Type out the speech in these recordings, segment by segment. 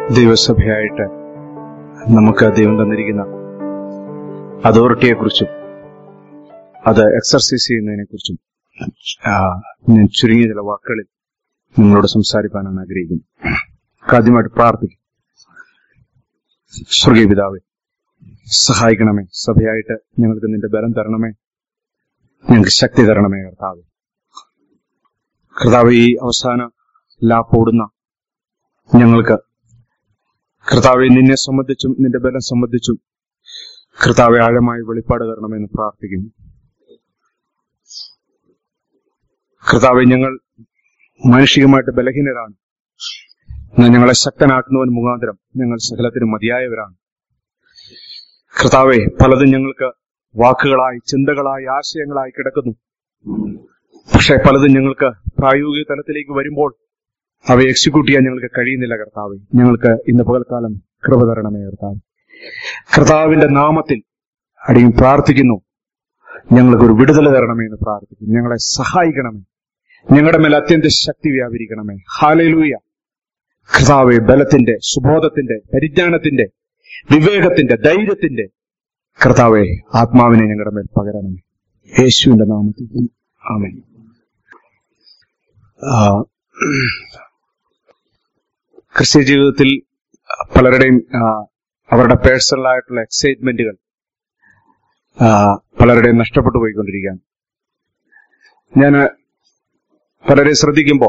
ദൈവസഭയായിട്ട് നമുക്ക് ദൈവം തന്നിരിക്കുന്ന അതോറിറ്റിയെക്കുറിച്ചും അത് എക്സർസൈസ് ചെയ്യുന്നതിനെക്കുറിച്ചും ഞാൻ ചുരുങ്ങിയ ചില വാക്കുകളിൽ നിങ്ങളോട് സംസാരിക്കാനാണ് ആഗ്രഹിക്കുന്നത്. ആദ്യമായിട്ട് പ്രാർത്ഥിക്കും. സ്വർഗീയ പിതാവേ, സഹായിക്കണമേ. സഭയായിട്ട് ഞങ്ങൾക്ക് നിന്റെ ബലം തരണമേ, ഞങ്ങൾക്ക് ശക്തി തരണമേ. കർത്താവ്, ഈ അവസാന ലാപ്പോടുന്ന ഞങ്ങൾക്ക് കർത്താവെ നിന്നെ സംബന്ധിച്ചും നിന്റെ ബലം സംബന്ധിച്ചും കർത്താവെ ആഴമായി വെളിപ്പാട് തരണമെന്ന് പ്രാർത്ഥിക്കുന്നു. കർത്താവെ, ഞങ്ങൾ മാനുഷികമായിട്ട് ബലഹീനരാണ്. ഞങ്ങളെ ശക്തനാക്കുന്നവൻ മുഖാന്തരം ഞങ്ങൾ സകലത്തിനും മതിയായവരാണ്. കർത്താവെ, പലതും ഞങ്ങൾക്ക് വാക്കുകളായി, ചിന്തകളായി, ആശയങ്ങളായി കിടക്കുന്നു. പക്ഷെ പലതും ഞങ്ങൾക്ക് പ്രായോഗിക തലത്തിലേക്ക് വരുമ്പോൾ അവയെ എക്സിക്യൂട്ട് ചെയ്യാൻ ഞങ്ങൾക്ക് കഴിയുന്നില്ല. കർത്താവെ, ഞങ്ങൾക്ക് ഇന്ന് പകൽക്കാലം കൃപ തരണമേ. കർത്താവിന്റെ നാമത്തിൽ അടിയും പ്രാർത്ഥിക്കുന്നു. ഞങ്ങൾക്കൊരു വിടുതൽ തരണമേ എന്ന് പ്രാർത്ഥിക്കുന്നു. ഞങ്ങളെ സഹായിക്കണമേ. ഞങ്ങളുടെ മേൽ അത്യന്ത ശക്തി വ്യാപരിക്കണമേ. ഹല്ലേലൂയ. കർത്താവെ, ബലത്തിന്റെ, സുബോധത്തിന്റെ, പരിജ്ഞാനത്തിന്റെ, വിവേകത്തിന്റെ, ധൈര്യത്തിന്റെ കർത്താവെ ആത്മാവിനെ ഞങ്ങളുടെ മേൽ പകരണമേ. യേശുവിന്റെ നാമത്തിൽ ആമേൻ. ക്രിസ്ത്യ ജീവിതത്തിൽ പലരുടെയും അവരുടെ പേഴ്സണലായിട്ടുള്ള എക്സൈറ്റ്മെന്റുകൾ പലരുടെയും നഷ്ടപ്പെട്ടു പോയിക്കൊണ്ടിരിക്കുകയാണ്. ഞാൻ പലരെ ശ്രദ്ധിക്കുമ്പോൾ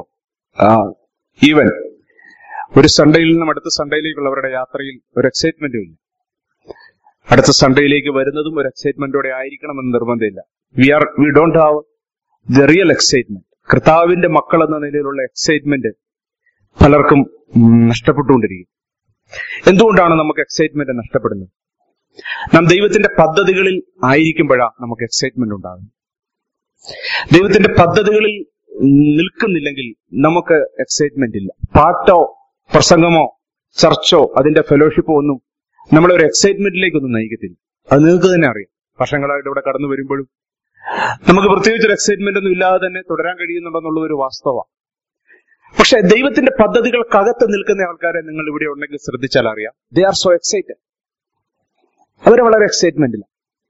ഈവൻ ഒരു സൺഡേയിൽ നിന്നും അടുത്ത സൺഡേയിലേക്കുള്ളവരുടെ യാത്രയിൽ ഒരു എക്സൈറ്റ്മെന്റും ഇല്ല. അടുത്ത സൺഡേയിലേക്ക് വരുന്നതും ഒരു എക്സൈറ്റ്മെന്റോടെ ആയിരിക്കണമെന്ന് നിർബന്ധമില്ല. We don't have the real excitement. കർത്താവിന്റെ മക്കൾ എന്ന നിലയിലുള്ള എക്സൈറ്റ്മെന്റ് പലർക്കും നഷ്ടപ്പെട്ടുകൊണ്ടിരിക്കും. എന്തുകൊണ്ടാണ് നമുക്ക് എക്സൈറ്റ്മെന്റ് നഷ്ടപ്പെടുന്നത്? നാം ദൈവത്തിന്റെ പദ്ധതികളിൽ ആയിരിക്കുമ്പോഴാണ് നമുക്ക് എക്സൈറ്റ്മെന്റ് ഉണ്ടാകുന്നത്. ദൈവത്തിന്റെ പദ്ധതികളിൽ നിൽക്കുന്നില്ലെങ്കിൽ നമുക്ക് എക്സൈറ്റ്മെന്റ് ഇല്ല. പാട്ടോ പ്രസംഗമോ ചർച്ചോ അതിന്റെ ഫെലോഷിപ്പോ ഒന്നും നമ്മളൊരു എക്സൈറ്റ്മെന്റിലേക്കൊന്നും നയിക്കത്തില്ല. അത് നിങ്ങൾക്ക് തന്നെ അറിയാം. വർഷങ്ങളായിട്ട് ഇവിടെ കടന്നു വരുമ്പോഴും നമുക്ക് പ്രത്യേകിച്ചൊരു എക്സൈറ്റ്മെന്റ് ഒന്നും ഇല്ലാതെ തന്നെ തുടരാൻ കഴിയുന്നുണ്ടെന്നുള്ളത് ഒരു വാസ്തവമാണ്. പക്ഷെ ദൈവത്തിന്റെ പദ്ധതികൾക്കകത്ത് നിൽക്കുന്ന ആൾക്കാരെ നിങ്ങൾ ഇവിടെ ഉണ്ടെങ്കിൽ ശ്രദ്ധിച്ചാൽ അറിയാം. They are so excited. അവര് വളരെ എക്സൈറ്റ്മെന്റില്ല.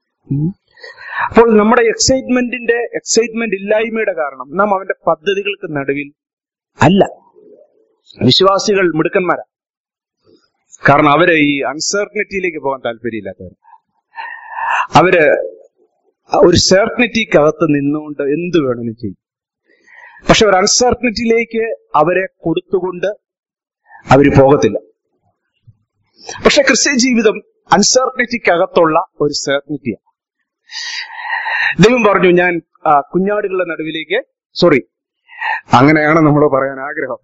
അപ്പോൾ നമ്മുടെ എക്സൈറ്റ്മെന്റ് ഇല്ലായ്മയുടെ കാരണം നാം അവന്റെ പദ്ധതികൾക്ക് നടുവിൽ അല്ല. വിശ്വാസികൾ മിടുക്കന്മാരാ. കാരണം അവര് ഈ അൺസർട്ടനിറ്റിയിലേക്ക് പോകാൻ താല്പര്യമില്ലാത്തവർ. അവര് ഒരു സെർട്ടനിറ്റിക്കകത്ത് നിന്നുകൊണ്ട് എന്ത് വേണമെങ്കിലും ചെയ്യും. പക്ഷെ ഒരു അൺസർട്ടനിറ്റിയിലേക്ക് അവരെ കൊടുത്തുകൊണ്ട് അവര് പോകത്തില്ല. പക്ഷെ ക്രിസ്ത്യ ജീവിതം അൺസർട്ടനിറ്റിക്കകത്തുള്ള ഒരു സെർട്ടനിറ്റിയാണ്. ദൈവം പറഞ്ഞു, ഞാൻ കുഞ്ഞാടുകളുടെ നടുവിലേക്ക്, അങ്ങനെയാണ് നമ്മൾ പറയാൻ ആഗ്രഹം,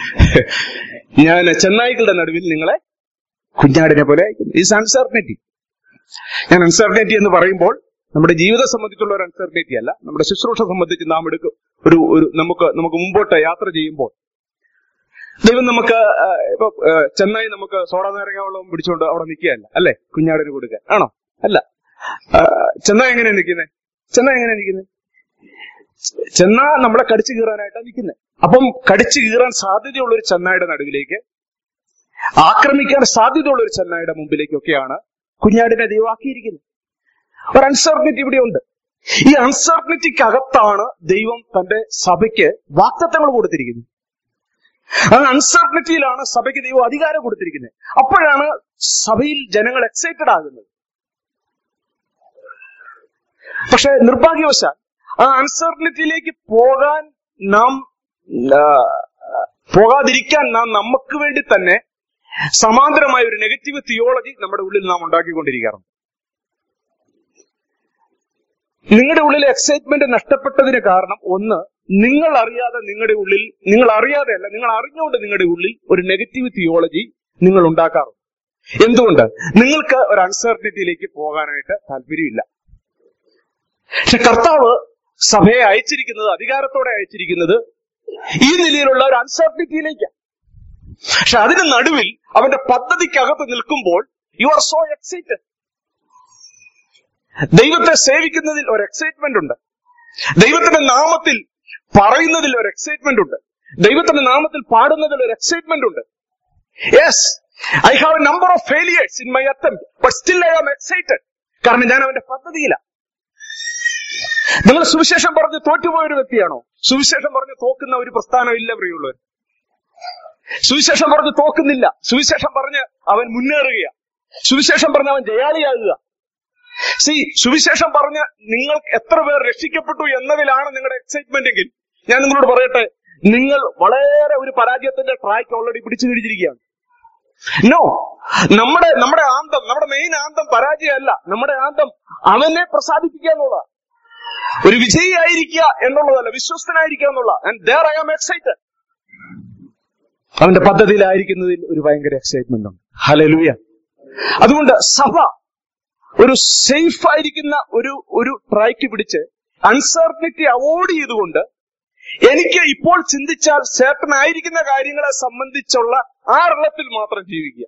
ഞാൻ ചെന്നായ്ക്കളുടെ നടുവിൽ നിങ്ങളെ കുഞ്ഞാടിനെ പോലെ അയക്കുന്നു. Is uncertainty. ഞാൻ അൺസർട്ടനിറ്റി എന്ന് പറയുമ്പോൾ നമ്മുടെ ജീവിതം സംബന്ധിച്ചുള്ള ഒരു അൺസർട്ടനിറ്റി അല്ല, നമ്മുടെ ശുശ്രൂഷ സംബന്ധിച്ച് നാം നമുക്ക് മുമ്പോട്ട് യാത്ര ചെയ്യുമ്പോൾ ദൈവം നമുക്ക് ഇപ്പൊ ചെന്നായി നമുക്ക് സോഡ നാരങ്ങ വെള്ളം പിടിച്ചുകൊണ്ട് അവിടെ നിൽക്കുകയല്ല, അല്ലെ? കുഞ്ഞാടിന് കൊടുക്കാൻ ആണോ? അല്ല. ചെന്നായി എങ്ങനെയാ നിൽക്കുന്നത്? ചെന്നാ നമ്മളെ കടിച്ചു കീറാനായിട്ടാണ് നിൽക്കുന്നത്. അപ്പം കടിച്ചു കീറാൻ സാധ്യതയുള്ള ഒരു ചെന്നായുടെ നടുവിലേക്ക്, ആക്രമിക്കാൻ സാധ്യതയുള്ള ഒരു ചെന്നായുടെ മുമ്പിലേക്കൊക്കെയാണ് കുഞ്ഞാടിനെ ദൈവമാക്കിയിരിക്കുന്നത്. ഒരു അൺസർട്ടനിറ്റി ഇവിടെയുണ്ട്. ഈ അൺസർട്ടനിറ്റിക്കകത്താണ് ദൈവം തന്റെ സഭയ്ക്ക് വാഗ്ദത്തങ്ങൾ കൊടുത്തിരിക്കുന്നത്. ആ അൺസർട്ടനിറ്റിയിലാണ് സഭയ്ക്ക് ദൈവം അധികാരം കൊടുത്തിരിക്കുന്നത്. അപ്പോഴാണ് സഭയിൽ ജനങ്ങൾ എക്സൈറ്റഡ് ആകുന്നത്. പക്ഷെ നിർഭാഗ്യവശാൽ ആ അൺസർട്ടനിറ്റിയിലേക്ക് പോകാതിരിക്കാൻ നാം നമുക്ക് വേണ്ടി തന്നെ സമാന്തരമായ ഒരു നെഗറ്റീവ് തിയോളജി നമ്മുടെ ഉള്ളിൽ നാം ഉണ്ടാക്കിക്കൊണ്ടിരിക്കാറുണ്ട്. നിങ്ങളുടെ ഉള്ളിലെ എക്സൈറ്റ്മെന്റ് നഷ്ടപ്പെട്ടതിന് കാരണം ഒന്ന്, നിങ്ങൾ അറിയാതെയല്ല, നിങ്ങൾ അറിഞ്ഞുകൊണ്ട് നിങ്ങളുടെ ഉള്ളിൽ ഒരു നെഗറ്റീവ് തിയോളജി നിങ്ങൾ ഉണ്ടാക്കാറുണ്ട്. എന്തുകൊണ്ട്? നിങ്ങൾക്ക് ഒരു അൺസർട്ടനിറ്റിയിലേക്ക് പോകാനായിട്ട് താല്പര്യമില്ല. പക്ഷെ കർത്താവ് സഭയെ അയച്ചിരിക്കുന്നത്, അധികാരത്തോടെ അയച്ചിരിക്കുന്നത് ഈ നിലയിലുള്ള ഒരു അൺസർട്ടനിറ്റിയിലേക്കാണ്. പക്ഷെ അതിന് നടുവിൽ അവന്റെ പദ്ധതിക്കകത്ത് നിൽക്കുമ്പോൾ യു ആർ സോ എക്സൈറ്റഡ്. ദൈവത്തെ സേവിക്കുന്നതിൽ ഒരു എക്സൈറ്റ്മെന്റ് ഉണ്ട്. ദൈവത്തിന്റെ നാമത്തിൽ പറയുന്നതിൽ ഒരു എക്സൈറ്റ്മെന്റ് ഉണ്ട്. ദൈവത്തിന്റെ നാമത്തിൽ പാടുന്നതിൽ ഒരു എക്സൈറ്റ്മെന്റ് ഉണ്ട്. Yes, I have a number of failures in my attempt, but still I am excited. കാരണം ഞാൻ അവന്റെ പദ്ധതിയിലാണ്. നിങ്ങൾ സുവിശേഷം പറഞ്ഞ് തോറ്റുപോയ ഒരു വ്യക്തിയാണോ? സുവിശേഷം പറഞ്ഞ് തോക്കുന്ന ഒരു പ്രസ്ഥാനമില്ല പ്രിയമുള്ളവർ. സുവിശേഷം പറഞ്ഞ് തോക്കുന്നില്ല. സുവിശേഷം പറഞ്ഞ് അവൻ മുന്നേറുകയാണ്. സുവിശേഷം പറഞ്ഞ് അവൻ ജയാളിയാകുക. സുവിശേഷം പറഞ്ഞ് നിങ്ങൾ എത്ര പേർ രക്ഷിക്കപ്പെട്ടു എന്നതിലാണ് നിങ്ങളുടെ എക്സൈറ്റ്മെന്റ് എങ്കിൽ ഞാൻ നിങ്ങളോട് പറയട്ടെ, നിങ്ങൾ വളരെ ഒരു പരാജയത്തിന്റെ ട്രാക്ക് ഓൾറെഡി പിടിച്ചു കഴിഞ്ഞിരിക്കുകയാണ്. നോ, നമ്മുടെ ആന്തം, നമ്മുടെ മെയിൻ ആന്തം പരാജയമല്ല. നമ്മുടെ ആന്തം അവനെ പ്രസാദിപ്പിക്കുക എന്നുള്ളതാണ്. ഒരു വിജയിയായിരിക്കുക എന്നുള്ളതല്ല, വിശ്വസ്തനായിരിക്കുക എന്നുള്ള. And there I am excited. അവന്റെ പദ്ധതിയിലായിരിക്കുന്നതിൽ ഒരു ഭയങ്കര എക്സൈറ്റ്മെന്റ് ഉണ്ട്. ഹല്ലേലൂയ. അതുകൊണ്ട് സഭ ഒരു സേഫ് ആയിരിക്കുന്ന ഒരു ട്രാക്ക് പിടിച്ച് അൺസർട്ടനിറ്റി അവോയ്ഡ് ചെയ്തുകൊണ്ട് എനിക്ക് ഇപ്പോൾ ചിന്തിച്ചാൽ certain ആയിരിക്കുന്ന കാര്യങ്ങളെ സംബന്ധിച്ചുള്ള ആ റളത്തിൽ മാത്രം ജീവിക്കുക.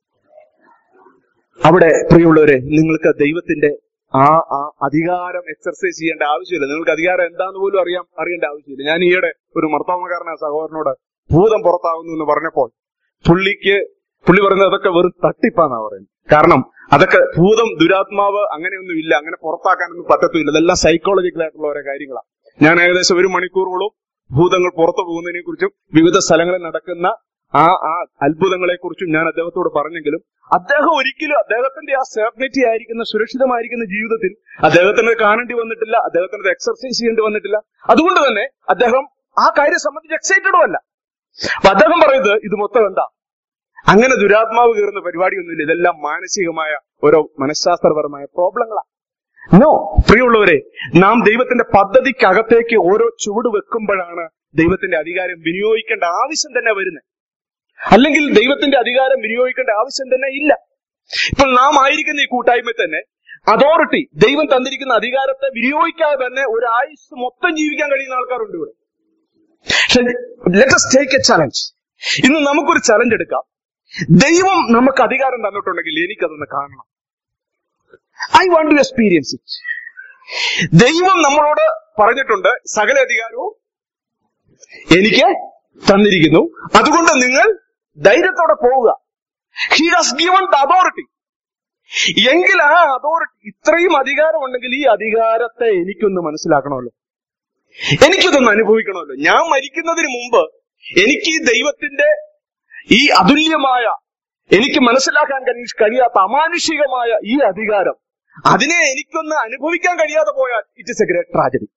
അവിടെ പ്രിയമുള്ളവരെ, നിങ്ങൾക്ക് ദൈവത്തിന്റെ ആ അധികാരം എക്സർസൈസ് ചെയ്യേണ്ട ആവശ്യമില്ല. നിങ്ങൾക്ക് അധികാരം എന്താന്ന് പോലും അറിയേണ്ട ആവശ്യമില്ല. ഞാൻ ഈയിടെ ഒരു മർത്താമക്കാരനായ സഹോദരനോട് ഭൂതം പുറത്താകുന്നു എന്ന് പറഞ്ഞപ്പോൾ പുള്ളി പറയുന്നത് അതൊക്കെ വെറും തട്ടിപ്പാന്നാ പറയുന്നത്. കാരണം അതൊക്കെ ഭൂതം, ദുരാത്മാവ് അങ്ങനെയൊന്നും ഇല്ല, അങ്ങനെ പുറത്താക്കാനൊന്നും പറ്റത്തില്ല. ഇതെല്ലാം സൈക്കോളജിക്കൽ ആയിട്ടുള്ള ഓരോ കാര്യങ്ങളാണ്. ഞാൻ ഏകദേശം 1 മണിക്കൂറോളം ഭൂതങ്ങൾ പുറത്തു പോകുന്നതിനെ കുറിച്ചും വിവിധ സ്ഥലങ്ങളിൽ നടക്കുന്ന ആ അത്ഭുതങ്ങളെ കുറിച്ചും ഞാൻ അദ്ദേഹത്തോട് പറഞ്ഞെങ്കിലും അദ്ദേഹം ഒരിക്കലും അദ്ദേഹത്തിന്റെ ആ സെർട്ടനിറ്റി ആയിരിക്കുന്ന സുരക്ഷിതമായിരിക്കുന്ന ജീവിതത്തിൽ അദ്ദേഹത്തിന് കാണേണ്ടി വന്നിട്ടില്ല, അദ്ദേഹത്തിന് എക്സർസൈസ് ചെയ്യേണ്ടി വന്നിട്ടില്ല. അതുകൊണ്ട് തന്നെ അദ്ദേഹം ആ കാര്യം സംബന്ധിച്ച് എക്സൈറ്റഡും അല്ല. അപ്പൊ അദ്ദേഹം പറയുന്നത് ഇത് മൊത്തം എന്താ, അങ്ങനെ ദുരാത്മാവ് കയറുന്ന പരിപാടിയൊന്നുമില്ല, ഇതെല്ലാം മാനസികമായ ഓരോ മനഃശാസ്ത്രപരമായ പ്രോബ്ലങ്ങളാണ്. നോ, പ്രിയമുള്ളവരെ, നാം ദൈവത്തിന്റെ പദ്ധതിക്കകത്തേക്ക് ഓരോ ചുവട് വെക്കുമ്പോഴാണ് ദൈവത്തിന്റെ അധികാരം വിനിയോഗിക്കേണ്ട ആവശ്യം തന്നെ വരുന്നത്. അല്ലെങ്കിൽ ദൈവത്തിന്റെ അധികാരം വിനിയോഗിക്കേണ്ട ആവശ്യം തന്നെ ഇല്ല. ഇപ്പോൾ നാം ആയിരിക്കുന്ന ഈ കൂട്ടായ്മയിൽ തന്നെ അതോറിറ്റി, ദൈവം തന്നിരിക്കുന്ന അധികാരത്തെ വിനിയോഗിക്കാതെ തന്നെ ഒരു ആയുസ് മൊത്തം ജീവിക്കാൻ കഴിയുന്ന ആൾക്കാരുണ്ട് ഇവിടെ. Let us take a challenge. ഇന്ന് നമുക്കൊരു ചലഞ്ച് എടുക്കാം. ദൈവം നമുക്ക് അധികാരം തന്നിട്ടുണ്ടെങ്കിൽ എനിക്കതൊന്ന് കാണണം. I want to experience it. ദൈവം നമ്മളോട് പറഞ്ഞിട്ടുണ്ട്, സകല അധികാരവും എനിക്ക് തന്നിരിക്കുന്നു, അതുകൊണ്ട് നിങ്ങൾ ധൈര്യത്തോടെ പോവുക. He has given the authority. എങ്കിൽ ആ അതോറിറ്റി, ഇത്രയും അധികാരം ഉണ്ടെങ്കിൽ ഈ അധികാരത്തെ എനിക്കൊന്ന് മനസ്സിലാക്കണമല്ലോ, എനിക്കിതൊന്ന് അനുഭവിക്കണമല്ലോ. ഞാൻ മരിക്കുന്നതിന് മുമ്പ് എനിക്ക് ഈ ദൈവത്തിന്റെ ഈ അതുല്യമായ, എനിക്ക് മനസ്സിലാക്കാൻ കഴിയാത്ത അമാനുഷികമായ ഈ അധികാരം, അതിനെ എനിക്കൊന്ന് അനുഭവിക്കാൻ കഴിയാതെ പോയാൽ it is a great tragedy.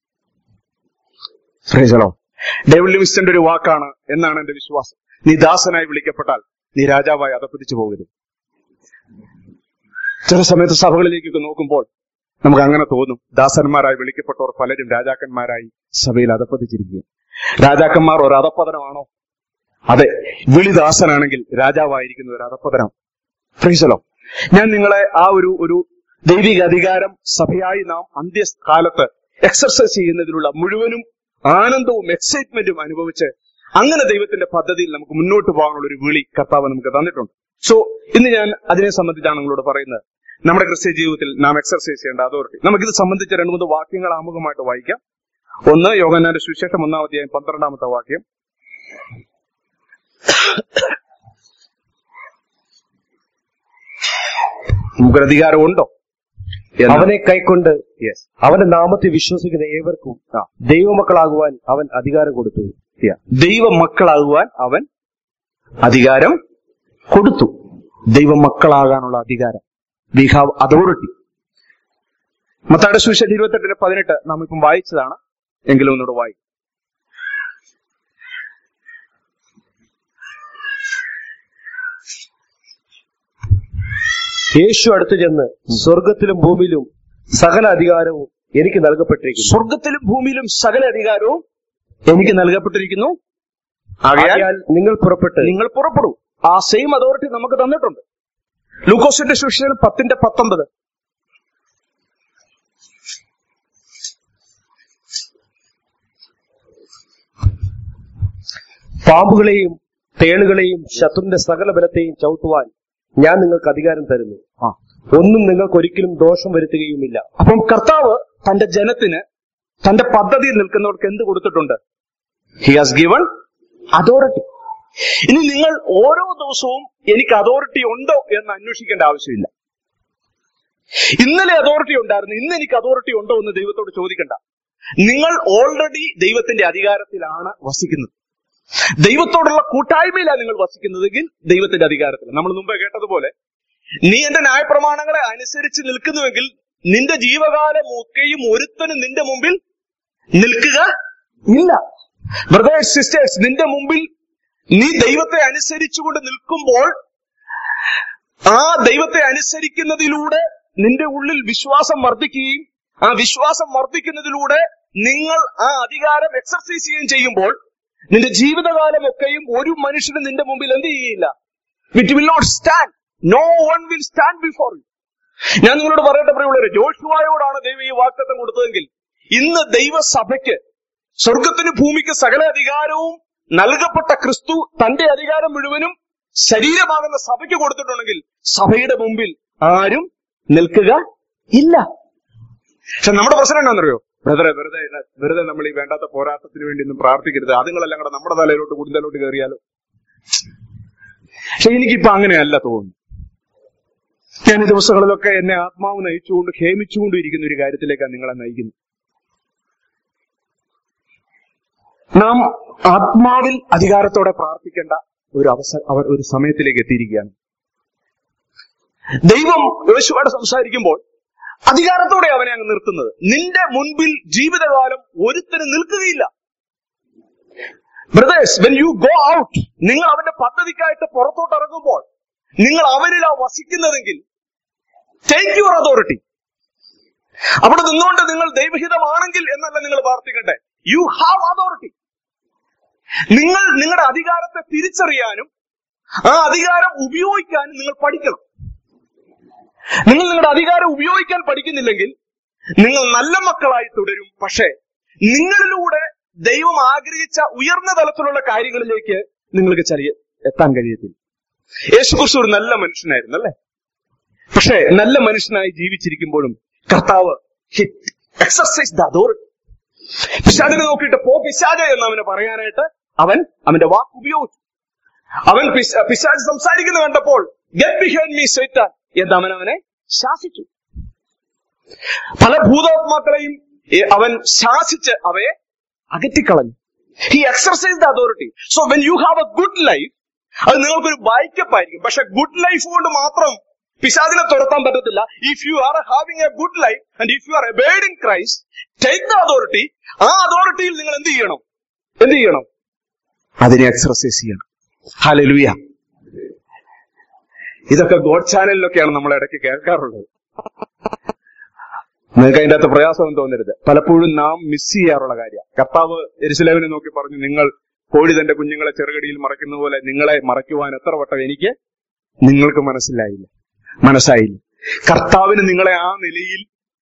David ലിവിങ്സ്റ്റന്റെ ഒരു വാക്കാണ് എന്നാണ് എന്റെ വിശ്വാസം. നീ ദാസനായി വിളിക്കപ്പെട്ടാൽ നീ രാജാവായി അധപ്പതിച്ചു പോകരുത്. ചില സമയത്ത് സഭകളിലേക്കൊക്കെ നോക്കുമ്പോൾ നമുക്ക് അങ്ങനെ തോന്നും, ദാസന്മാരായി വിളിക്കപ്പെട്ടവർ പലരും രാജാക്കന്മാരായി സഭയിൽ അധപ്പതിച്ചിരിക്കുക. രാജാക്കന്മാർ ഒരു അധപ്പതനമാണോ? അതെ, വിളിദാസനാണെങ്കിൽ രാജാവായിരിക്കുന്ന ഒരു അധപ്പതനം. ഫ്രീസലോ, ഞാൻ നിങ്ങളെ ആ ഒരു ദൈവിക അധികാരം സഭയായി നാം അന്ത്യകാലത്ത് എക്സർസൈസ് ചെയ്യുന്നതിലുള്ള മുഴുവനും ആനന്ദവും എക്സൈറ്റ്മെന്റും അനുഭവിച്ച് അങ്ങനെ ദൈവത്തിന്റെ പദ്ധതിയിൽ നമുക്ക് മുന്നോട്ട് പോകാനുള്ള ഒരു വിളി കർത്താവ് നമുക്ക് തന്നിട്ടുണ്ട്. സോ ഇന്ന് ഞാൻ അതിനെ സംബന്ധിച്ചാണ് നിങ്ങളോട് പറയുന്നത്. നമ്മുടെ ക്രിസ്ത്യ ജീവിതത്തിൽ നാം എക്സർസൈസ് ചെയ്യേണ്ട അതോറിറ്റി. നമുക്കിത് സംബന്ധിച്ച 2-3 വാക്യങ്ങൾ ആമുഖമായിട്ട് വായിക്കാം. ഒന്ന്, യോഹന്നാന്റെ സുവിശേഷം 1-ാം അധ്യായം 12-ാമത്തെ വാക്യം. നമുക്കൊരു അധികാരമുണ്ടോ? അവനെ കൈക്കൊണ്ട് അവന്റെ നാമത്തെ വിശ്വസിക്കുന്ന ഏവർക്കും ദൈവമക്കളാകുവാൻ അവൻ അധികാരം കൊടുത്തു. ദൈവമക്കളാകുവാൻ അവൻ അധികാരം കൊടുത്തു. ദൈവമക്കളാകാനുള്ള അധികാരം. We have authority. മത്തായിയുടെ സുവിശേഷം 28:18 നാം ഇപ്പം വായിച്ചതാണ്, എങ്കിലും ഒന്നുകൂടെ വായിക്കും. യേശു അടുത്തു ചെന്ന്, സ്വർഗത്തിലും ഭൂമിയിലും സകല അധികാരവും എനിക്ക് നൽകപ്പെട്ടിരിക്കുന്നു. സ്വർഗത്തിലും ഭൂമിയിലും സകല അധികാരവും എനിക്ക് നൽകപ്പെട്ടിരിക്കുന്നു. ആകയാൽ നിങ്ങൾ പുറപ്പെടൂ. ആ സെയിം അതോറിറ്റി നമുക്ക് തന്നിട്ടുണ്ട്. ലൂക്കോസിന്റെ സുവിശേഷം 10:19. പാമ്പുകളെയും തേളുകളെയും ശത്രുവിന്റെ സകല ബലത്തെയും ചവിട്ടുവാൻ ഞാൻ നിങ്ങൾക്ക് അധികാരം തരുന്നു. ഒന്നും നിങ്ങൾക്ക് ഒരിക്കലും ദോഷം വരുത്തുകയുമില്ല. അപ്പം കർത്താവ് തന്റെ ജനത്തിന്, തന്റെ പദ്ധതിയിൽ നിൽക്കുന്നവർക്ക് എന്ത് കൊടുത്തിട്ടുണ്ട്? He has given authority. ഇനി നിങ്ങൾ ഓരോ ദിവസവും എനിക്ക് അതോറിറ്റി ഉണ്ടോ എന്ന് അന്വേഷിക്കേണ്ട ആവശ്യമില്ല. ഇന്നലെ അതോറിറ്റി ഉണ്ടായിരുന്നു, ഇന്ന് എനിക്ക് അതോറിറ്റി ഉണ്ടോ എന്ന് ദൈവത്തോട് ചോദിക്കണ്ട. നിങ്ങൾ ഓൾറെഡി ദൈവത്തിന്റെ അധികാരത്തിലാണ് വസിക്കുന്നത്. ദൈവത്തോടുള്ള കൂട്ടായ്മയിലാണ് നിങ്ങൾ വസിക്കുന്നതെങ്കിൽ ദൈവത്തിന്റെ അധികാരത്തിൽ. നമ്മൾ മുമ്പേ കേട്ടതുപോലെ, നീ എന്റെ ന്യായപ്രമാണങ്ങളെ അനുസരിച്ച് നിൽക്കുന്നുവെങ്കിൽ നിന്റെ ജീവകാലം ഒക്കെയും ഒരുത്തനും നിന്റെ മുമ്പിൽ നിൽക്കുക ഇല്ല. ബ്രദേഴ്സ്, സിസ്റ്റേഴ്സ്, നിന്റെ മുമ്പിൽ നീ ദൈവത്തെ അനുസരിച്ചുകൊണ്ട് നിൽക്കുമ്പോൾ ആ ദൈവത്തെ അനുസരിക്കുന്നതിലൂടെ നിന്റെ ഉള്ളിൽ വിശ്വാസം വർദ്ധിക്കുകയും ആ വിശ്വാസം വർദ്ധിക്കുന്നതിലൂടെ നിങ്ങൾ ആ അധികാരം എക്സർസൈസ് ചെയ്യുകയും ചെയ്യുമ്പോൾ നിന്റെ ജീവിതകാലമൊക്കെയും ഒരു മനുഷ്യനും നിന്റെ മുമ്പിൽ എന്ത് ചെയ്യുകയില്ല. It will not stand. No one will stand before you. ഞാൻ നിങ്ങളോട് പറയട്ടെ പ്രിയമുള്ളവരെ, ജോഷുവായോടാണ് ദൈവം ഈ വാഗ്ദത്തം കൊടുത്തതെങ്കിൽ ഇന്ന് ദൈവസഭയ്ക്ക്, സ്വർഗത്തിന് ഭൂമിക്ക് സകല അധികാരവും നൽകപ്പെട്ട ക്രിസ്തു തന്റെ അധികാരം മുഴുവനും ശരീരമാകുന്ന സഭയ്ക്ക് കൊടുത്തിട്ടുണ്ടെങ്കിൽ സഭയുടെ മുമ്പിൽ ആരും നിൽക്കുക ഇല്ല. പക്ഷെ നമ്മുടെ പ്രശ്നം എന്താണെന്നറിയോ? വെറുതെ നമ്മൾ ഈ വേണ്ടാത്ത പോരാട്ടത്തിന് വേണ്ടി ഒന്നും പ്രാർത്ഥിക്കരുത്. അതുങ്ങളെല്ലാം കൂടെ നമ്മുടെ തലയിലോട്ട് കൂടുതലോട്ട് കയറിയാലോ. പക്ഷെ എനിക്കിപ്പോ അങ്ങനെയല്ല തോന്നുന്നു. ഞാൻ ഈ ദിവസങ്ങളിലൊക്കെ എന്നെ ആത്മാവ് നയിച്ചുകൊണ്ട് ക്ഷേമിച്ചുകൊണ്ടിരിക്കുന്ന ഒരു കാര്യത്തിലേക്കാണ് നിങ്ങളെ നയിക്കുന്നത്. നാം ആത്മാവിൽ അധികാരത്തോടെ പ്രാർത്ഥിക്കേണ്ട ഒരു സമയത്തിലേക്ക് എത്തിയിരിക്കുകയാണ്. ദൈവം യോശുവയോട് സംസാരിക്കുമ്പോൾ അധികാരത്തോടെ അവനെ അങ്ങ് നിർത്തുന്നത്. നിന്റെ മുൻപിൽ ജീവിതകാലം ഒരുത്തനും നിൽക്കുകയില്ല. Brothers, when you go out, നിങ്ങൾ അവന്റെ പദ്ധതിക്കായിട്ട് പുറത്തോട്ട് ഇറങ്ങുമ്പോൾ നിങ്ങൾ അവനിലാ വസിക്കുന്നതെങ്കിൽ ടേക്ക് യുവർ അതോറിറ്റി. അവിടെ നിന്നുകൊണ്ട് നിങ്ങൾ ദൈവഹിതമാണെങ്കിൽ എന്നല്ല നിങ്ങൾ പ്രാർത്ഥിക്കട്ടെ. You have authority. നിങ്ങൾ നിങ്ങളുടെ അധികാരത്തെ തിരിച്ചറിയാനും ആ അധികാരം ഉപയോഗിക്കാനും നിങ്ങൾ പഠിക്കണം. നിങ്ങൾ നിങ്ങളുടെ അധികാരം ഉപയോഗിക്കാൻ പഠിക്കുന്നില്ലെങ്കിൽ നിങ്ങൾ നല്ല മക്കളായി തുടരും. പക്ഷേ നിങ്ങളിലൂടെ ദൈവം ആഗ്രഹിച്ച ഉയർന്ന തലത്തിലുള്ള കാര്യങ്ങളിലേക്ക് നിങ്ങൾക്ക് എത്താൻ കഴിയത്തില്ല. യേശുക്രിസ്തു ഒരു നല്ല മനുഷ്യനായിരുന്നു, അല്ലേ? പക്ഷേ നല്ല മനുഷ്യനായി ജീവിച്ചിരിക്കുമ്പോഴും കർത്താവ് എക്സർസൈസ് ദ അതോറിറ്റി. പിശാചിനെ നോക്കിയിട്ട് പോ പിശാച എന്ന് അവനെ പറയാനായിട്ട് അവന്റെ വാക്ക് ഉപയോഗിച്ചു. അവൻ പിശാച് സംസാരിക്കുന്നത് കണ്ടപ്പോൾ ഗെറ്റ് ബിഹൈൻഡ് മീ സൈത്താൻ എന്ന് അവനെ ശാസിച്ചു. പല ഭൂതാത്മാക്കളെയും അവൻ ശാസിച്ച് അവയെ അകറ്റിക്കളഞ്ഞു. He exercise the authority. So when you have a good life, അത് നിങ്ങൾക്കൊരു ബൈക്കപ്പ് ആയിരിക്കും. പക്ഷെ ഗുഡ് ലൈഫ് കൊണ്ട് മാത്രം പിശാചിനെ തുരത്താൻ പറ്റത്തില്ല. If you are having a good life and if you are abide in Christ, take the authority. ആ അതോറിറ്റിയിൽ നിങ്ങൾ എന്ത് ചെയ്യണം? അതിനെ എക്സർസൈസ് ചെയ്യണം. ഹല്ലേലൂയ. ഇതൊക്കെ ഗോഡ് ചാനലിലൊക്കെയാണ് നമ്മൾ ഇടയ്ക്ക് കേൾക്കാറുള്ളത്. നിങ്ങൾക്ക് അതിന്റെ അകത്ത് പ്രയാസമൊന്നും തോന്നരുത്. പലപ്പോഴും നാം മിസ് ചെയ്യാറുള്ള കാര്യമാണ്. കർത്താവ് യെരൂശലേമിനെ നോക്കി പറഞ്ഞു, നിങ്ങൾ കോഴി തന്റെ കുഞ്ഞുങ്ങളെ ചെറുകടിയിൽ മറയ്ക്കുന്ന പോലെ നിങ്ങളെ മറയ്ക്കുവാൻ എത്ര വട്ടം നിങ്ങൾക്ക് മനസ്സായില്ല. കർത്താവിന് നിങ്ങളെ ആ നിലയിൽ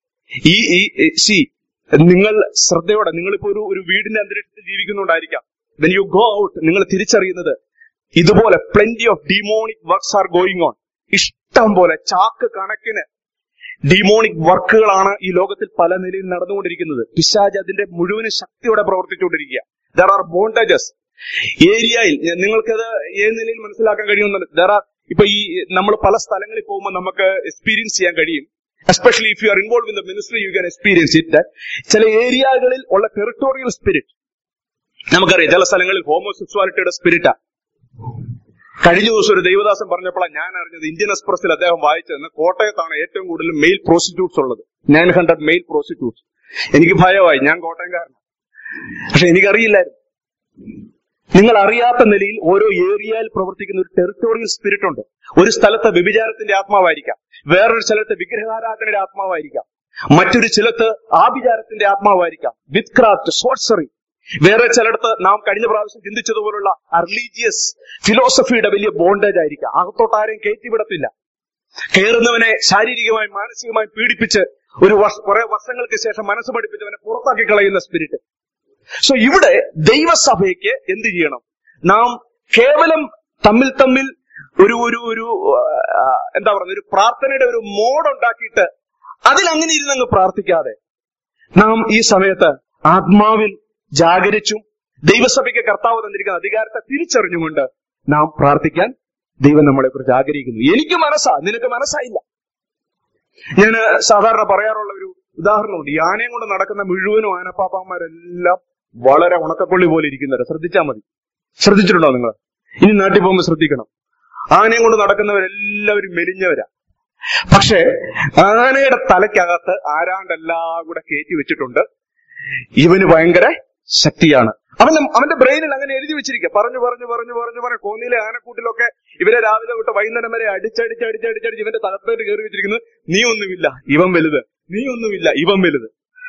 നിങ്ങൾ ശ്രദ്ധയോടെ, നിങ്ങളിപ്പോ ഒരു വീടിന്റെ അന്തരീക്ഷത്തിൽ ജീവിക്കുന്നുണ്ടായിരിക്കാം. വെൻ യു ഗോ ഔട്ട്, നിങ്ങൾ തിരിച്ചറിയുന്നത് ഇതുപോലെ plenty of demonic works are going on. ഇഷ്ടം പോലെ ചാക്ക് കണക്കിന് ഡിമോണിക് വർക്കുകളാണ് ഈ ലോകത്തിൽ പല നിലയിൽ നടന്നുകൊണ്ടിരിക്കുന്നത്. പിശാച് അതിന്റെ മുഴുവൻ ശക്തിയോടെ പ്രവർത്തിച്ചുകൊണ്ടിരിക്കുക. ദർ ആർ ബോണ്ടേജസ് ഏരിയയിൽ. നിങ്ങൾക്കത് ഏത് നിലയിൽ മനസ്സിലാക്കാൻ കഴിയുമെന്ന് ഇപ്പൊ ഈ നമ്മൾ പല സ്ഥലങ്ങളിൽ പോകുമ്പോൾ നമുക്ക് എക്സ്പീരിയൻസ് ചെയ്യാൻ കഴിയും. Especially if you are involve in the ministry, you can experience it. ചില ഏരിയകളിൽ ഉള്ള ടെറിട്ടോറിയൽ സ്പിരിറ്റ് നമുക്കറിയാം. ചില സ്ഥലങ്ങളിൽ ഹോമോസെക്സ്വാലിറ്റിയുടെ സ്പിരിറ്റാ. കഴിഞ്ഞ ദിവസം ഒരു ദൈവദാസൻ പറഞ്ഞപ്പോഴാണ് ഞാൻ അറിഞ്ഞത്. ഇന്ത്യൻ എക്സ്പ്രസിൽ അദ്ദേഹം വായിച്ചതെന്ന് കോട്ടയത്താണ് ഏറ്റവും കൂടുതൽ മെയിൽ പ്രോസ്റ്റിറ്റ്യൂട്ട്സ് ഉള്ളത്. 900 മെയിൽ പ്രോസ്റ്റിറ്റ്യൂട്ട്സ്. എനിക്ക് ഭയമായി, ഞാൻ കോട്ടയംകാരനാണ്. പക്ഷെ എനിക്കറിയില്ലായിരുന്നു. നിങ്ങൾ അറിയാത്ത നിലയിൽ ഓരോ ഏരിയയിൽ പ്രവർത്തിക്കുന്ന ഒരു ടെറിട്ടോറിയൽ സ്പിരിറ്റ് ഉണ്ട്. ഒരു സ്ഥലത്ത് വ്യഭിചാരത്തിന്റെ ആത്മാവായിരിക്കാം, വേറൊരു സ്ഥലത്ത് വിഗ്രഹാരാധനയുടെ ആത്മാവായിരിക്കാം, മറ്റൊരു ചിലത്ത് ആഭിചാരത്തിന്റെ ആത്മാവായിരിക്കാം, വിത്ത് ക്രാഫ്റ്റ്, സോർസറി. വേറെ ചിലടത്ത് നാം കഴിഞ്ഞ പ്രാവശ്യം ചിന്തിച്ചതുപോലുള്ള റിലീജിയസ് ഫിലോസഫിയുടെ വലിയ ബോണ്ടേജ് ആയിരിക്കാം. അകത്തോട്ട് ആരെയും കയറ്റിവിടത്തില്ല. കയറുന്നവനെ ശാരീരികമായും മാനസികമായും പീഡിപ്പിച്ച് കുറെ വർഷങ്ങൾക്ക് ശേഷം മനസ്സ് പഠിപ്പിച്ചവനെ പുറത്താക്കി കളയുന്ന സ്പിരിറ്റ്. സോ ഇവിടെ ദൈവസഭയ്ക്ക് എന്ത് ചെയ്യണം? നാം കേവലം തമ്മിൽ ഒരു എന്താ പറയുക, ഒരു പ്രാർത്ഥനയുടെ ഒരു മോഡ് ഉണ്ടാക്കിയിട്ട് അതിലങ്ങനെ ഇരുന്നങ്ങ് പ്രാർത്ഥിക്കാതെ നാം ഈ സമയത്ത് ആത്മാവിൽ ജാഗരിച്ചും ദൈവസഭയ്ക്ക് കർത്താവ് തന്നിരിക്കുന്ന അധികാരത്തെ തിരിച്ചറിഞ്ഞുകൊണ്ട് നാം പ്രാർത്ഥിക്കാൻ ദൈവം നമ്മളെ കുറിച്ച് ആഗ്രഹിക്കുന്നു. എനിക്ക് മനസ്സാ, നിനക്ക് മനസ്സായില്ല. ഞാൻ സാധാരണ പറയാറുള്ള ഒരു ഉദാഹരണമുണ്ട്. ഈ ആനയും കൊണ്ട് നടക്കുന്ന മുഴുവനും ആനപ്പാപ്പാന്മാരെല്ലാം വളരെ ഉണക്കക്കൊള്ളി പോലെ ഇരിക്കുന്നവരെ. ശ്രദ്ധിച്ചാൽ മതി. ശ്രദ്ധിച്ചിട്ടുണ്ടോ നിങ്ങൾ? ഇനി നാട്ടിൽ പോകുമ്പോൾ ശ്രദ്ധിക്കണം. ആനയും കൊണ്ട് നടക്കുന്നവരെല്ലാവരും മെലിഞ്ഞവരാ. പക്ഷേ ആനയുടെ തലയ്ക്കകത്ത് ആരാണ്ടെല്ലാം കൂടെ കയറ്റി വെച്ചിട്ടുണ്ട്. ഇവന് ഭയങ്കര ശക്തിയാണ്. അവന്റെ ബ്രെയിനിൽ അങ്ങനെ എഴുതി വെച്ചിരിക്കുക. പറഞ്ഞു കോന്നിയിലെ ആനക്കൂട്ടിലൊക്കെ ഇവരെ രാവിലെ തൊട്ട് വൈകുന്നേരം വരെ അടിച്ചടിച്ച് ഇവന്റെ തലപ്പേര് കയറി വെച്ചിരിക്കുന്നത്, നീ ഒന്നുമില്ല ഇവൻ വലുത്, നീ ഒന്നുമില്ല ഇവൻ വലുത്.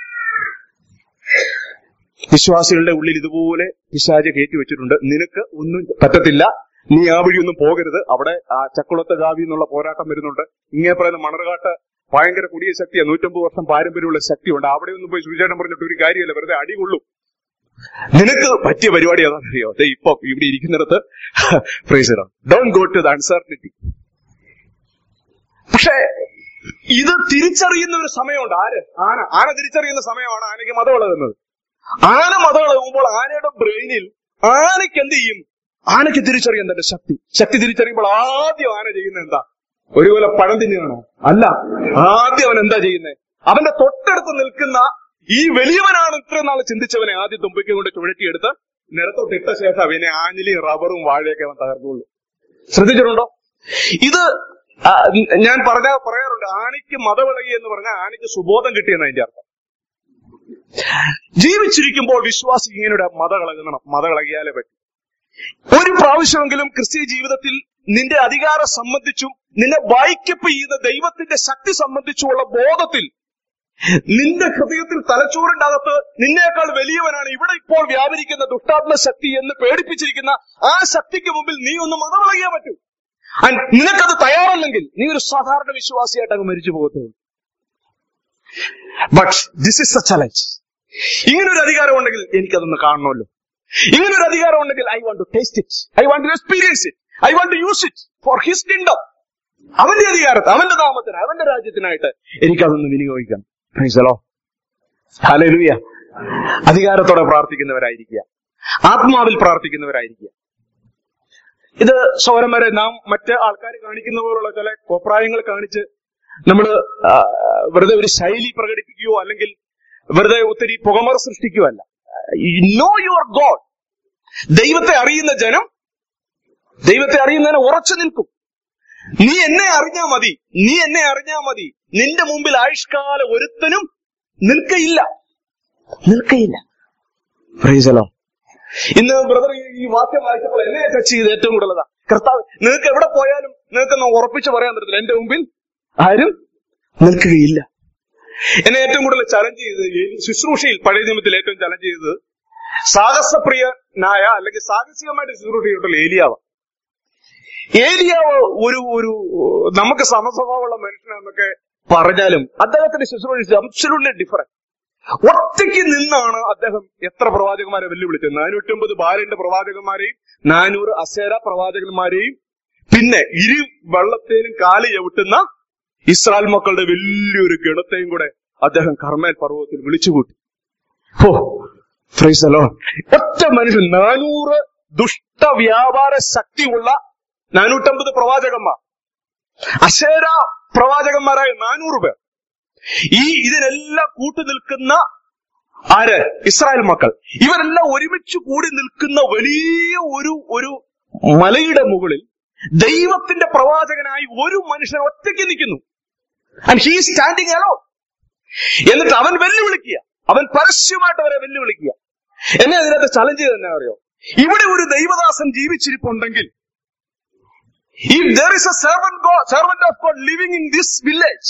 വിശ്വാസികളുടെ ഉള്ളിൽ ഇതുപോലെ പിശാച് കയറ്റി വെച്ചിട്ടുണ്ട്. നിനക്ക് ഒന്നും പറ്റത്തില്ല, നീ ആ വഴിയൊന്നും പോകരുത്. അവിടെ ആ ചക്കുളത്ത് കാവി എന്നുള്ള പോരാട്ടം വരുന്നുണ്ട്. ഇങ്ങനെ പറയുന്ന മണർകാട്ട് ഭയങ്കര കൊടിയ ശക്തിയാണ്. 150 വർഷം പാരമ്പര്യമുള്ള ശക്തിയുണ്ട്. അവിടെ ഒന്നും പോയി സുവിശേഷം പറഞ്ഞിട്ട് ഒരു കാര്യമല്ല, വെറുതെ അടി കൊള്ളും. നിനക്ക് പറ്റിയ പരിപാടി അതാണെന്നറിയോ? ഇപ്പൊ ഇവിടെ ഇരിക്കുന്നിടത്ത് don't go to the uncertainty. പക്ഷെ ഇത് തിരിച്ചറിയുന്ന ഒരു സമയമുണ്ട്. ആന തിരിച്ചറിയുന്ന സമയമാണ് ആനയ്ക്ക് മതവിളകുന്നത്. ആന മതവിളകുമ്പോൾ ആനയുടെ ബ്രെയിനിൽ ആനയ്ക്ക് എന്ത് ചെയ്യും? ആനയ്ക്ക് തിരിച്ചറിയാൻ തന്റെ ശക്തി തിരിച്ചറിയുമ്പോൾ ആദ്യം ആന ചെയ്യുന്നത് എന്താ? ഒരുപോലെ പഴം തിന്നുകയാണോ? അല്ല. ആദ്യം അവൻ എന്താ ചെയ്യുന്നത്? അവന്റെ തൊട്ടടുത്ത് നിൽക്കുന്ന ഈ വലിയവനാണ് ഇത്രയും നാൾ ചിന്തിച്ചവനെ ആദ്യം തുമ്പിക്ക് കൊണ്ട് ചുഴറ്റിയെടുത്ത് നിരത്തോട്ടിട്ട ശേഷം അവനെ ആഞ്ഞിലിയും റബ്ബറും വാഴയൊക്കെ അവൻ തകർന്നുള്ളൂ. ശ്രദ്ധിച്ചിട്ടുണ്ടോ? ഇത് ഞാൻ പറയാറുണ്ട്, ആനയ്ക്ക് മതവിളകി എന്ന് പറഞ്ഞാൽ ആനയ്ക്ക് സുബോധം കിട്ടിയെന്ന് അതിന്റെ അർത്ഥം. ജീവിച്ചിരിക്കുമ്പോൾ വിശ്വാസിക്ക് ഇങ്ങനെ മതകളകിയാലേ പറ്റും. ഒരു പ്രാവശ്യമെങ്കിലും ക്രിസ്തീയ ജീവിതത്തിൽ നിന്റെ അധികാരം സംബന്ധിച്ചും നിന്നെ വായിക്കപ്പ് ചെയ്ത ദൈവത്തിന്റെ ശക്തി സംബന്ധിച്ചുമുള്ള ബോധത്തിൽ നിന്റെ ഹൃദയത്തിൽ തലച്ചോറിന്റെ അകത്ത് നിന്നേക്കാൾ വലിയവനാണ് ഇവിടെ ഇപ്പോൾ വ്യാപരിക്കുന്ന ദുഷ്ടാത്മ ശക്തി എന്ന് പേടിപ്പിച്ചിരിക്കുന്ന ആ ശക്തിക്ക് മുമ്പിൽ നീ ഒന്ന് മതവിളകിയാൻ പറ്റൂ. നിനക്കത് തയ്യാറല്ലെങ്കിൽ നീ ഒരു സാധാരണ വിശ്വാസിയായിട്ട് അങ്ങ് മരിച്ചു പോകത്തുള്ളൂ. But this is a challenge. ഇങ്ങനൊരു അധികാരം ഉണ്ടെങ്കിൽ എനിക്കതൊന്ന് കാണണമല്ലോ. ഇങ്ങനൊരു അധികാരം ഉണ്ടെങ്കിൽ I want to taste it, I want to experience it, I want to use it for his kingdom. അവന്റെ അധികാരത്തെ, അവന്റെ നാമത്തിന്, അവന്റെ രാജ്യത്തിനായിട്ട് എനിക്കതൊന്ന് വിനിയോഗിക്കണം. Praise the Lord. ഹല്ലേലൂയ. അധികാരത്തോടെ പ്രാർത്ഥിക്കുന്നവരായിരിക്കുക, ആത്മാവിൽ പ്രാർത്ഥിക്കുന്നവരായിരിക്കുക. ഇത് സഹോദരന്മാരെ, നാം മറ്റ് ആൾക്കാർ കാണിക്കുന്ന പോലുള്ള ചില കോപ്രായങ്ങൾ കാണിച്ച് നമ്മൾ വെറുതെ ഒരു ശൈലി പ്രകടിപ്പിക്കുകയോ അല്ലെങ്കിൽ വെറുതെ ഒത്തിരി പുകമറ സൃഷ്ടിക്കുകയോ അല്ല. Know your God. ദൈവത്തെ അറിയുന്ന ജനം ദൈവത്തെ അറിയുന്നതിനെ ഉറച്ചു നിൽക്കും. നീ എന്നെ അറിഞ്ഞാ മതി. നിന്റെ മുമ്പിൽ ആയുഷ്കാലം ഒരുത്തനും നിൽക്കയില്ല. Praise the Lord. ഇന്ന് ബ്രദർ ഈ വാക്യം വായിച്ചപ്പോൾ എന്നെ ടച്ച് ചെയ്ത് ഏറ്റവും കൂടുതലതാ. കർത്താവ്, നിങ്ങൾക്ക് എവിടെ പോയാലും നിങ്ങൾക്ക് ഉറപ്പിച്ച് പറയാൻ പറ്റത്തില്ല, എന്റെ മുമ്പിൽ ആരും നിൽക്കുകയില്ല. എന്നെ ഏറ്റവും കൂടുതൽ ചലഞ്ച് ചെയ്തത് ശുശ്രൂഷയിൽ, പഴയ നിയമത്തിൽ ഏറ്റവും ചലഞ്ച് ചെയ്തത് സാഹസപ്രിയനായ അല്ലെങ്കിൽ സാഹസികമായിട്ട് ശുശ്രൂഷ ചെയ്തിട്ടുള്ള ഏലിയാവ് ഒരു നമുക്ക് സമസ്വഭാവമുള്ള മനുഷ്യനെന്നൊക്കെ പറഞ്ഞാലും അദ്ദേഹത്തിന്റെ ശുശ്രൂഷ അബ്സല്യൂട്ട്ലി ഡിഫറന്റ്. ഒറ്റയ്ക്ക് നിന്നാണ് അദ്ദേഹം എത്ര പ്രവാചകന്മാരെ വെല്ലുവിളിച്ചത്. 450 ബാലിന്റെ പ്രവാചകന്മാരെയും 400 അസേര പ്രവാചകന്മാരെയും പിന്നെ വെള്ളത്തേലും കാല് ചവിട്ടുന്ന ഇസ്രായേൽ മക്കളുടെ വലിയൊരു ഗണത്തെയും കൂടെ അദ്ദേഹം കർമ്മേൽ പർവ്വതത്തിൽ വിളിച്ചുകൂട്ടി. Praise the Lord. ഒറ്റ മനുഷ്യൻ 400 ദുഷ്ട വ്യാപാര ശക്തിയുള്ള 450 പ്രവാചകന്മാർ, അശേര പ്രവാചകന്മാരായ 400 പേർ, ഇതിനെല്ലാം കൂട്ടുനിൽക്കുന്ന ആര്? ഇസ്രായേൽ മക്കൾ. ഇവരെല്ലാം ഒരുമിച്ച് കൂടി നിൽക്കുന്ന വലിയ ഒരു മലയുടെ മുകളിൽ ദൈവത്തിന്റെ പ്രവാചകനായി ഒരു മനുഷ്യൻ ഒറ്റയ്ക്ക് നിൽക്കുന്നു. And he is standing alone. എന്നിട്ട് അവൻ വെല്ലുവിളിക്കുക, അവൻ പരസ്യമായിട്ട് അവരെ വെല്ലുവിളിക്കുക. എന്നെ അതിനകത്ത് ചലഞ്ച് ചെയ്ത് തന്നെ അറിയോ? ഇവിടെ ഒരു ദൈവദാസൻ ജീവിച്ചിരിപ്പുണ്ടെങ്കിൽ, if there is a servant of God living in this village,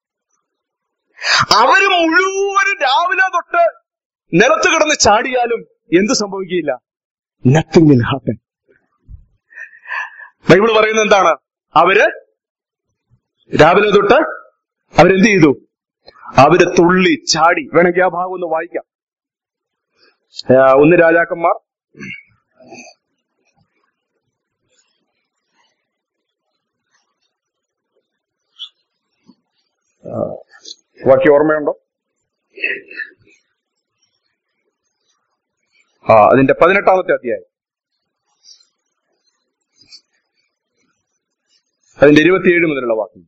അവര് മുഴുവനും രാവിലെ തൊട്ട് നിലത്ത് കിടന്ന് ചാടിയാലും എന്ത് സംഭവിക്കില്ല? Nothing will happen. ബൈബിൾ പറയുന്നത് എന്താണ്? അവര് രാവിലെ തൊട്ട് അവരെന്ത് ചെയ്തു? അവര് തുള്ളി ചാടി. വേണമെങ്കിൽ ആ ഭാഗം ഒന്ന് വായിക്കാം. 1 രാജാക്കന്മാർ ഓർമ്മയുണ്ടോ? അതിന്റെ 18-ാമത്തെ അധ്യായം. അതിന്റെ 27 മുതലുള്ള വാക്യം.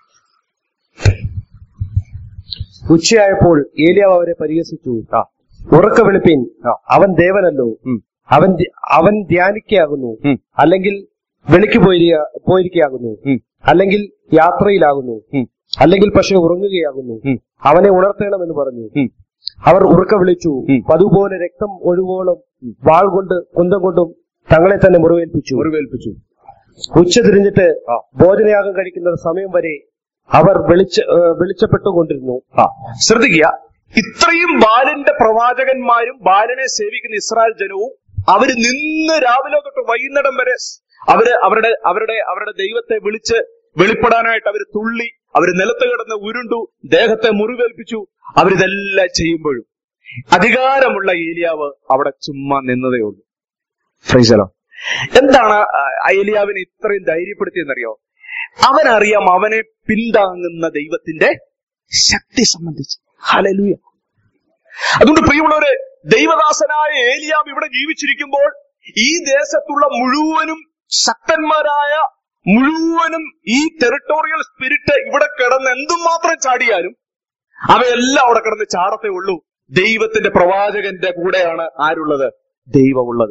ഉച്ചയായപ്പോൾ ഏലിയാവ് അവരെ പരിഹസിച്ചു. ഉറക്കെ വിളിപ്പിൻ, അവൻ ദേവനല്ലോ, അവൻ ധ്യാനിക്കയാകുന്നു, അല്ലെങ്കിൽ വെളിക്ക് പോയിരിക്കയാകുന്നു, അല്ലെങ്കിൽ യാത്രയിലാകുന്നു, അല്ലെങ്കിൽ പക്ഷെ ഉറങ്ങുകയാകുന്നു. അവനെ ഉണർത്തണമെന്ന് പറഞ്ഞു. അവർ ഉറക്കെ വിളിച്ചു. പതുപോലെ രക്തം ഒഴുകോളം വാൾ കൊണ്ട് കുന്തം കൊണ്ടും തങ്ങളെ തന്നെ മുറിവേൽപ്പിച്ചു. ഉച്ച തിരിഞ്ഞിട്ട് ഭോജനയാഗം കഴിക്കുന്ന സമയം വരെ അവർ വെളിച്ചപ്പെട്ടുകൊണ്ടിരുന്നു. ശ്രദ്ധിക്കുക, ഇത്രയും ബാലന്റെ പ്രവാചകന്മാരും ബാലനെ സേവിക്കുന്ന ഇസ്രായേൽ ജനവും അവര് നിന്ന് രാവിലെ തൊട്ട് വൈകുന്നേരം വരെ അവരുടെ ദൈവത്തെ വിളിച്ച് വെളിപ്പെടാനായിട്ട് അവര് തുള്ളി, അവര് നിലത്ത് കിടന്ന് ഉരുണ്ടു, ദേഹത്തെ മുറിവേൽപ്പിച്ചു. അവരിതെല്ലാം ചെയ്യുമ്പോഴും അധികാരമുള്ള ഏലിയാവ് അവിടെ ചുമ്മാ നിന്നതേ ഉള്ളൂ. ഫ്രൈസലോ, എന്താണ് ഏലിയാവിനെ ഇത്രയും ധൈര്യപ്പെടുത്തിയെന്നറിയോ? അവനറിയാം അവനെ പിന്താങ്ങുന്ന ദൈവത്തിന്റെ ശക്തി സംബന്ധിച്ച്. ഹല്ലേലൂയ. അതുകൊണ്ട് പ്രിയമുള്ളവരെ, ദൈവദാസനായ ഏലിയാവ് ഇവിടെ ജീവിച്ചിരിക്കുമ്പോൾ ഈ ദേശത്തുള്ള മുഴുവനും ശക്തന്മാരായ മുഴുവനും ഈ ടെറിട്ടോറിയൽ സ്പിരിറ്റ് ഇവിടെ കിടന്ന് എന്തുമാത്രം ചാടിയാലും അവയെല്ലാം അവിടെ കിടന്ന് ചാടത്തേ ഉള്ളൂ. ദൈവത്തിന്റെ പ്രവാചകന്റെ കൂടെയാണ് ആരുള്ളത്? ദൈവമുള്ളത്.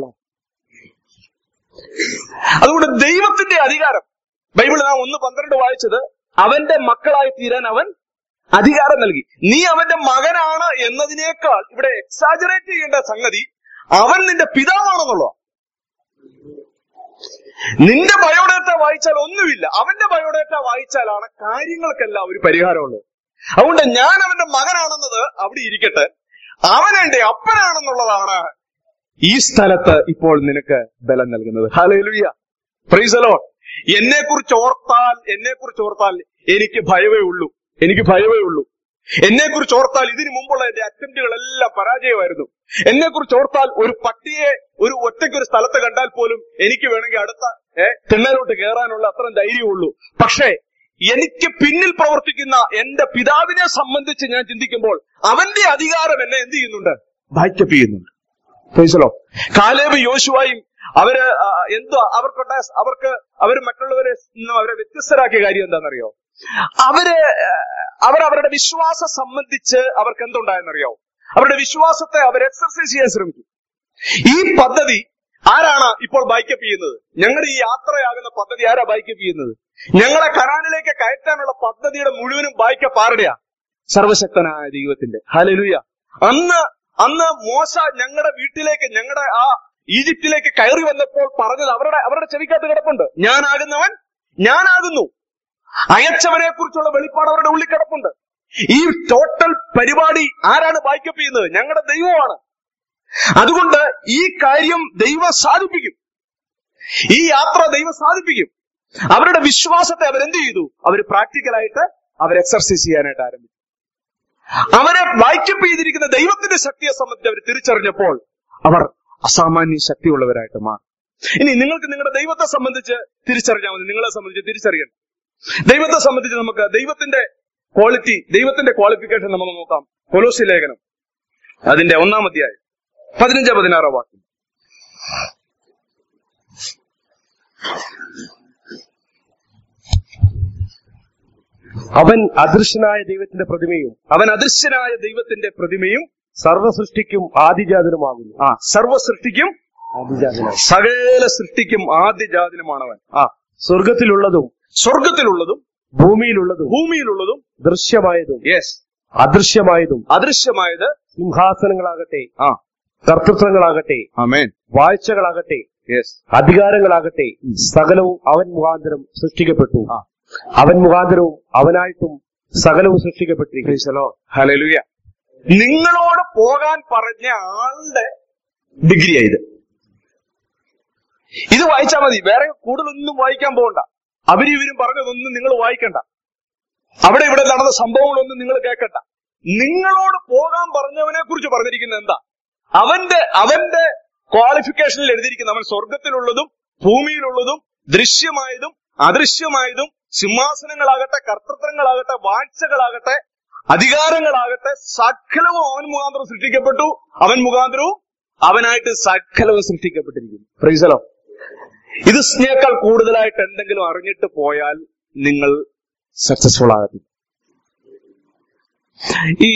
അതുകൊണ്ട് ദൈവത്തിന്റെ അധികാരം, ബൈബിൾ നാം 1:12 വായിച്ചത്, അവന്റെ മക്കളായി തീരാൻ അവൻ അധികാരം നൽകി. നീ അവന്റെ മകനാണ് എന്നതിനേക്കാൾ ഇവിടെ എക്സാജറേറ്റ് ചെയ്യേണ്ട സംഗതി അവൻ നിന്റെ പിതാവാണെന്നുള്ളതാണ്. നിന്റെ ബയോഡേറ്റ വായിച്ചാൽ ഒന്നുമില്ല, അവന്റെ ബയോഡേറ്റ വായിച്ചാലാണ് കാര്യങ്ങൾക്കെല്ലാം ഒരു പരിഹാരമുള്ളത്. അതുകൊണ്ട് ഞാൻ അവന്റെ മകനാണെന്നത് അവിടെ ഇരിക്കട്ടെ, അവൻ എന്റെ അപ്പനാണെന്നുള്ളതാണ് ഈ സ്ഥലത്ത് ഇപ്പോൾ നിനക്ക് ബലം നൽകുന്നത്. Hallelujah, praise the Lord. എന്നെക്കുറിച്ച് ഓർത്താൽ എനിക്ക് ഭയമേ ഉള്ളൂ. എന്നെക്കുറിച്ച് ഓർത്താൽ ഇതിനു മുമ്പുള്ള എന്റെ അറ്റംപ്റ്റുകളെല്ലാം പരാജയമായിരുന്നു. എന്നെക്കുറിച്ച് ഓർത്താൽ ഒരു പട്ടിയെ ഒരു ഒറ്റയ്ക്കൊരു സ്ഥലത്ത് കണ്ടാൽ പോലും എനിക്ക് വേണമെങ്കിൽ അടുത്ത തിണ്ണയിലോട്ട് കയറാനുള്ള അത്രയും ധൈര്യമുള്ളൂ. പക്ഷേ എനിക്ക് പിന്നിൽ പ്രവർത്തിക്കുന്ന എന്റെ പിതാവിനെ സംബന്ധിച്ച് ഞാൻ ചിന്തിക്കുമ്പോൾ അവന്റെ അധികാരം എന്നെ എന്ത് ചെയ്യുന്നുണ്ട്? ബാക്കപ്പ് ചെയ്യുന്നുണ്ട്. കാലേബ് യോശുവയും അവര് അവര് മറ്റുള്ളവരെ അവരെ വ്യത്യസ്തരാക്കിയ കാര്യം എന്താണെന്നറിയോ? അവരുടെ വിശ്വാസം സംബന്ധിച്ച് അവർക്ക് എന്തുണ്ടായെന്നറിയോ? അവരുടെ വിശ്വാസത്തെ അവർ എക്സർസൈസ് ചെയ്യാൻ ശ്രമിച്ചു. ഈ പദ്ധതി ആരാണ് ഇപ്പോൾ ബൈക്കപ്പ് ചെയ്യുന്നത്? ഞങ്ങളുടെ ഈ യാത്രയാകുന്ന പദ്ധതി ആരാ ബൈക്കപ്പ് ചെയ്യുന്നത്? ഞങ്ങളെ കനാനിലേക്ക് കയറ്റാനുള്ള പദ്ധതിയുടെ മുഴുവനും ബൈക്കപ്പ് ആരുടെയാ? സർവശക്തനായ ദൈവത്തിന്റെ. ഹല്ലേലൂയ. അന്ന് മോശ ഞങ്ങളുടെ വീട്ടിലേക്ക്, ഞങ്ങളുടെ ആ ഈജിപ്തിലേക്ക് കയറി വന്നപ്പോൾ പറഞ്ഞത് അവരുടെ ചെവിക്കകത്ത് കിടപ്പുണ്ട്. ഞാനാകുന്നു. അയച്ചവനെ കുറിച്ചുള്ള വെളിപ്പാട് അവരുടെ ഉള്ളിൽ കിടപ്പുണ്ട്. ഈ ടോട്ടൽ പരിപാടി ആരാണ് ബാക്കപ്പ് ചെയ്യുന്നത്? ഞങ്ങളുടെ ദൈവമാണ്. അതുകൊണ്ട് ഈ കാര്യം ദൈവം സാധിപ്പിക്കും. ഈ യാത്ര ദൈവം സാധിപ്പിക്കും. അവരുടെ വിശ്വാസത്തെ അവരെന്ത് ചെയ്തു? അവർ പ്രാക്ടിക്കലായിട്ട് അവർ എക്സർസൈസ് ചെയ്യാനായിട്ട് ആരംഭിച്ചു. അവരെ ബാക്കപ്പ് ചെയ്തിരിക്കുന്ന ദൈവത്തിന്റെ ശക്തിയെ സംബന്ധിച്ച് അവർ തിരിച്ചറിഞ്ഞപ്പോൾ അവർ അസാമാന്യ ശക്തിയുള്ളവരായിട്ട് മാറി. ഇനി നിങ്ങൾക്ക് നിങ്ങളുടെ ദൈവത്തെ സംബന്ധിച്ച് തിരിച്ചറിഞ്ഞാൽ മതി. നിങ്ങളെ സംബന്ധിച്ച് തിരിച്ചറിയണം. ദൈവത്തെ സംബന്ധിച്ച് നമുക്ക് ദൈവത്തിന്റെ ക്വാളിറ്റി, ദൈവത്തിന്റെ ക്വാളിഫിക്കേഷൻ നമുക്ക് നോക്കാം. കൊലോസ്യ ലേഖനം അതിന്റെ 1-ാം അധ്യായം 15-16 വാക്യം. അവൻ അദൃശ്യനായ ദൈവത്തിന്റെ പ്രതിമയും സർവസൃഷ്ടിക്കും ആദിജാതനുമാകുന്നു. സർവസൃഷ്ടിക്കും സകല സൃഷ്ടിക്കും ആദിജാതനുമാണവൻ. സ്വർഗത്തിലുള്ളതും ഭൂമിയിലുള്ളതും ദൃശ്യമായതും അദൃശ്യമായത് സിംഹാസനങ്ങളാകട്ടെ, കർത്തൃത്വങ്ങളാകട്ടെ, വാഴ്ചകളാകട്ടെ, അധികാരങ്ങളാകട്ടെ, സകലവും അവൻ മുഖാന്തരം സൃഷ്ടിക്കപ്പെട്ടു. അവൻ മുഖാന്തരവും അവനായിട്ടും സകലവും സൃഷ്ടിക്കപ്പെട്ടിരിക്കുന്നു. ഹല്ലേലൂയ. നിങ്ങളോട് പോകാൻ പറഞ്ഞ ആളുടെ ഡിഗ്രിയാ ഇത് വായിച്ചാൽ മതി. വേറെ കൂടുതലൊന്നും വായിക്കാൻ പോകണ്ട. അവരിവരും പറഞ്ഞതൊന്നും നിങ്ങൾ വായിക്കണ്ട. അവിടെ ഇവിടെ നടന്ന സംഭവങ്ങളൊന്നും നിങ്ങൾ കേൾക്കണ്ട. നിങ്ങളോട് പോകാൻ പറഞ്ഞവനെ കുറിച്ച് പറഞ്ഞിരിക്കുന്നത് എന്താ? അവന്റെ ക്വാളിഫിക്കേഷനിൽ എഴുതിയിരിക്കുന്ന അവൻ സ്വർഗത്തിലുള്ളതും ഭൂമിയിലുള്ളതും ദൃശ്യമായതും അദൃശ്യമായതും സിംഹാസനങ്ങളാകട്ടെ, കർത്തൃത്വങ്ങളാകട്ടെ, വാഴ്ചകളാകട്ടെ, അധികാരങ്ങളാകട്ടെ, സകലവും അവൻ മുഖാന്തരം സൃഷ്ടിക്കപ്പെട്ടു. അവൻ മുഖാന്തരവും അവനായിട്ട് സകലവും സൃഷ്ടിക്കപ്പെട്ടിരിക്കുന്നു. Price the Lord. ഇതിനേക്കാൾ കൂടുതലായിട്ട് എന്തെങ്കിലും അറിഞ്ഞിട്ട് പോയാൽ നിങ്ങൾ സക്സസ്ഫുൾ ആകത്തില്ല. ഈ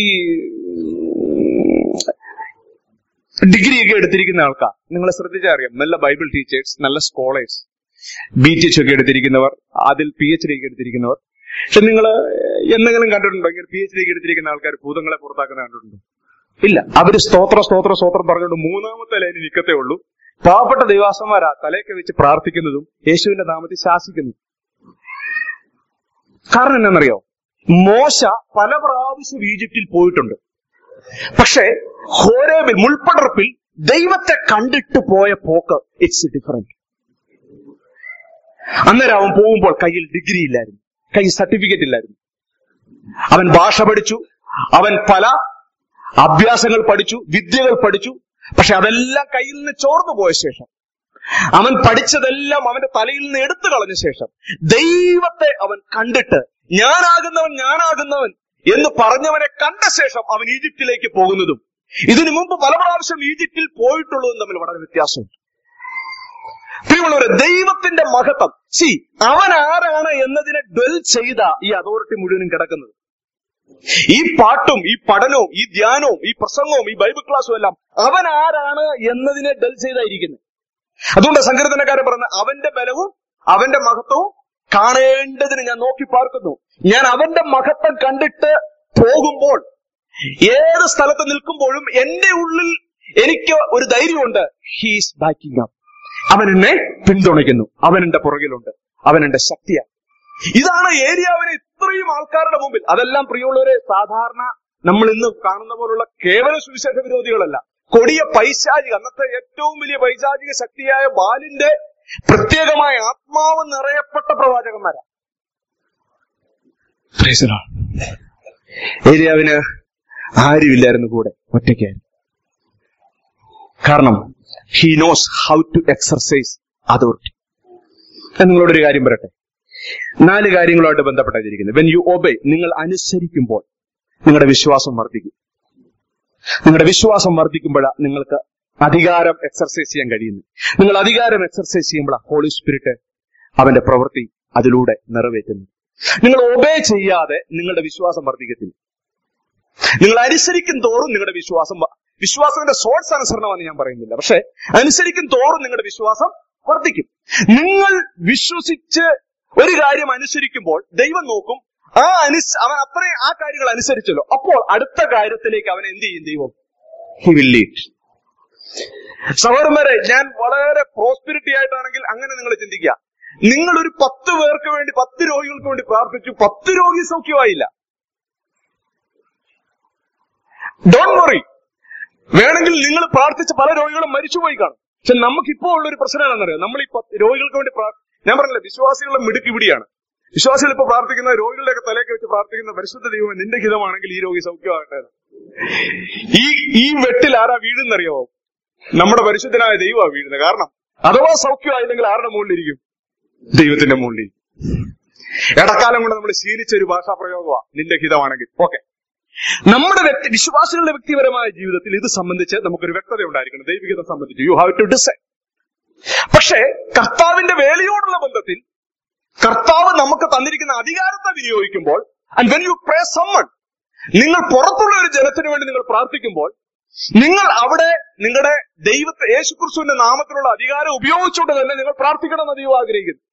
ഡിഗ്രിയൊക്കെ എടുത്തിരിക്കുന്ന ആൾക്കാർ നിങ്ങളെ ശ്രദ്ധിച്ചാൽ അറിയാം, നല്ല ബൈബിൾ ടീച്ചേഴ്സ്, നല്ല സ്കോളേഴ്സ്, BTech ഒക്കെ എടുത്തിരിക്കുന്നവർ, അതിൽ PhD ഒക്കെ എടുത്തിരിക്കുന്നവർ. പക്ഷെ നിങ്ങൾ എന്തെങ്കിലും കണ്ടിട്ടുണ്ടോ ഇങ്ങനെ PhD ഒക്കെ എടുത്തിരിക്കുന്ന ആൾക്കാർ ഭൂതങ്ങളെ പുറത്താക്കുന്ന കണ്ടിട്ടുണ്ടോ? ഇല്ല. അവര് സ്തോത്രം പറഞ്ഞുകൊണ്ട് മൂന്നാമത്തെ ലൈനിൽ നിൽക്കത്തേ ഉള്ളൂ. പാവപ്പെട്ട ദൈവാസന്മാരാ തലയൊക്കെ വെച്ച് പ്രാർത്ഥിക്കുന്നതും യേശുവിന്റെ നാമത്തിൽ ശാസിക്കുന്നു. കാരണം എന്താണെന്നറിയോ? മോശ പല പ്രാവശ്യം ഈജിപ്തിൽ പോയിട്ടുണ്ട്. പക്ഷേ ഹോരേബിൽ മുൾപ്പടർപ്പിൽ ദൈവത്തെ കണ്ടിട്ട് പോയ പോക്ക് ഇറ്റ്സ് ഡിഫറെന്റ്. അന്നേരം അവൻ പോകുമ്പോൾ കയ്യിൽ ഡിഗ്രി ഇല്ലായിരുന്നു, കയ്യിൽ സർട്ടിഫിക്കറ്റ് ഇല്ലായിരുന്നു. അവൻ ഭാഷ പഠിച്ചു, അവൻ പല അഭ്യാസങ്ങൾ പഠിച്ചു, വിദ്യകൾ പഠിച്ചു. പക്ഷെ അതെല്ലാം കയ്യിൽ നിന്ന് ചോർന്നു പോയ ശേഷം, അവൻ പഠിച്ചതെല്ലാം അവന്റെ തലയിൽ നിന്ന് എടുത്തു കളഞ്ഞ ശേഷം, ദൈവത്തെ അവൻ കണ്ടിട്ട് ഞാനാകുന്നവൻ എന്ന് പറഞ്ഞവനെ കണ്ട ശേഷം അവൻ ഈജിപ്തിലേക്ക് പോകുന്നതും ഇതിനു മുമ്പ് പല പ്രാവശ്യം ഈജിപ്തിൽ പോയിട്ടുള്ളതും തമ്മിൽ വളരെ വ്യത്യാസമുണ്ട്. പ്രിയമുള്ളവരെ, ദൈവത്തിന്റെ മഹത്വം, അവൻ ആരാണ് എന്നതിനെ ഡ്വെൽ ചെയ്ത ഈ അതോറിറ്റി മുഴുവനും കിടക്കുന്നത്. ഈ പാട്ടും ഈ പഠനവും ഈ ധ്യാനവും ഈ പ്രസംഗവും ഈ ബൈബിൾ ക്ലാസ്സും എല്ലാം അവൻ ആരാണ് എന്നതിനെ ഡെൽ ചെയ്തായിരിക്കുന്നത്. അതുകൊണ്ട് സങ്കീർത്തനക്കാരൻ പറഞ്ഞ അവന്റെ ബലവും അവന്റെ മഹത്വവും കാണേണ്ടതിന് ഞാൻ നോക്കി പാർക്കുന്നു. ഞാൻ അവന്റെ മഹത്വം കണ്ടിട്ട് പോകുമ്പോൾ, ഏത് സ്ഥലത്ത് നിൽക്കുമ്പോഴും എന്റെ ഉള്ളിൽ എനിക്ക് ഒരു ധൈര്യമുണ്ട്. He's backing up. അവൻ എന്നെ പിന്തുണയ്ക്കുന്നു, അവൻ എന്റെ പുറകിലുണ്ട്, അവൻ എന്റെ ശക്തിയാണ്. ഇതാണ് ഏരിയാവിനെ ഇത്രയും ആൾക്കാരുടെ മുമ്പിൽ. അതെല്ലാം പ്രിയമുള്ളവരെ സാധാരണ നമ്മൾ ഇന്ന് കാണുന്ന പോലുള്ള കേവല സുവിശേഷ വിരോധികളല്ല, കൊടിയ പൈശാചിക, അന്നത്തെ ഏറ്റവും വലിയ പൈശാചിക ശക്തിയായ ബാലിന്റെ പ്രത്യേകമായ ആത്മാവ് നിറയപ്പെട്ട പ്രവാചകന്മാരാണ്. ഏരിയാവിന് ആരുമില്ലായിരുന്നു കൂടെ, ഒറ്റയ്ക്കായിരുന്നു. കാരണം he knows how to exercise authority. നിങ്ങളോടൊരു കാര്യം പറയട്ടെ, 4 കാര്യങ്ങളുമായിട്ട് ബന്ധപ്പെട്ടിരിക്കുന്നത്. വെൻ യു ഒബേ, നിങ്ങൾ അനുസരിക്കുമ്പോൾ നിങ്ങളുടെ വിശ്വാസം വർദ്ധിക്കും. നിങ്ങളുടെ വിശ്വാസം വർദ്ധിക്കുമ്പോഴാണ് നിങ്ങൾക്ക് അധികാരം എക്സർസൈസ് ചെയ്യാൻ കഴിയുന്നു. നിങ്ങൾ അധികാരം എക്സർസൈസ് ചെയ്യുമ്പോഴാണ് ഹോളി സ്പിരിറ്റ് അവന്റെ പ്രവൃത്തി അതിലൂടെ നിറവേറ്റുന്നു. നിങ്ങൾ ഒബേ ചെയ്യാതെ നിങ്ങളുടെ വിശ്വാസം വർദ്ധിക്കത്തില്ല. നിങ്ങൾ അനുസരിക്കും തോറും നിങ്ങളുടെ വിശ്വാസത്തിന്റെ സോഴ്സ് അനുസരണമാണെന്ന് ഞാൻ പറയുന്നില്ല, പക്ഷെ അനുസരിക്കും തോറും നിങ്ങളുടെ വിശ്വാസം വർദ്ധിക്കും. നിങ്ങൾ വിശ്വസിച്ച് ഒരു കാര്യം അനുസരിക്കുമ്പോൾ ദൈവം നോക്കും, അവൻ അത്രയും ആ കാര്യങ്ങൾ അനുസരിച്ചല്ലോ, അപ്പോൾ അടുത്ത കാര്യത്തിലേക്ക് അവൻ എന്ത് ചെയ്യും? ദൈവം ഹി വിൽ ലീഡ്. സഹോദരന്മാരെ, ഞാൻ വളരെ പ്രോസ്പെരിറ്റി ആയിട്ടാണെങ്കിൽ അങ്ങനെ നിങ്ങൾ ചിന്തിക്കുക. നിങ്ങൾ ഒരു 10 പേർക്ക് വേണ്ടി, 10 രോഗികൾക്ക് വേണ്ടി പ്രാർത്ഥിച്ചു, 10 രോഗി സൗഖ്യമായില്ല. Don't worry. വേണമെങ്കിൽ നിങ്ങൾ പ്രാർത്ഥിച്ച പല രോഗികളും മരിച്ചുപോയി കാണും. പക്ഷെ നമുക്കിപ്പോ ഉള്ളൊരു പ്രശ്നം എന്താണെന്നറിയാം, നമ്മൾ ഈ 10 രോഗികൾക്ക് വേണ്ടി ഞാൻ പറഞ്ഞില്ല, വിശ്വാസികളുടെ മിടുക്ക് ഇവിടെയാണ്. വിശ്വാസികൾ ഇപ്പൊ പ്രാർത്ഥിക്കുന്ന, രോഗികളുടെയൊക്കെ തലയൊക്കെ വെച്ച് പ്രാർത്ഥിക്കുന്ന, പരിശുദ്ധ ദൈവം നിന്റെ ഹിതമാണെങ്കിൽ ഈ രോഗി സൗഖ്യമാകട്ടെ. ഈ വെട്ടിൽ ആരാ വീഴുന്നറിയാവോ? നമ്മുടെ പരിശുദ്ധനായ ദൈവമാണ് വീഴുന്നത്. കാരണം അഥവാ സൗഖ്യമായില്ലെങ്കിൽ ആരുടെ മുകളിലിരിക്കും? ദൈവത്തിന്റെ മുകളിലിരിക്കും. ഇടക്കാലം കൊണ്ട് നമ്മൾ ശീലിച്ച ഒരു ഭാഷാ പ്രയോഗമാണ് നിന്റെ ഹിതമാണെങ്കിൽ. ഓക്കെ, നമ്മുടെ വിശ്വാസികളുടെ വ്യക്തിപരമായ ജീവിതത്തിൽ ഇത് സംബന്ധിച്ച് നമുക്കൊരു വ്യക്തത ഉണ്ടായിരിക്കണം. ദൈവികത സംബന്ധിച്ച് യു ഹാവ് ടു ഡിസൈഡ്. പക്ഷേ കർത്താവിന്റെ വേലയോടുള്ള ബന്ധത്തിൽ കർത്താവ് നമുക്ക് തന്നിരിക്കുന്ന അധികാരത്തെ വിനിയോഗിക്കുമ്പോൾ, and when you pray summon, നിങ്ങൾ പുറത്തുള്ള ഒരു ജനത്തിന് വേണ്ടി നിങ്ങൾ പ്രാർത്ഥിക്കുമ്പോൾ, നിങ്ങൾ അവിടെ നിങ്ങളുടെ ദൈവത്തെ യേശുക്രിസ്തുവിന്റെ നാമത്തിലുള്ള അധികാരം ഉപയോഗിച്ചുകൊണ്ട് തന്നെ നിങ്ങൾ പ്രാർത്ഥിക്കണമെന്ന് ദൈവം ആഗ്രഹിക്കുന്നു.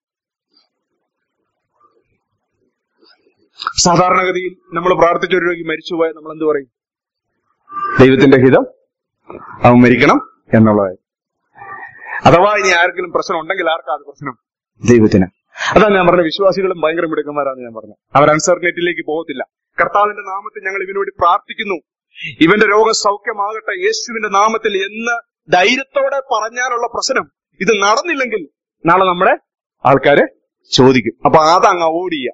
സാധാരണഗതിയിൽ നമ്മൾ പ്രാർത്ഥിച്ച ഒരു രോഗി മരിച്ചുപോയാൽ നമ്മൾ എന്ത് പറയും? ദൈവത്തിന്റെ ഹിതം, അവൻ മരിക്കണം എന്നുള്ളത്. അഥവാ ഇനി ആർക്കെങ്കിലും പ്രശ്നം ഉണ്ടെങ്കിൽ ആർക്കാ അത് പ്രശ്നം? ദൈവത്തിന്. അതാണ് ഞാൻ പറഞ്ഞ, വിശ്വാസികളും ഭയങ്കര മിടുക്കന്മാരാണ് ഞാൻ പറഞ്ഞത്. അവർ അൺസർട്ടനിറ്റിയിലേക്ക് പോകത്തില്ല. കർത്താവിന്റെ നാമത്തിൽ ഞങ്ങൾ ഇവന് വേണ്ടി പ്രാർത്ഥിക്കുന്നു, ഇവന്റെ രോഗം സൗഖ്യമാകട്ടെ യേശുവിന്റെ നാമത്തിൽ എന്ന് ധൈര്യത്തോടെ പറഞ്ഞാലുള്ള പ്രശ്നം. ഇത് നടന്നില്ലെങ്കിൽ നാളെ നമ്മുടെ ആൾക്കാര് ചോദിക്കും. അപ്പൊ അതങ്ങ് അവോയ്ഡ് ചെയ്യാം.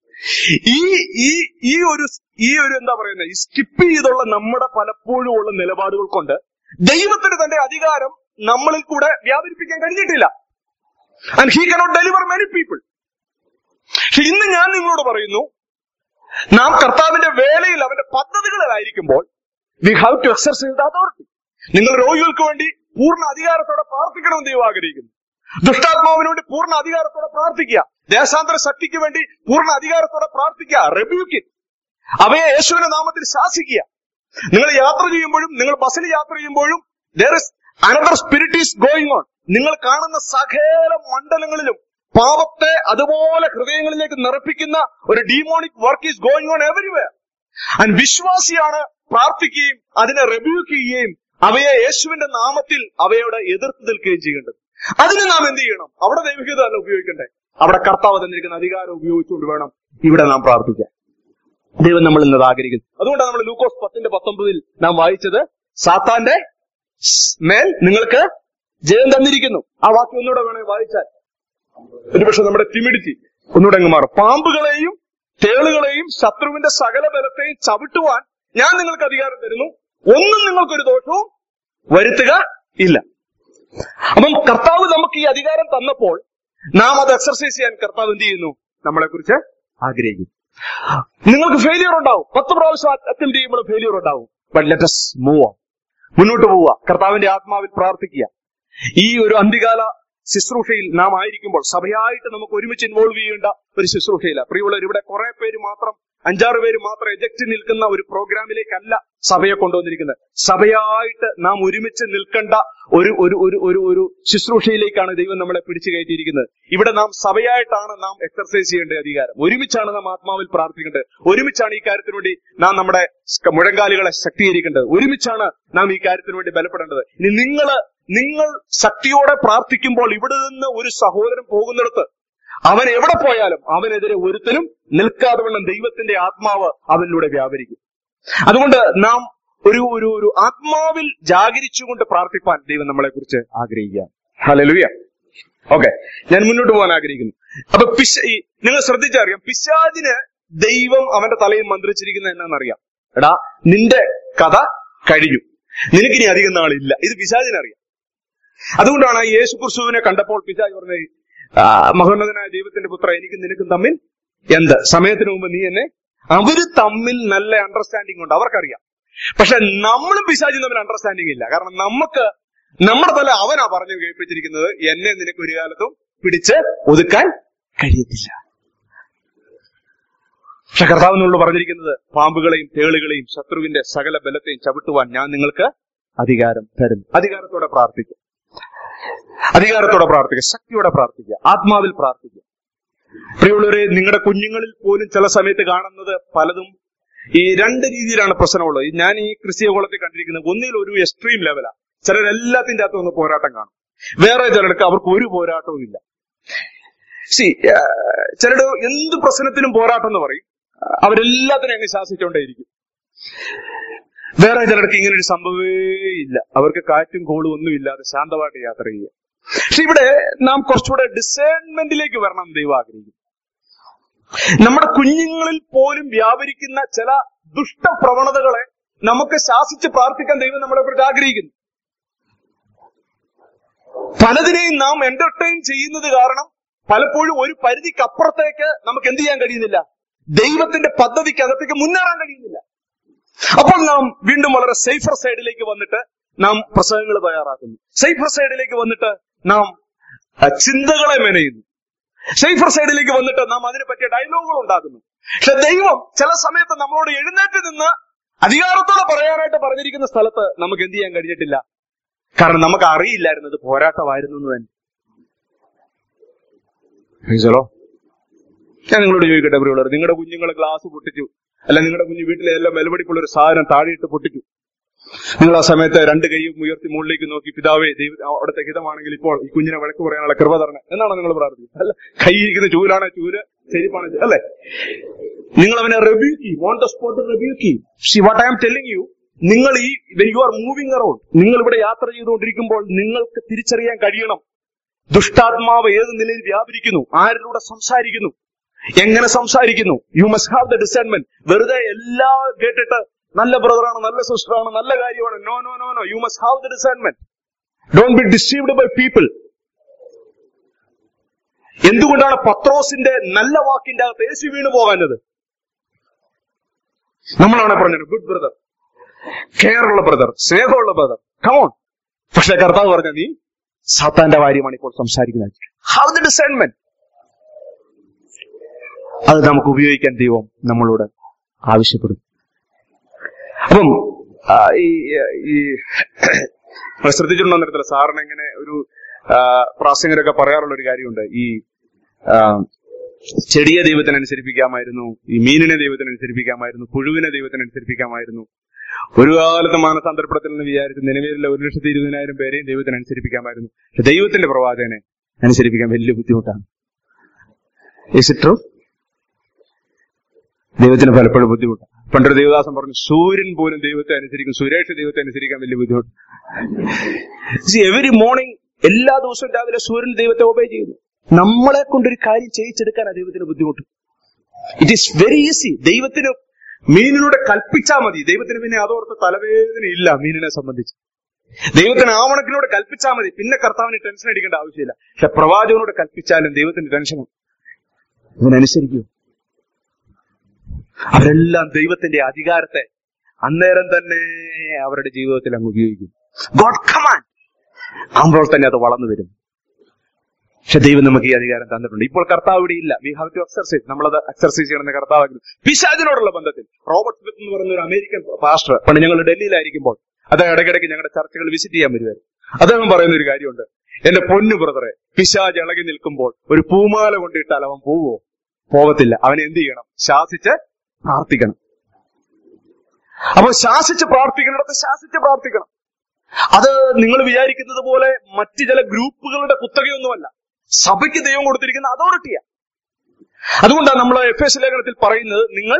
ഈ ഒരു എന്താ പറയുന്നത്, ഈ സ്കിപ്പ് ചെയ്തുള്ള നമ്മുടെ പലപ്പോഴും ഉള്ള നിലപാടുകൾ കൊണ്ട് ദൈവത്തിന് തന്റെ അധികാരം നമ്മളിൽ കൂടെ വ്യാപരിപ്പിക്കാൻ കഴിഞ്ഞിട്ടില്ല. And he cannot deliver many people. പക്ഷെ ഇന്ന് ഞാൻ നിങ്ങളോട് പറയുന്നു, നാം കർത്താവിന്റെ വേലയിൽ അവന്റെ പദ്ധതികളിലായിരിക്കുമ്പോൾ we have to exercise the authority. നിങ്ങൾ രോഗികൾക്ക് വേണ്ടി പൂർണ്ണ അധികാരത്തോടെ പ്രാർത്ഥിക്കണമെന്ന് ദൈവം ആഗ്രഹിക്കുന്നു. ദുഷ്ടാത്മാവിന് വേണ്ടി പൂർണ്ണ അധികാരത്തോടെ പ്രാർത്ഥിക്കുക. ദേശാന്തര ശക്തിക്ക് വേണ്ടി പൂർണ്ണ അധികാരത്തോടെ പ്രാർത്ഥിക്കുക. Rebuke it. അവയെ യേശുവിന്റെ നാമത്തിൽ ശാസിക്കുക. നിങ്ങൾ യാത്ര ചെയ്യുമ്പോഴും, നിങ്ങൾ ബസ്സിൽ യാത്ര ചെയ്യുമ്പോഴും there is another spirit is going on. നിങ്ങൾ കാണുന്ന സകല മണ്ഡലങ്ങളിലും പാപത്തെ അതുപോലെ ഹൃദയങ്ങളിലേക്ക് നിറപ്പിക്കുന്ന ഒരു demonic work is going on everywhere. And വിശ്വാസിയാണ് പ്രാർത്ഥിക്കുകയും അതിനെ റെബ്യൂക്ക് ചെയ്യുകയും അവയെ യേശുവിന്റെ നാമത്തിൽ അവയോട് എതിർത്ത് നിൽക്കുകയും ചെയ്യേണ്ടത്. അതിന് നാം എന്ത് ചെയ്യണം? അവിടെ ദൈവികത തന്നെ ഉപയോഗിക്കണ്ടേ? അവിടെ കർത്താവ് തന്നിരിക്കുന്ന അധികാരം ഉപയോഗിച്ചുകൊണ്ട് വേണം ഇവിടെ നാം പ്രാർത്ഥിക്കാൻ. ദൈവം നമ്മൾ ഇന്നത് ആഗ്രഹിക്കുന്നു. അതുകൊണ്ടാണ് നമ്മൾ ലൂക്കോസ് 10:19 നാം വായിച്ചത്, സാത്താന്റെ മേൽ നിങ്ങൾക്ക് ജയം തന്നിരിക്കുന്നു. ആ വാക്യം ഒന്നുകൂടെ വേണേ വായിച്ചാൽ ഒരുപക്ഷെ നമ്മുടെ ടിമിഡിറ്റി ഒന്നുകൂടെ അങ്ങ് മാറും. പാമ്പുകളെയും തേളുകളെയും ശത്രുവിന്റെ സകല ബലത്തെയും ചവിട്ടുവാൻ ഞാൻ നിങ്ങൾക്ക് അധികാരം തരുന്നു, ഒന്നും നിങ്ങൾക്കൊരു ദോഷവും വരുത്തുക ഇല്ല. അപ്പം കർത്താവ് നമുക്ക് ഈ അധികാരം തന്നപ്പോൾ നാം അത് എക്സർസൈസ് ചെയ്യാൻ കർത്താവ് എന്ത് ചെയ്യുന്നു? നമ്മളെ കുറിച്ച് ആഗ്രഹിക്കുന്നു. നിങ്ങൾക്ക് ഫെയിലിയർ ഉണ്ടാവും, 10 പ്രാവശ്യം അറ്റംപ്റ്റ് ചെയ്യുമ്പോൾ ഫെയിലിയർ ഉണ്ടാവും. But let us move on. മുന്നോട്ട് പോവുക, കർത്താവിന്റെ ആത്മാവിൽ പ്രാർത്ഥിക്കുക. ഈ ഒരു അന്ത്യകാല ശുശ്രൂഷയിൽ നാം ആയിരിക്കുമ്പോൾ സഭയായിട്ട് നമുക്ക് ഒരുമിച്ച് ഇൻവോൾവ് ചെയ്യേണ്ട ഒരു ശുശ്രൂഷയില്ല. പ്രിയമുള്ളവർ, ഇവിടെ കുറെ പേര് മാത്രം, 5-6 പേര് മാത്രം എജക്റ്റ് നിൽക്കുന്ന ഒരു പ്രോഗ്രാമിലേക്കല്ല സഭയെ കൊണ്ടുവന്നിരിക്കുന്നത്. സഭയായിട്ട് നാം ഒരുമിച്ച് നിൽക്കേണ്ട ഒരു ഒരു ഒരു ഒരു ഒരു ശുശ്രൂഷയിലേക്കാണ് ദൈവം നമ്മളെ പിടിച്ചു കയറ്റിയിരിക്കുന്നത്. ഇവിടെ നാം സഭയായിട്ടാണ് നാം എക്സർസൈസ് ചെയ്യേണ്ട അധികാരം. ഒരുമിച്ചാണ് നാം ആത്മാവിൽ പ്രാർത്ഥിക്കേണ്ടത്. ഒരുമിച്ചാണ് ഈ കാര്യത്തിന് വേണ്ടി നാം നമ്മുടെ മുഴങ്കാലുകളെ ശക്തീകരിക്കേണ്ടത്. ഒരുമിച്ചാണ് നാം ഈ കാര്യത്തിന് വേണ്ടി ബലപ്പെടേണ്ടത്. ഇനി നിങ്ങൾ ശക്തിയോടെ പ്രാർത്ഥിക്കുമ്പോൾ ഇവിടെ നിന്ന് ഒരു സഹോദരൻ പോകുന്നിടത്ത് അവൻ എവിടെ പോയാലും അവനെതിരെ ഒരുത്തനും നിൽക്കാതെ വണ്ണം ദൈവത്തിന്റെ ആത്മാവ് അവനിലൂടെ വ്യാപരിക്കും. അതുകൊണ്ട് നാം ഒരു ഒരു ഒരു ആത്മാവിൽ ജാഗരിച്ചുകൊണ്ട് പ്രാർത്ഥിപ്പാൻ ദൈവം നമ്മളെ കുറിച്ച് ആഗ്രഹിക്കുക. ഹല്ലേലൂയ. ഓക്കെ, ഞാൻ മുന്നോട്ട് പോകാൻ ആഗ്രഹിക്കുന്നു. അപ്പൊ നിങ്ങൾ ശ്രദ്ധിച്ചറിയാം, പിശാചിന് ദൈവം അവന്റെ തലയിൽ മന്ത്രിച്ചിരിക്കുന്നത് എന്നാണെന്നറിയാം. എടാ, നിന്റെ കഥ കഴിഞ്ഞു, നിനക്കിനി അധികം നാളില്ല. ഇത് പിശാചിനറിയാം. അതുകൊണ്ടാണ് യേശു ക്രിസ്തുവിനെ കണ്ടപ്പോൾ പിശാച് പറഞ്ഞത്, മഹോന്നതനായ ദൈവത്തിന്റെ പുത്ര, എനിക്കും നിനക്കും തമ്മിൽ എന്ത്? സമയത്തിന് മുമ്പ് നീ എന്നെ. അവര് തമ്മിൽ നല്ല അണ്ടർസ്റ്റാൻഡിംഗ് ഉണ്ട്, അവർക്കറിയാം. പക്ഷെ നമ്മളും പിശാചും തമ്മിൽ അണ്ടർസ്റ്റാൻഡിംഗ് ഇല്ല. കാരണം നമുക്ക് നമ്മുടെ തല അവനാ പറഞ്ഞു കേൾപ്പിച്ചിരിക്കുന്നത്, എന്നെ നിനക്ക് ഒരു കാലത്തും പിടിച്ച് ഒതുക്കാൻ കഴിയത്തില്ല. പക്ഷെ കർത്താവിനോട് പറഞ്ഞിരിക്കുന്നത്, പാമ്പുകളെയും തേളുകളെയും ശത്രുവിന്റെ സകല ബലത്തെയും ചവിട്ടുവാൻ ഞാൻ നിങ്ങൾക്ക് അധികാരം തരുന്നു. അധികാരത്തോടെ പ്രാർത്ഥിക്കുക, അധികാരത്തോടെ പ്രാർത്ഥിക്കുക, ശക്തിയോടെ പ്രാർത്ഥിക്കുക, ആത്മാവിൽ പ്രാർത്ഥിക്കുക. പ്രിയമുള്ളവരെ, നിങ്ങളുടെ കുഞ്ഞുങ്ങളിൽ പോലും ചില സമയത്ത് കാണുന്നത് പലതും ഈ 2 രീതിയിലാണ് പ്രശ്നമുള്ളത്. ഞാൻ ഈ ക്രിസ്തീയ കോളത്തിൽ കണ്ടിരിക്കുന്നത്, ഒന്നിൽ ഒരു എക്സ്ട്രീം ലെവലാ. ചിലരെല്ലാത്തിന്റെ അകത്തും ഒന്ന് പോരാട്ടം കാണും, വേറെ ചിലർക്ക് അവർക്ക് ഒരു പോരാട്ടവും ഇല്ല. ചിലർ എന്ത് പ്രശ്നത്തിനും പോരാട്ടം എന്ന് പറയും, അവരെല്ലാത്തിനും അങ്ങ് ശാസിച്ചുകൊണ്ടേയിരിക്കും. വേറെ ചിലർക്ക് ഇങ്ങനൊരു സംഭവമേ ഇല്ല, അവർക്ക് കാറ്റും കോളും ഒന്നും ഇല്ലാതെ ശാന്തമായിട്ട് യാത്ര ചെയ്യുക. പക്ഷെ ഇവിടെ നാം കുറച്ചുകൂടെ ഡിസേൺമെന്റിലേക്ക് വരണം ദൈവം ആഗ്രഹിക്കും. നമ്മുടെ കുഞ്ഞുങ്ങളിൽ പോലും വ്യാപരിക്കുന്ന ചില ദുഷ്ടപ്രവണതകളെ നമുക്ക് ശാസിച്ച് പ്രാർത്ഥിക്കാൻ ദൈവം നമ്മളെ കുറിച്ച് ആഗ്രഹിക്കുന്നു. പലതിനെയും നാം എന്റർടൈൻ ചെയ്യുന്നത് കാരണം പലപ്പോഴും ഒരു പരിധിക്കപ്പുറത്തേക്ക് നമുക്ക് എന്ത് ചെയ്യാൻ കഴിയുന്നില്ല, ദൈവത്തിന്റെ പദ്ധതിക്കകത്തേക്ക് മുന്നേറാൻ കഴിയുന്നില്ല. അപ്പോൾ നാം വീണ്ടും വളരെ സേഫർ സൈഡിലേക്ക് വന്നിട്ട് നാം പ്രസംഗങ്ങൾ തയ്യാറാക്കുന്നു. സേഫർ സൈഡിലേക്ക് വന്നിട്ട് നാം ചിന്തകളെ മെനയുന്നു. സേഫർ സൈഡിലേക്ക് വന്നിട്ട് നാം അതിനെ പറ്റിയ ഡയലോഗുകൾ ഉണ്ടാക്കുന്നു. പക്ഷെ ദൈവം ചില സമയത്ത് നമ്മളോട് എഴുന്നേറ്റ് നിന്ന് അധികാരത്തോടെ പറയാനായിട്ട് പറഞ്ഞിരിക്കുന്ന സ്ഥലത്ത് നമുക്ക് എന്ത് ചെയ്യാൻ കഴിഞ്ഞിട്ടില്ല. കാരണം നമുക്ക് അറിയില്ലായിരുന്നു ഇത് പോരാട്ടമായിരുന്നു എന്ന് തന്നെ. ഞാൻ നിങ്ങളോട് ചോദിക്കട്ടെ പ്രിയമുള്ളവർ, നിങ്ങളുടെ കുഞ്ഞുങ്ങളെ ഗ്ലാസ് പൊട്ടിച്ചു, അല്ല നിങ്ങളുടെ കുഞ്ഞു വീട്ടിലെ എല്ലാം വിലപിടിപ്പുള്ള ഒരു സാധനം താഴെയിട്ട് പൊട്ടിച്ചു. നിങ്ങൾ ആ സമയത്ത് 2 കൈയും ഉയർത്തി മുകളിലേക്ക് നോക്കി, പിതാവേ, ദൈവം അവിടുത്തെ ഹിതമാണെങ്കിൽ ഇപ്പോൾ ഈ കുഞ്ഞിനെ വഴക്ക് പറയാനുള്ള കൃപ തരണം എന്നാണ് നിങ്ങൾ പ്രാർത്ഥിക്കുന്നത്. അല്ല, കൈ ഇരിക്കുന്ന ചൂലാണ് ചൂര്, ചെരിപ്പാണ് അല്ലേ? നിങ്ങൾ അവനെ റെബ്യൂക്ക് ചെയ്യും, ഓൺ ദ സ്പോട്ട് റെബ്യൂക്ക് ചെയ്യും. See what I am telling you, നിങ്ങൾ ഈ when you are moving around, നിങ്ങൾ ഇവിടെ യാത്ര ചെയ്തുകൊണ്ടിരിക്കുമ്പോൾ നിങ്ങൾക്ക് തിരിച്ചറിയാൻ കഴിയണം ദുഷ്ടാത്മാവ് ഏത് നിലയിൽ വ്യാപരിക്കുന്നു, ആരിലൂടെ സംസാരിക്കുന്നു, എങ്ങനെ സംസാരിക്കുന്നു. You must have the discernment. വെറുതെ എല്ലാം കേട്ടിട്ട് നല്ല ബ്രദറാണ്, നല്ല സിസ്റ്ററാണ്, നല്ല കാര്യമാണ്, no no no no. You must have the discernment. Don't be deceived by people. എന്തുകൊണ്ടാണ് പത്രോസിന്റെ നല്ല വാക്കിന്റെ അകത്ത് യേശു വീണു പോകാഞ്ഞത്? നമ്മളാണ് പറഞ്ഞത്, ഗുഡ് ബ്രദർ, കെയറുള്ള ബ്രദർ, സ്നേഹമുള്ള ബ്രദർ, കമോൺ. പക്ഷെ കർത്താവ് പറഞ്ഞ, നീ സാത്താന്റെ കാര്യമാണ് ഇപ്പോൾ സംസാരിക്കുന്നത്. ഹൗ ദ ഡിസൈൻമെന്റ് അത് നമുക്ക് ഉപയോഗിക്കാൻ ദൈവം നമ്മളോട് ആവശ്യപ്പെടും. അപ്പം ഈ ശ്രദ്ധിച്ചിട്ടുണ്ടോ നേരത്തില്ല സാറിന് ഇങ്ങനെ ഒരു പ്രാസംഗികരൊക്കെ പറയാറുള്ള ഒരു കാര്യമുണ്ട്. ഈ ചെടിയെ ദൈവത്തിനനുസരിപ്പിക്കാമായിരുന്നു, ഈ മീനിനെ ദൈവത്തിനനുസരിപ്പിക്കാമായിരുന്നു, പുഴുവിനെ ദൈവത്തിനനുസരിപ്പിക്കാമായിരുന്നു. ഒരു കാലത്ത് മാനസാന്തരപ്പെടത്തിൽ നിന്ന് വിചാരിച്ച് നിലവിലുള്ള 1,20,000 പേരെയും ദൈവത്തിനനുസരിപ്പിക്കാമായിരുന്നു. പക്ഷെ ദൈവത്തിന്റെ പ്രവാചകനെ അനുസരിപ്പിക്കാൻ വലിയ ബുദ്ധിമുട്ടാണ്. Is it true? ദൈവത്തിന് പലപ്പോഴും ബുദ്ധിമുട്ടാണ്. പണ്ടൊരു ദേവദാസൻ പറഞ്ഞു, സൂര്യൻ പോലും ദൈവത്തെ അനുസരിക്കും, സുരേഷ് ദൈവത്തെ അനുസരിക്കാൻ വലിയ ബുദ്ധിമുട്ട്. എവരി മോർണിംഗ്, എല്ലാ ദിവസവും രാവിലെ സൂര്യൻ ദൈവത്തെ ഒബേ ചെയ്യുന്നു. നമ്മളെ കൊണ്ടൊരു കാര്യം ചെയ്യിച്ചെടുക്കാൻ ദൈവത്തിന് ബുദ്ധിമുട്ട്. It is very easy. ദൈവത്തിന് മീനിലൂടെ കൽപ്പിച്ചാൽ മതി. ദൈവത്തിന് പിന്നെ അതോർത്ത് തലവേദന ഇല്ല. മീനിനെ സംബന്ധിച്ച് ദൈവത്തിന് ആവണക്കിനോട് കൽപ്പിച്ചാൽ മതി. പിന്നെ കർത്താവിന് ടെൻഷൻ അടിക്കേണ്ട ആവശ്യമില്ല. പക്ഷെ പ്രവാചകനോട് കൽപ്പിച്ചാലും ദൈവത്തിന്റെ ടെൻഷനും അതിനനുസരിക്കും. അവരെല്ലാം ദൈവത്തിന്റെ അധികാരത്തെ അന്നേരം തന്നെ അവരുടെ ജീവിതത്തിൽ അങ്ങ് ഉപയോഗിക്കും. ഗോഡ് കമാൻഡ് ആകുമ്പോൾ തന്നെ അത് വളർന്നു വരും. പക്ഷെ ദൈവം നമുക്ക് ഈ അധികാരം തന്നിട്ടുണ്ട്. ഇപ്പോൾ കർത്താവ് ഇവിടെ ഇല്ല. We have to exercise. നമ്മളത് എക്സർസൈസ് ചെയ്യണമെന്ന് കർത്താവ്. പിശാചിനോടുള്ള ബന്ധത്തിൽ റോബർട്ട് സ്മിത്ത് എന്ന് പറയുന്ന ഒരു അമേരിക്കൻ പാസ്റ്റർ, പണ്ട് ഞങ്ങൾ ഡൽഹിയിലായിരിക്കുമ്പോൾ അദ്ദേഹം ഇടയ്ക്കിടയ്ക്ക് ഞങ്ങളുടെ ചർച്ചകൾ വിസിറ്റ് ചെയ്യാൻ വരുമായിരുന്നു. അദ്ദേഹം പറയുന്ന ഒരു കാര്യമുണ്ട്, എന്റെ പൊന്നു ബ്രദറെ, പിശാച് ഇളകി നിൽക്കുമ്പോൾ ഒരു പൂമാല കൊണ്ടിട്ടാൽ അവൻ പോവോ? പോകത്തില്ല. അവൻ എന്ത് ചെയ്യണം? ശാസിച്ച് പ്രാർത്ഥിക്കണം. അപ്പൊ ശാസിച്ച് പ്രാർത്ഥിക്കുന്നിടത്ത് ശാസിച്ച് പ്രാർത്ഥിക്കണം. അത് നിങ്ങൾ വിചാരിക്കുന്നത് പോലെ മറ്റു ചില ഗ്രൂപ്പുകളുടെ കുത്തകയൊന്നുമല്ല. സഭയ്ക്ക് ദൈവം കൊടുത്തിരിക്കുന്ന അതോറിറ്റിയാ. അതുകൊണ്ടാണ് നമ്മൾ എഫേസ്യ ലേഖനത്തിൽ പറയുന്നത്, നിങ്ങൾ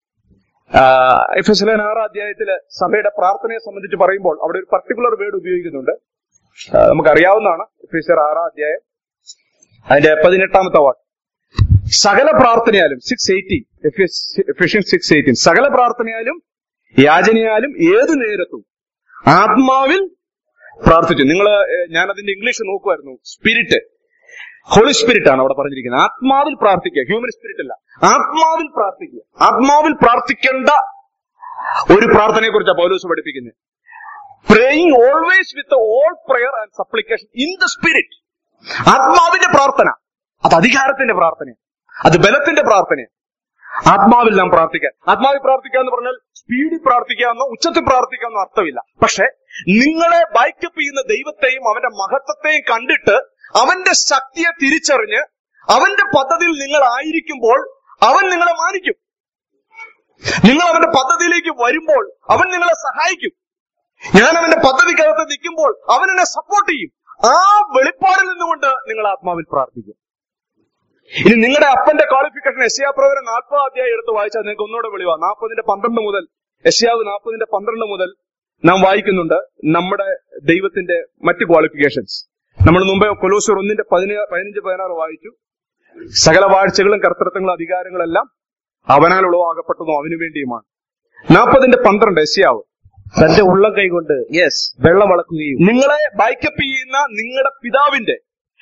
എഫേസ്യ ലേഖനം 6 അധ്യായത്തില് സഭയുടെ പ്രാർത്ഥനയെ സംബന്ധിച്ച് പറയുമ്പോൾ അവിടെ ഒരു പർട്ടിക്കുലർ വേർഡ് ഉപയോഗിക്കുന്നുണ്ട്. നമുക്കറിയാവുന്നതാണ്. എഫേസ്യർ 6 അധ്യായം അതിന്റെ 18-ാമത്തെ വാക്യം. സകല പ്രാർത്ഥനയാലും 6:18 എഫേസ്യൻസ് 6:18 സകല പ്രാർത്ഥനയാലും യാചനയാലും ഏതു നേരത്തും ആത്മാവിൽ പ്രാർത്ഥിച്ചു. ഞാനതിന്റെ ഇംഗ്ലീഷ് നോക്കുമായിരുന്നു. സ്പിരിറ്റ്, ഹോളി സ്പിരിറ്റ് ആണ് അവിടെ പറഞ്ഞിരിക്കുന്നത്. ആത്മാവിൽ പ്രാർത്ഥിക്കുക, ഹ്യൂമൻ സ്പിരിറ്റ് അല്ല. ആത്മാവിൽ പ്രാർത്ഥിക്കുക. ആത്മാവിൽ പ്രാർത്ഥിക്കേണ്ട ഒരു പ്രാർത്ഥനയെ കുറിച്ചാണ് പൗലോസ് പഠിപ്പിക്കുന്നത്. Praying always with all prayer and supplication in the spirit. ആത്മാവിന്റെ പ്രാർത്ഥന അത് അധികാരത്തിന്റെ പ്രാർത്ഥനയാണ്, അത് ബലത്തിന്റെ പ്രാർത്ഥനയാണ്. ആത്മാവിൽ നാം പ്രാർത്ഥിക്കാൻ. ആത്മാവിൽ പ്രാർത്ഥിക്കുക എന്ന് പറഞ്ഞാൽ സ്പീഡിൽ പ്രാർത്ഥിക്കാമെന്നോ ഉച്ചത്തിൽ പ്രാർത്ഥിക്കാമെന്നോ അർത്ഥമില്ല. പക്ഷെ നിങ്ങളെ ബൈക്കപ്പ് ചെയ്യുന്ന ദൈവത്തെയും അവന്റെ മഹത്വത്തെയും കണ്ടിട്ട് അവന്റെ ശക്തിയെ തിരിച്ചറിഞ്ഞ് അവന്റെ പദ്ധതിയിൽ നിങ്ങൾ ആയിരിക്കുമ്പോൾ അവൻ നിങ്ങളെ മാനിക്കും. നിങ്ങൾ അവന്റെ പദ്ധതിയിലേക്ക് വരുമ്പോൾ അവൻ നിങ്ങളെ സഹായിക്കും. ഞാൻ അവന്റെ പദ്ധതിക്കകത്ത് നിൽക്കുമ്പോൾ അവൻ എന്നെ സപ്പോർട്ട് ചെയ്യും. ആ വെളിപ്പാടിൽ നിന്നുകൊണ്ട് നിങ്ങൾ ആത്മാവിൽ പ്രാർത്ഥിക്കും. ഇനി നിങ്ങളുടെ അപ്പന്റെ ക്വാളിഫിക്കേഷൻ യെശയ്യാപ്രവചനം 40 അധ്യായം എടുത്ത് വായിച്ചാൽ നിങ്ങൾക്ക് ഒന്നുകൂടെ വെളിവാ. 40:12 മുതൽ യെശയ്യാവ് 40:12 മുതൽ നാം വായിക്കുന്നുണ്ട് നമ്മുടെ ദൈവത്തിന്റെ മറ്റ് ക്വാളിഫിക്കേഷൻസ്. നമ്മൾ മുമ്പേ കൊലോസ്യർ 1:15-16 വായിച്ചു. സകല വാഴ്ചകളും കർത്തൃത്വങ്ങളും അധികാരങ്ങളെല്ലാം അവനാൽ ഉളവാകപ്പെട്ടതും അവനു വേണ്ടിയുമാണ്. 40:12 യെശയ്യാവ് തന്റെ ഉള്ളം കൈകൊണ്ട് വെള്ളം അളക്കുകയും നിങ്ങളെ ബൈക്കപ്പ് ചെയ്യുന്ന നിങ്ങളുടെ പിതാവിന്റെ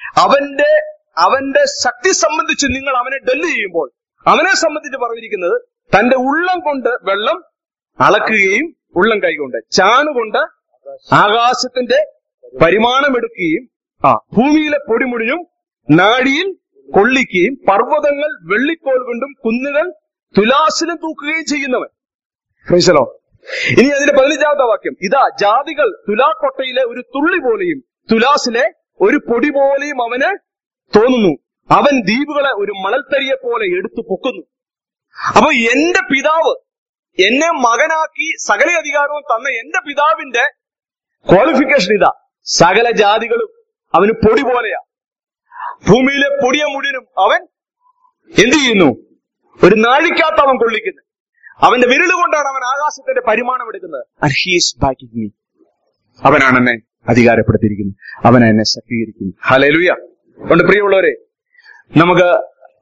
അവന്റെ ശക്തി സംബന്ധിച്ച് നിങ്ങൾ അവനെ ഡെല്ല് ചെയ്യുമ്പോൾ അവനെ സംബന്ധിച്ച് പറഞ്ഞിരിക്കുന്നത് തന്റെ ഉള്ളം കൊണ്ട് വെള്ളം അളക്കുകയും ഉള്ളം കൈകൊണ്ട് ചാണുകൊണ്ട് ആകാശത്തിന്റെ പരിമാണമെടുക്കുകയും ഭൂമിയിലെ പൊടിമുടിയും നാഴിയിൽ കൊള്ളിക്കുകയും പർവ്വതങ്ങൾ വെള്ളിക്കോൽ കൊണ്ടും കുന്നുകൾ തുലാസിലും തൂക്കുകയും ചെയ്യുന്നവൻ. ഫ്രീസലോ. ഇനി അതിന്റെ 15-ാമത്തെ വാക്യം. ഇതാ ജാതികൾ തുലാക്കൊട്ടയിലെ ഒരു തുള്ളി പോലെയും തുലാസിലെ ഒരു പൊടി പോലെയും അവന് തോന്നുന്നു. അവൻ ദ്വീപുകളെ ഒരു മണൽത്തരിയെ പോലെ എടുത്തു പൊക്കുന്നു. അപ്പൊ എന്റെ പിതാവ് എന്നെ മകനാക്കി സകല അധികാരവും തന്ന എന്റെ പിതാവിന്റെ ക്വാളിഫിക്കേഷൻ ഇതാ. സകല ജാതികളും അവന് പൊടി പോലെയാ. ഭൂമിയിലെ പൊടിയ മുഴുവനും അവൻ എന്ത് ചെയ്യുന്നു? ഒരു നാഴിക്കകത്ത് അവൻ കൊള്ളിക്കുന്നു. അവന്റെ വിരല് കൊണ്ടാണ് അവൻ ആകാശത്തിന്റെ പരിമാണം എടുക്കുന്നത്. And he is backing me. അവനാണ് എന്നെ അധികാരപ്പെടുത്തിയിരിക്കുന്നത്. അവൻ എന്നെ ശക്തീകരിക്കുന്നു. ഹല്ലേലൂയ. അതുകൊണ്ട് പ്രിയമുള്ളവരെ, നമുക്ക്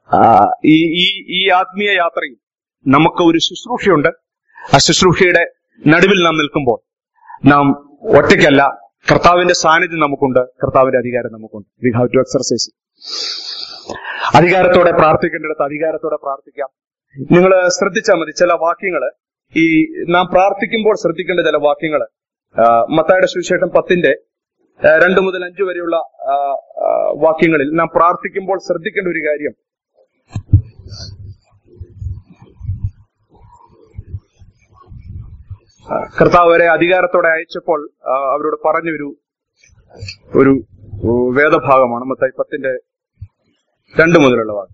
ഈ ആത്മീയ യാത്രയിൽ നമുക്ക് ഒരു ശുശ്രൂഷയുണ്ട്. ആ ശുശ്രൂഷയുടെ നടുവിൽ നാം നിൽക്കുമ്പോൾ നാം ഒറ്റയ്ക്കല്ല. കർത്താവിന്റെ സാന്നിധ്യം നമുക്കുണ്ട്, കർത്താവിന്റെ അധികാരം നമുക്കുണ്ട്. We have to exercise. അധികാരത്തോടെ പ്രാർത്ഥിക്കേണ്ടിടത്ത് അധികാരത്തോടെ പ്രാർത്ഥിക്കാം. നിങ്ങൾ ശ്രദ്ധിച്ചാൽ മതി ചില വാക്യങ്ങള്. നാം പ്രാർത്ഥിക്കുമ്പോൾ ശ്രദ്ധിക്കേണ്ട ചില വാക്യങ്ങള്. മത്തായിയുടെ സുവിശേഷം 10 2 മുതൽ 5 വരെയുള്ള വാക്യങ്ങളിൽ നാം പ്രാർത്ഥിക്കുമ്പോൾ ശ്രദ്ധിക്കേണ്ട ഒരു കാര്യം, കർത്താവ് വരെ അധികാരത്തോടെ അയച്ചപ്പോൾ അവരോട് പറഞ്ഞൊരു വേദഭാഗമാണ്. മത്തായി 10:2 മുതലുള്ള വാക്യം.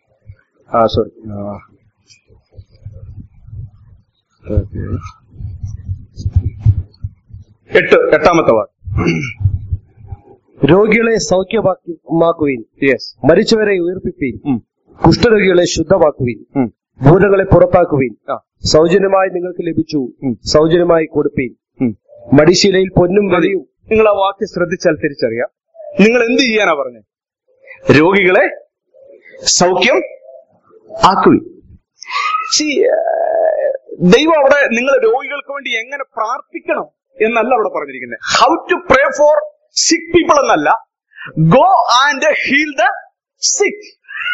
എട്ടാമത്തെ വാക്യം. രോഗികളെ സൗഖ്യമാക്കുവിൻ, മരിച്ചവരെ ഉയർപ്പിപ്പീൻ, കുഷ്ഠരോഗികളെ ശുദ്ധമാക്കുവിൻ, ഭൂതങ്ങളെ പുറത്താക്കുവിൻ, സൗജന്യമായി നിങ്ങൾക്ക് ലഭിച്ചു, സൗജന്യമായി കൊടുപ്പീൻ, മടിശീലയിൽ പൊന്നും വെളിയും. നിങ്ങൾ ആ വാക്യം ശ്രദ്ധിച്ചാൽ തിരിച്ചറിയാം. നിങ്ങൾ എന്ത് ചെയ്യാനാ പറഞ്ഞത്? രോഗികളെ സൗഖ്യം ആക്കുവിൻ. ദൈവം അവിടെ നിങ്ങൾ രോഗികൾക്ക് വേണ്ടി എങ്ങനെ പ്രാർത്ഥിക്കണം എന്നല്ല അവിടെ പറഞ്ഞിരിക്കുന്നത്. How to pray for sick people എന്നല്ല, go and heal the sick.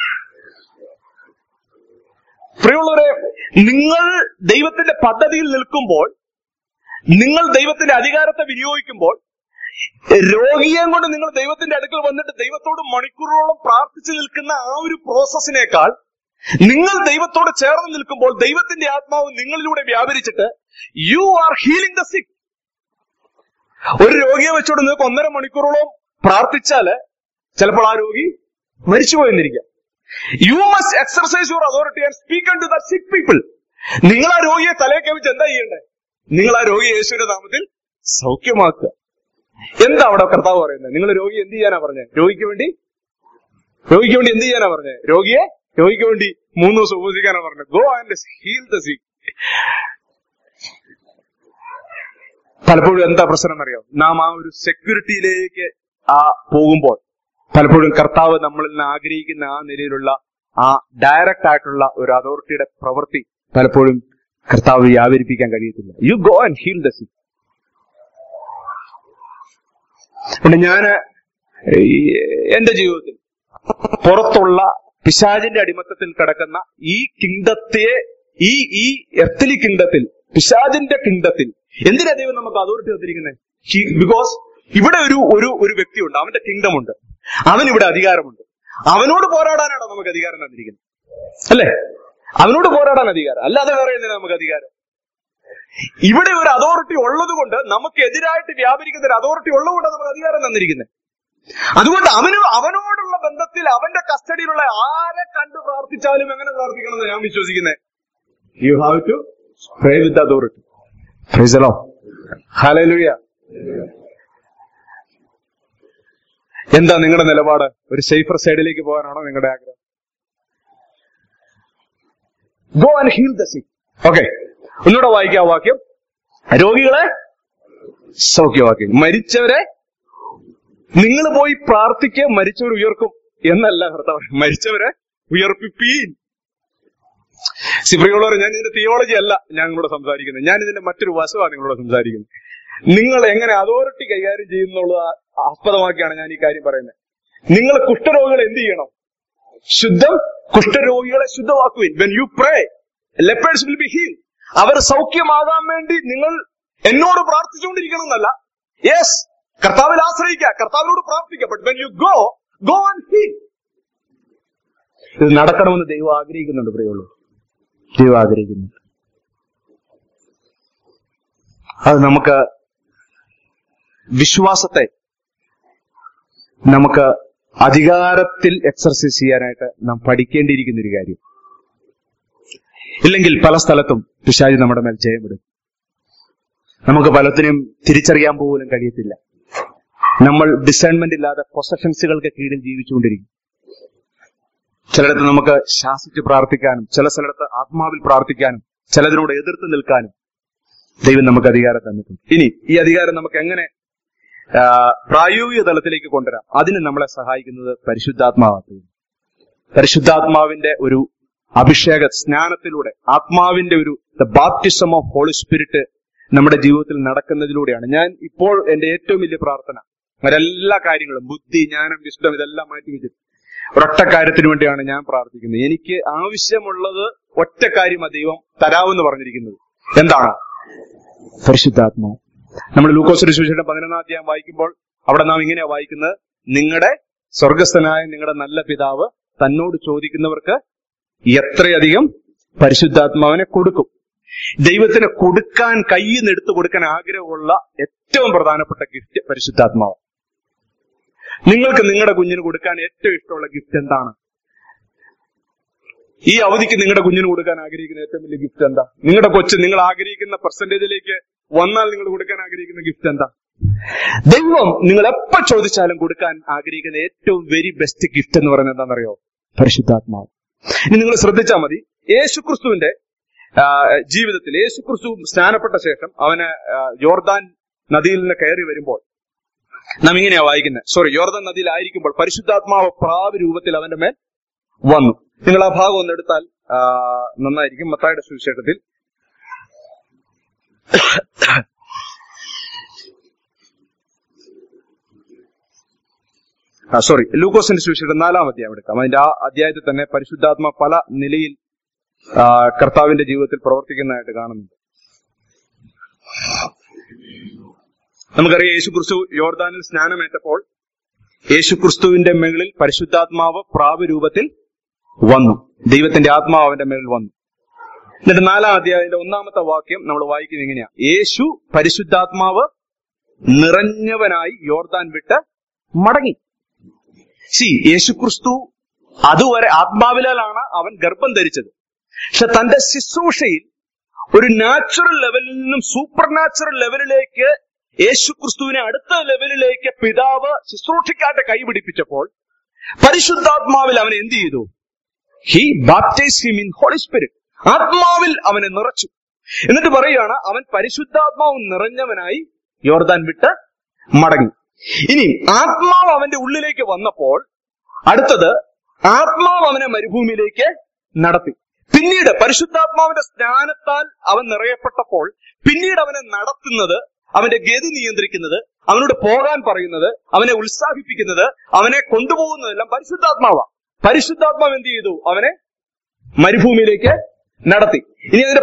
പ്രിയമുള്ളവരെ, നിങ്ങൾ ദൈവത്തിന്റെ പദ്ധതിയിൽ നിൽക്കുമ്പോൾ, നിങ്ങൾ ദൈവത്തിന്റെ അധികാരത്തെ വിനിയോഗിക്കുമ്പോൾ, രോഗിയെ കൊണ്ട് നിങ്ങൾ ദൈവത്തിന്റെ അടുക്കൽ വന്നിട്ട് ദൈവത്തോട് മണിക്കൂറുകളോളം പ്രാർത്ഥിച്ചു നിൽക്കുന്ന ആ ഒരു പ്രോസസ്സിനേക്കാൾ നിങ്ങൾ ദൈവത്തോട് ചേർന്ന് നിൽക്കുമ്പോൾ ദൈവത്തിന്റെ ആത്മാവ് നിങ്ങളിലൂടെ വ്യാപരിച്ചിട്ട് you are healing the sick. ഒരു രോഗിയെ വെച്ചോട് നിങ്ങൾക്ക് 1.5 മണിക്കൂറോളം പ്രാർത്ഥിച്ചാല് ചിലപ്പോൾ ആ രോഗി മരിച്ചുപോയെന്നിരിക്കാം. You must exercise your authority and speak unto the sick people. നിങ്ങൾ ആ രോഗിയെ തലയൊക്കെ വെച്ച് എന്താ ചെയ്യണ്ടേ? നിങ്ങൾ ആ രോഗിയെ യേശുവിന്റെ നാമത്തിൽ സൗഖ്യമാക്കുക. എന്താ അവിടെ കർത്താവ് പറയുന്നത്? നിങ്ങൾ രോഗിയെ എന്ത് ചെയ്യാനാ പറഞ്ഞത്? രോഗിക്ക് വേണ്ടി എന്ത് ചെയ്യാനാ പറഞ്ഞത്? രോഗിക്ക് വേണ്ടി 3 ദിവസം ഉപവസിക്കാനാ പറഞ്ഞത്. ഗോ ആൻഡ് ഹീൽ ദ സിക്ക്. പലപ്പോഴും എന്താ പ്രശ്നം അറിയാം? നാം ആ ഒരു സെക്യൂരിറ്റിയിലേക്ക് പോകുമ്പോൾ പലപ്പോഴും കർത്താവ് നമ്മളിൽ നിന്ന് ആഗ്രഹിക്കുന്ന ആ നിലയിലുള്ള ആ ഡയറക്റ്റ് ആയിട്ടുള്ള ഒരു അതോറിറ്റിയുടെ പ്രവൃത്തി പലപ്പോഴും കർത്താവ് വ്യാപരിപ്പിക്കാൻ കഴിയത്തില്ല. You go and heal the sick. പിന്നെ ഞാന് എന്റെ ജീവിതത്തിൽ പുറത്തുള്ള പിശാചിന്റെ അടിമത്തത്തിൽ കിടക്കുന്ന ഈ കിങ്ഡത്തെ, ഈ എർത്തലി കിങ്ഡത്തിൽ, പിശാചിന്റെ കിങ്ഡത്തിൽ എന്തിനാ ദൈവം നമുക്ക് അതോറിറ്റി തന്നിരിക്കുന്നത്? ബിക്കോസ് ഇവിടെ ഒരു വ്യക്തിയുണ്ട്, അവന്റെ കിങ്ഡം ഉണ്ട്, അവനിവിടെ അധികാരമുണ്ട്. അവനോട് പോരാടാനാണോ നമുക്ക് അധികാരം തന്നിരിക്കുന്നത്? അല്ലേ? അവനോട് പോരാടാൻ അധികാരം, അല്ലാതെ വേറെ എന്തിനാ നമുക്ക് അധികാരം? ഇവിടെ ഒരു അതോറിറ്റി ഉള്ളത് കൊണ്ട്, നമുക്ക് എതിരായിട്ട് വ്യാപരിക്കുന്ന ഒരു അതോറിറ്റി ഉള്ളതുകൊണ്ട് നമുക്ക് അധികാരം തന്നിരിക്കുന്നത്. അതുകൊണ്ട് അവനോടുള്ള ബന്ധത്തിൽ, അവന്റെ കസ്റ്റഡിയിലുള്ള ആരെ കണ്ട് പ്രാർത്ഥിച്ചാലും എങ്ങനെ പ്രാർത്ഥിക്കണം എന്ന് ഞാൻ വിശ്വസിക്കുന്നത്. You have to pray with authority. Praise the Lord. Hallelujah. എന്താ നിങ്ങളുടെ നിലപാട്? ഒരു സേഫർ സൈഡിലേക്ക് പോകാനാണോ നിങ്ങളുടെ ആഗ്രഹം? Go and heal the sick. Okay, ഒന്നുകൂടെ വായിക്കാം വാക്യം. രോഗികളെ സൗഖ്യമാക്കി, മരിച്ചവരെ നിങ്ങൾ പോയി പ്രാർത്ഥിക്കുക, മരിച്ചവർ ഉയർക്കും എന്നല്ല കർത്താവ്. മരിച്ചവരെ ഉയർപ്പിപ്പീൻ. പ്രിയമുള്ളവരെ, ഞാൻ ഇതിന്റെ തിയോളജി അല്ല ഞാൻ നിങ്ങളോട് സംസാരിക്കുന്നത്. ഞാൻ ഇതിന്റെ മറ്റൊരു വശമാണ് നിങ്ങളോട് സംസാരിക്കുന്നത്. നിങ്ങൾ എങ്ങനെ അതോറിറ്റി കൈകാര്യം ചെയ്യുന്നുള്ളത് ആസ്പദമാക്കിയാണ് ഞാൻ ഈ കാര്യം പറയുന്നത്. നിങ്ങൾ കുഷ്ഠരോഗികളെ എന്ത് ചെയ്യണം? കുഷ്ഠരോഗികളെ ശുദ്ധമാക്കുവിൻ. When you pray, lepers will be healed. അവർ സൗഖ്യമാകാൻ വേണ്ടി നിങ്ങൾ എന്നോട് പ്രാർത്ഥിച്ചുകൊണ്ടിരിക്കണം എന്നല്ല. യെസ്, കർത്താവിൽ ആശ്രയിക്കുക, കർത്താവിനോട് പ്രാർത്ഥിക്കുക. But when you go and heal. ഇത് നടക്കണമെന്ന് ദൈവം ആഗ്രഹിക്കുന്നുണ്ട്. പ്രിയമുള്ളൂ, ദൈവം ആഗ്രഹിക്കുന്നുണ്ട്. അത് നമുക്ക് വിശ്വാസത്തെ നമുക്ക് അധികാരത്തിൽ എക്സർസൈസ് ചെയ്യാനായിട്ട് നാം പഠിക്കേണ്ടിയിരിക്കുന്ന ഒരു കാര്യം. ഇല്ലെങ്കിൽ പല സ്ഥലത്തും പിശാച് നമ്മുടെ മേൽ ജയമിടും. നമുക്ക് പലത്തിനും തിരിച്ചറിയാൻ പോലും കഴിയത്തില്ല. നമ്മൾ ഡിസേൺമെന്റ് ഇല്ലാതെ പൊസഷൻസുകൾക്ക് കീഴിൽ ജീവിച്ചുകൊണ്ടിരിക്കും. ചിലയിടത്ത് നമുക്ക് ശാസിച്ച് പ്രാർത്ഥിക്കാനും, ചില സ്ഥലത്ത് ആത്മാവിൽ പ്രാർത്ഥിക്കാനും, ചിലതിനോട് എതിർത്ത് നിൽക്കാനും ദൈവം നമുക്ക് അധികാരം തന്നിട്ടുണ്ട്. ഇനി ഈ അധികാരം നമുക്ക് എങ്ങനെ പ്രായോഗിക തലത്തിലേക്ക് കൊണ്ടുവരാം? അതിന് നമ്മളെ സഹായിക്കുന്നത് പരിശുദ്ധാത്മാവാണ്. പരിശുദ്ധാത്മാവിന്റെ ഒരു അഭിഷേക സ്നാനത്തിലൂടെ, ആത്മാവിന്റെ ഒരു ബാപ്റ്റിസം ഓഫ് ഹോളി സ്പിരിറ്റ് നമ്മുടെ ജീവിതത്തിൽ നടക്കുന്നതിലൂടെയാണ്. ഞാൻ ഇപ്പോൾ എന്റെ ഏറ്റവും വലിയ പ്രാർത്ഥന, അവരെല്ലാ കാര്യങ്ങളും, ബുദ്ധി, ജ്ഞാനം, വിശുദ്ധം, ഇതെല്ലാം മാറ്റി വെച്ചിട്ട് ഒരൊറ്റ കാര്യത്തിന് വേണ്ടിയാണ് ഞാൻ പ്രാർത്ഥിക്കുന്നത്. എനിക്ക് ആവശ്യമുള്ളത് ഒറ്റ കാര്യമാണ് ദൈവം തരാമെന്ന് പറഞ്ഞിരിക്കുന്നത്. എന്താണ്? പരിശുദ്ധാത്മാവ്. നമ്മൾ ലൂക്കോസ് സുവിശേഷം 11-ാം അധ്യായം വായിക്കുമ്പോൾ അവിടെ നാം ഇങ്ങനെയാ വായിക്കുന്നത്, നിങ്ങളുടെ സ്വർഗസ്ഥനായ നിങ്ങളുടെ നല്ല പിതാവ് തന്നോട് ചോദിക്കുന്നവർക്ക് എത്രയധികം പരിശുദ്ധാത്മാവിനെ കൊടുക്കും. ദൈവത്തിന് കൊടുക്കാൻ, കയ്യിൽ നിന്ന് എടുത്തു കൊടുക്കാൻ ആഗ്രഹമുള്ള ഏറ്റവും പ്രധാനപ്പെട്ട ഗിഫ്റ്റ് പരിശുദ്ധാത്മാവ്. നിങ്ങൾക്ക് നിങ്ങളുടെ കുഞ്ഞിന് കൊടുക്കാൻ ഏറ്റവും ഇഷ്ടമുള്ള ഗിഫ്റ്റ് എന്താണ്? ഈ അവധിക്ക് നിങ്ങളുടെ കുഞ്ഞിന് കൊടുക്കാൻ ആഗ്രഹിക്കുന്ന ഏറ്റവും വലിയ ഗിഫ്റ്റ് എന്താ? നിങ്ങളുടെ കൊച്ച് നിങ്ങൾ ആഗ്രഹിക്കുന്ന പെർസെന്റേജിലേക്ക് വന്നാൽ നിങ്ങൾ കൊടുക്കാൻ ആഗ്രഹിക്കുന്ന ഗിഫ്റ്റ് എന്താ? ദൈവം നിങ്ങൾ എപ്പോ ചോദിച്ചാലും കൊടുക്കാൻ ആഗ്രഹിക്കുന്ന ഏറ്റവും വെരി ബെസ്റ്റ് ഗിഫ്റ്റ് എന്ന് പറയുന്നത് എന്താണെന്നറിയോ? പരിശുദ്ധാത്മാവ്. ഇനി നിങ്ങൾ ശ്രദ്ധിച്ചാൽ മതി, യേശുക്രിസ്തുവിന്റെ ജീവിതത്തിൽ യേശുക്രിസ്തു സ്നാനപ്പെട്ട ശേഷം അവന് യോർദാൻ നദിയിൽ നിന്ന് കയറി വരുമ്പോൾ നാം ഇങ്ങനെയാ വായിക്കുന്നത്. യോർദാൻ നദിയിലായിരിക്കുമ്പോൾ പരിശുദ്ധാത്മാവ് പ്രാവ് രൂപത്തിൽ അവന്റെ മേൽ വന്നു. നിങ്ങൾ ആ ഭാഗം ഒന്ന് എടുത്താൽ നന്നായിരിക്കും. മത്തായിയുടെ സുവിശേഷത്തിൽ ലൂക്കോസിന്റെ സുവിശേഷം 4-ാം അധ്യായം എടുക്കാം. അതിന്റെ ആ അധ്യായത്തിൽ തന്നെ പരിശുദ്ധാത്മ പല നിലയിൽ കർത്താവിന്റെ ജീവിതത്തിൽ പ്രവർത്തിക്കുന്നതായിട്ട് കാണുന്നുണ്ട്. നമുക്കറിയാം, യേശുക്രിസ്തു യോർദാനിൽ സ്നാനമേറ്റപ്പോൾ യേശുക്രിസ്തുവിന്റെ മുകളിൽ പരിശുദ്ധാത്മാവ് പ്രാവ് രൂപത്തിൽ വന്നു. ദൈവത്തിന്റെ ആത്മാവ് അവന്റെ മേൽ വന്നു. എന്നിട്ട് 4-ാം അധ്യായത്തിന്റെ 1-ാമത്തെ വാക്യം നമ്മൾ വായിക്കുന്നത് ഇങ്ങനെയാ: യേശു പരിശുദ്ധാത്മാവ് നിറഞ്ഞവനായി യോർദാൻ വിട്ട് മടങ്ങി. യേശുക്രിസ്തു അതുവരെ ആത്മാവിലാണ് അവൻ ഗർഭം ധരിച്ചത്. പക്ഷെ തന്റെ ശുശ്രൂഷയിൽ ഒരു നാച്ചുറൽ ലെവലിൽ നിന്നും സൂപ്പർ നാച്ചുറൽ ലെവലിലേക്ക്, യേശുക്രിസ്തുവിനെ അടുത്ത ലെവലിലേക്ക് പിതാവ് ശുശ്രൂഷയ്ക്കായിട്ട് കൈപിടിപ്പിച്ചപ്പോൾ പരിശുദ്ധാത്മാവിൽ അവൻ എന്ത് ചെയ്തു? He baptized him in holy spirit. ആത്മാവിൽ അവനെ നിറച്ചു. എന്നിട്ട് പറയുകയാണ്, അവൻ പരിശുദ്ധാത്മാവ് നിറഞ്ഞവനായി യോർദാൻ വിട്ട് മടങ്ങി. ഇനി ആത്മാവ് അവന്റെ ഉള്ളിലേക്ക് വന്നപ്പോൾ അടുത്തത് ആത്മാവ് അവനെ മരുഭൂമിയിലേക്ക് നടത്തി. പിന്നീട് പരിശുദ്ധാത്മാവിന്റെ സ്നാനത്താൽ അവൻ നിറയപ്പെട്ടപ്പോൾ പിന്നീട് അവനെ നടത്തുന്നത്, അവന്റെ ഗതി നിയന്ത്രിക്കുന്നത്, അവനോട് പോകാൻ പറയുന്നത്, അവനെ ഉത്സാഹിപ്പിക്കുന്നത്, അവനെ കൊണ്ടുപോകുന്നതെല്ലാം പരിശുദ്ധാത്മാവാണ്. പരിശുദ്ധാത്മാവ് എന്ത് ചെയ്തു? അവനെ മരുഭൂമിയിലേക്ക് നടത്തി. ഇനി അതിന്റെ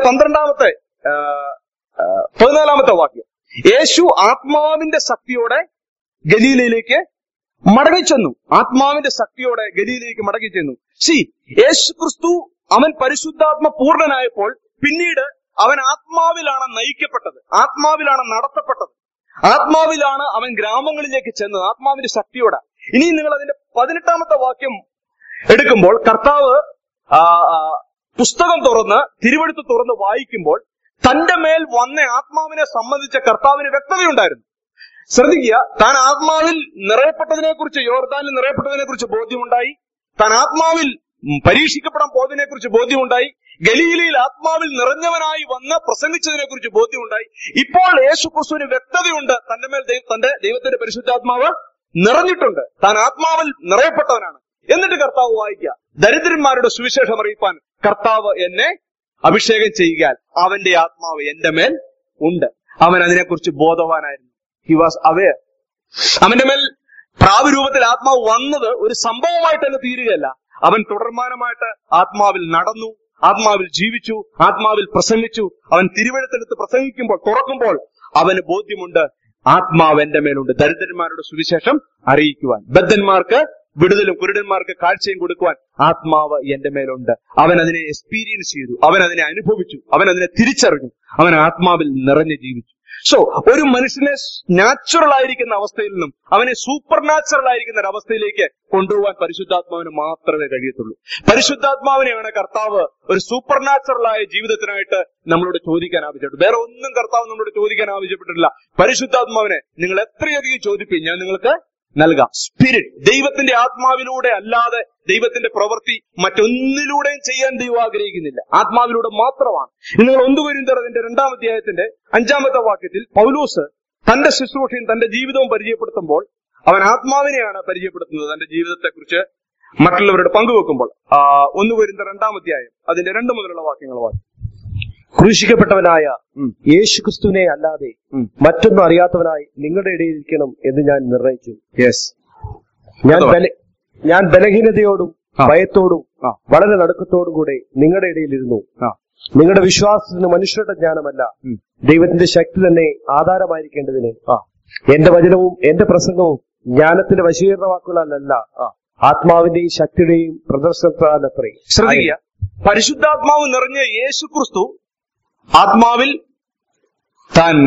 14-ാമത്തെ വാക്യം: യേശു ആത്മാവിന്റെ ശക്തിയോടെ ഗലീലയിലേക്ക് മടങ്ങിച്ചെന്നു. ആത്മാവിന്റെ ശക്തിയോടെ ഗലീലയിലേക്ക് മടങ്ങിച്ചെന്നു. യേശുക്രിസ്തു അവൻ പരിശുദ്ധാത്മ പൂർണ്ണനായപ്പോൾ പിന്നീട് അവൻ ആത്മാവിലാണ് നയിക്കപ്പെട്ടത്, ആത്മാവിലാണ് നടത്തപ്പെട്ടത്, ആത്മാവിലാണ് അവൻ ഗ്രാമങ്ങളിലേക്ക് ചെന്നത്, ആത്മാവിന്റെ ശക്തിയോടെ. ഇനി നിങ്ങൾ അതിന്റെ 18-ാമത്തെ വാക്യം എടുക്കുമ്പോൾ കർത്താവ് പുസ്തകം തുറന്ന് തിരുവെഴുത്ത് തുറന്ന് വായിക്കുമ്പോൾ തന്റെ മേൽ വന്ന ആത്മാവിനെ സംബന്ധിച്ച കർത്താവിന് വ്യക്തതയുണ്ടായിരുന്നു. ശ്രദ്ധിക്കുക, താൻ ആത്മാവിൽ നിറയപ്പെട്ടതിനെ കുറിച്ച്, യോർദാനിൽ നിറയപ്പെട്ടതിനെ കുറിച്ച് ബോധ്യമുണ്ടായി. താൻ ആത്മാവിൽ പരീക്ഷിക്കപ്പെടാൻ പോയതിനെ കുറിച്ച് ബോധ്യമുണ്ടായി. ഗലീലയിൽ ആത്മാവിൽ നിറഞ്ഞവനായി വന്ന് പ്രസംഗിച്ചതിനെ കുറിച്ച് ബോധ്യമുണ്ടായി. ഇപ്പോൾ യേശുക്രിസ്തുവിന് വ്യക്തതയുണ്ട്, തന്റെ മേൽ തന്റെ ദൈവത്തിന്റെ പരിശുദ്ധാത്മാവ് നിറഞ്ഞിട്ടുണ്ട്, താൻ ആത്മാവിൽ നിറയപ്പെട്ടവനാണ്. എന്നിട്ട് കർത്താവ് വായിക്കുക, ദരിദ്രന്മാരുടെ സുവിശേഷം അറിയിപ്പാൻ കർത്താവ് എന്നെ അഭിഷേകം ചെയ്യുകയാൽ അവന്റെ ആത്മാവ് എന്റെ മേൽ ഉണ്ട്. അവൻ അതിനെക്കുറിച്ച് ബോധവാനായിരുന്നു. He was aware. അവന്റെ മേൽ പ്രാവരൂപത്തിൽ ആത്മാവ് വന്നത് ഒരു സംഭവമായിട്ട് തന്നെ തീരുകയല്ല. അവൻ തുടർമാനമായിട്ട് ആത്മാവിൽ നടന്നു, ആത്മാവിൽ ജീവിച്ചു, ആത്മാവിൽ പ്രസംഗിച്ചു. അവൻ തിരുവെഴുത്തെടുത്ത് പ്രസംഗിക്കുമ്പോൾ, തുറക്കുമ്പോൾ അവന് ബോധ്യമുണ്ട്, ആത്മാവ് എന്റെ മേലുണ്ട്. ദരിദ്രന്മാരുടെ സുവിശേഷം അറിയിക്കുവാൻ, ബദ്ധന്മാർക്ക് വിടുതലും കുരുടന്മാർക്ക് കാഴ്ചയും കൊടുക്കുവാൻ ആത്മാവ് എന്റെ മേലുണ്ട്. അവൻ അതിനെ എക്സ്പീരിയൻസ് ചെയ്തു, അവൻ അതിനെ അനുഭവിച്ചു, അവൻ അതിനെ തിരിച്ചറിഞ്ഞു, അവൻ ആത്മാവിൽ നിറഞ്ഞു ജീവിച്ചു. ഒരു മനുഷ്യനെ നാച്ചുറൽ ആയിരിക്കുന്ന അവസ്ഥയിൽ നിന്നും അവനെ സൂപ്പർ നാച്ചുറൽ ആയിരിക്കുന്ന ഒരു അവസ്ഥയിലേക്ക് കൊണ്ടുപോകാൻ പരിശുദ്ധാത്മാവിന് മാത്രമേ കഴിയത്തുള്ളൂ. പരിശുദ്ധാത്മാവിനെയാണ് കർത്താവ് ഒരു സൂപ്പർ നാച്ചുറൽ ആയ ജീവിതത്തിനായിട്ട് നമ്മളോട് ചോദിക്കാൻ ആവശ്യപ്പെട്ടു. വേറെ ഒന്നും കർത്താവ് നമ്മളോട് ചോദിക്കാൻ ആവശ്യപ്പെട്ടിട്ടില്ല. പരിശുദ്ധാത്മാവിനെ നിങ്ങൾ എത്രയധികം ചോദിപ്പിക്കും, ഞാൻ നിങ്ങൾക്ക് നൽകാം. സ്പിരിറ്റ്, ദൈവത്തിന്റെ ആത്മാവിലൂടെ അല്ലാതെ ദൈവത്തിന്റെ പ്രവൃത്തി മറ്റൊന്നിലൂടെയും ചെയ്യാൻ ദൈവം ആഗ്രഹിക്കുന്നില്ല, ആത്മാവിലൂടെ മാത്രമാണ്. നിങ്ങൾ 1 കൊരിന്ത്യർ 2-ാം അധ്യായത്തിന്റെ 5-ാമത്തെ വാക്യത്തിൽ പൗലോസ് തന്റെ ശുശ്രൂഷയും തന്റെ ജീവിതവും പരിചയപ്പെടുത്തുമ്പോൾ അവൻ ആത്മാവിനെയാണ് പരിചയപ്പെടുത്തുന്നത്. തന്റെ ജീവിതത്തെക്കുറിച്ച് മറ്റുള്ളവരോട് പങ്കുവെക്കുമ്പോൾ 1 കൊരിന്ത്യർ 2-ാം അധ്യായം അതിന്റെ 2 മുതലുള്ള വാക്യങ്ങൾ വായിക്കും. ക്രൂശിക്കപ്പെട്ടവനായ യേശുക്രിസ്തുവിനെ അല്ലാതെ മറ്റൊന്നും അറിയാത്തവനായി നിങ്ങളുടെ ഇടയിൽ ഇരിക്കണം എന്ന് ഞാൻ നിർണയിച്ചു. ഞാൻ ബലഹീനതയോടും ഭയത്തോടും വളരെ നടുക്കത്തോടും കൂടെ നിങ്ങളുടെ ഇടയിലിരുന്നു. നിങ്ങളുടെ വിശ്വാസത്തിന് മനുഷ്യരുടെ ജ്ഞാനമല്ല, ദൈവത്തിന്റെ ശക്തി തന്നെ ആധാരമായിരിക്കേണ്ടതിന് എന്റെ വചനവും എന്റെ പ്രസംഗവും ജ്ഞാനത്തിന്റെ വശീകരണ വാക്കുകളല്ല, ആത്മാവിന്റെയും ശക്തിയുടെയും പ്രദർശനത്താലത്രേ. ശ്രദ്ധിക്കുക, പരിശുദ്ധാത്മാവ് നിറഞ്ഞ യേശു ക്രിസ്തു ആത്മാവിൽ താൻ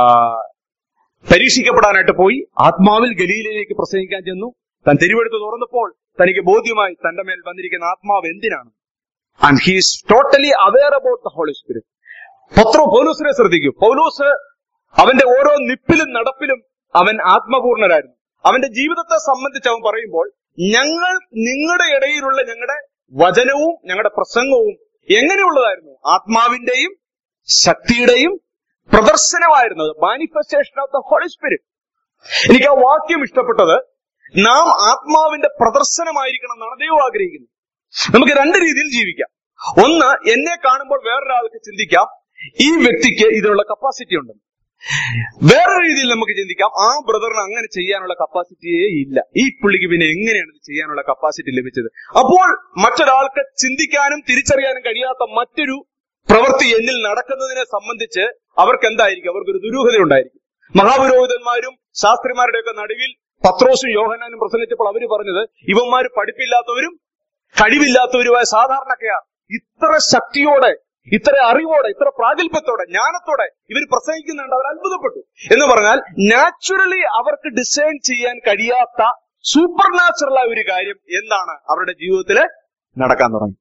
പരീക്ഷിക്കപ്പെടാനായിട്ട് പോയി. ആത്മാവിൽ ഗലീലയിലേക്ക് പ്രസംഗിക്കാൻ ചെന്നു. താൻ തിരുവെടുത്ത് തുറന്നപ്പോൾ തനിക്ക് ബോധ്യമായി തന്റെ മേൽ വന്നിരിക്കുന്ന ആത്മാവ് എന്തിനാണ്. And he is totally aware about the holy spirit. പൗലോസിനെ ശ്രദ്ധിക്കൂ. പൗലോസ് അവന്റെ ഓരോ നിപ്പിലും നടപ്പിലും അവൻ ആത്മപൂർണരായിരുന്നു. അവന്റെ ജീവിതത്തെ സംബന്ധിച്ച് അവൻ പറയുമ്പോൾ, ഞങ്ങൾ നിങ്ങളുടെ ഇടയിലുള്ള ഞങ്ങളുടെ വചനവും ഞങ്ങളുടെ പ്രസംഗവും എങ്ങനെയുള്ളതായിരുന്നു? ആത്മാവിന്റെയും ശക്തിയുടെയും പ്രദർശനമായിരുന്നത്. Manifestation of the holy spirit. എനിക്ക് ആ വാക്യം ഇഷ്ടപ്പെട്ടത്. നാം ആത്മാവിന്റെ പ്രദർശനമായിരിക്കണം എന്നാണ് ദൈവം ആഗ്രഹിക്കുന്നത്. നമുക്ക് രണ്ട് രീതിയിൽ ജീവിക്കാം. ഒന്ന്, എന്നെ കാണുമ്പോൾ വേറൊരാൾക്ക് ചിന്തിക്കാം ഈ വ്യക്തിക്ക് ഇതിനുള്ള കപ്പാസിറ്റി ഉണ്ടെന്ന്. വേറെ രീതിയിൽ നമുക്ക് ചിന്തിക്കാം, ആ ബ്രദറിന് അങ്ങനെ ചെയ്യാനുള്ള കപ്പാസിറ്റിയേ ഇല്ല, ഈ പുള്ളിക്ക് പിന്നെ എങ്ങനെയാണ് ഇത് ചെയ്യാനുള്ള കപ്പാസിറ്റി ലഭിച്ചത്? അപ്പോൾ മറ്റൊരാൾക്ക് ചിന്തിക്കാനും തിരിച്ചറിയാനും കഴിയാത്ത മറ്റൊരു പ്രവൃത്തി എന്നിൽ നടക്കുന്നതിനെ സംബന്ധിച്ച് അവർക്ക് എന്തായിരിക്കും? അവർക്കൊരു ദുരൂഹത ഉണ്ടായിരിക്കും. മഹാപുരോഹിതന്മാരും ശാസ്ത്രിമാരുടെയൊക്കെ നടുവിൽ പത്രോസും യോഹന്നാനും പ്രസംഗിച്ചപ്പോൾ അവര് പറഞ്ഞത്, ഇവന്മാര് പഠിപ്പില്ലാത്തവരും കഴിവില്ലാത്തവരുമായ സാധാരണക്കാർ ഇത്ര ശക്തിയോടെ, ഇത്ര അറിവോടെ, ഇത്ര പ്രാഗൽഭ്യത്തോടെ, ജ്ഞാനത്തോടെ ഇവർ പ്രസംഗിക്കുന്നുണ്ട്. അവർ അത്ഭുതപ്പെട്ടു. എന്ന് പറഞ്ഞാൽ നാച്ചുറലി അവർക്ക് ഡിസൈൻ ചെയ്യാൻ കഴിയാത്ത സൂപ്പർ നാച്ചുറലായ ഒരു കാര്യം എന്താണ് അവരുടെ ജീവിതത്തിൽ നടക്കാൻ തുടങ്ങി.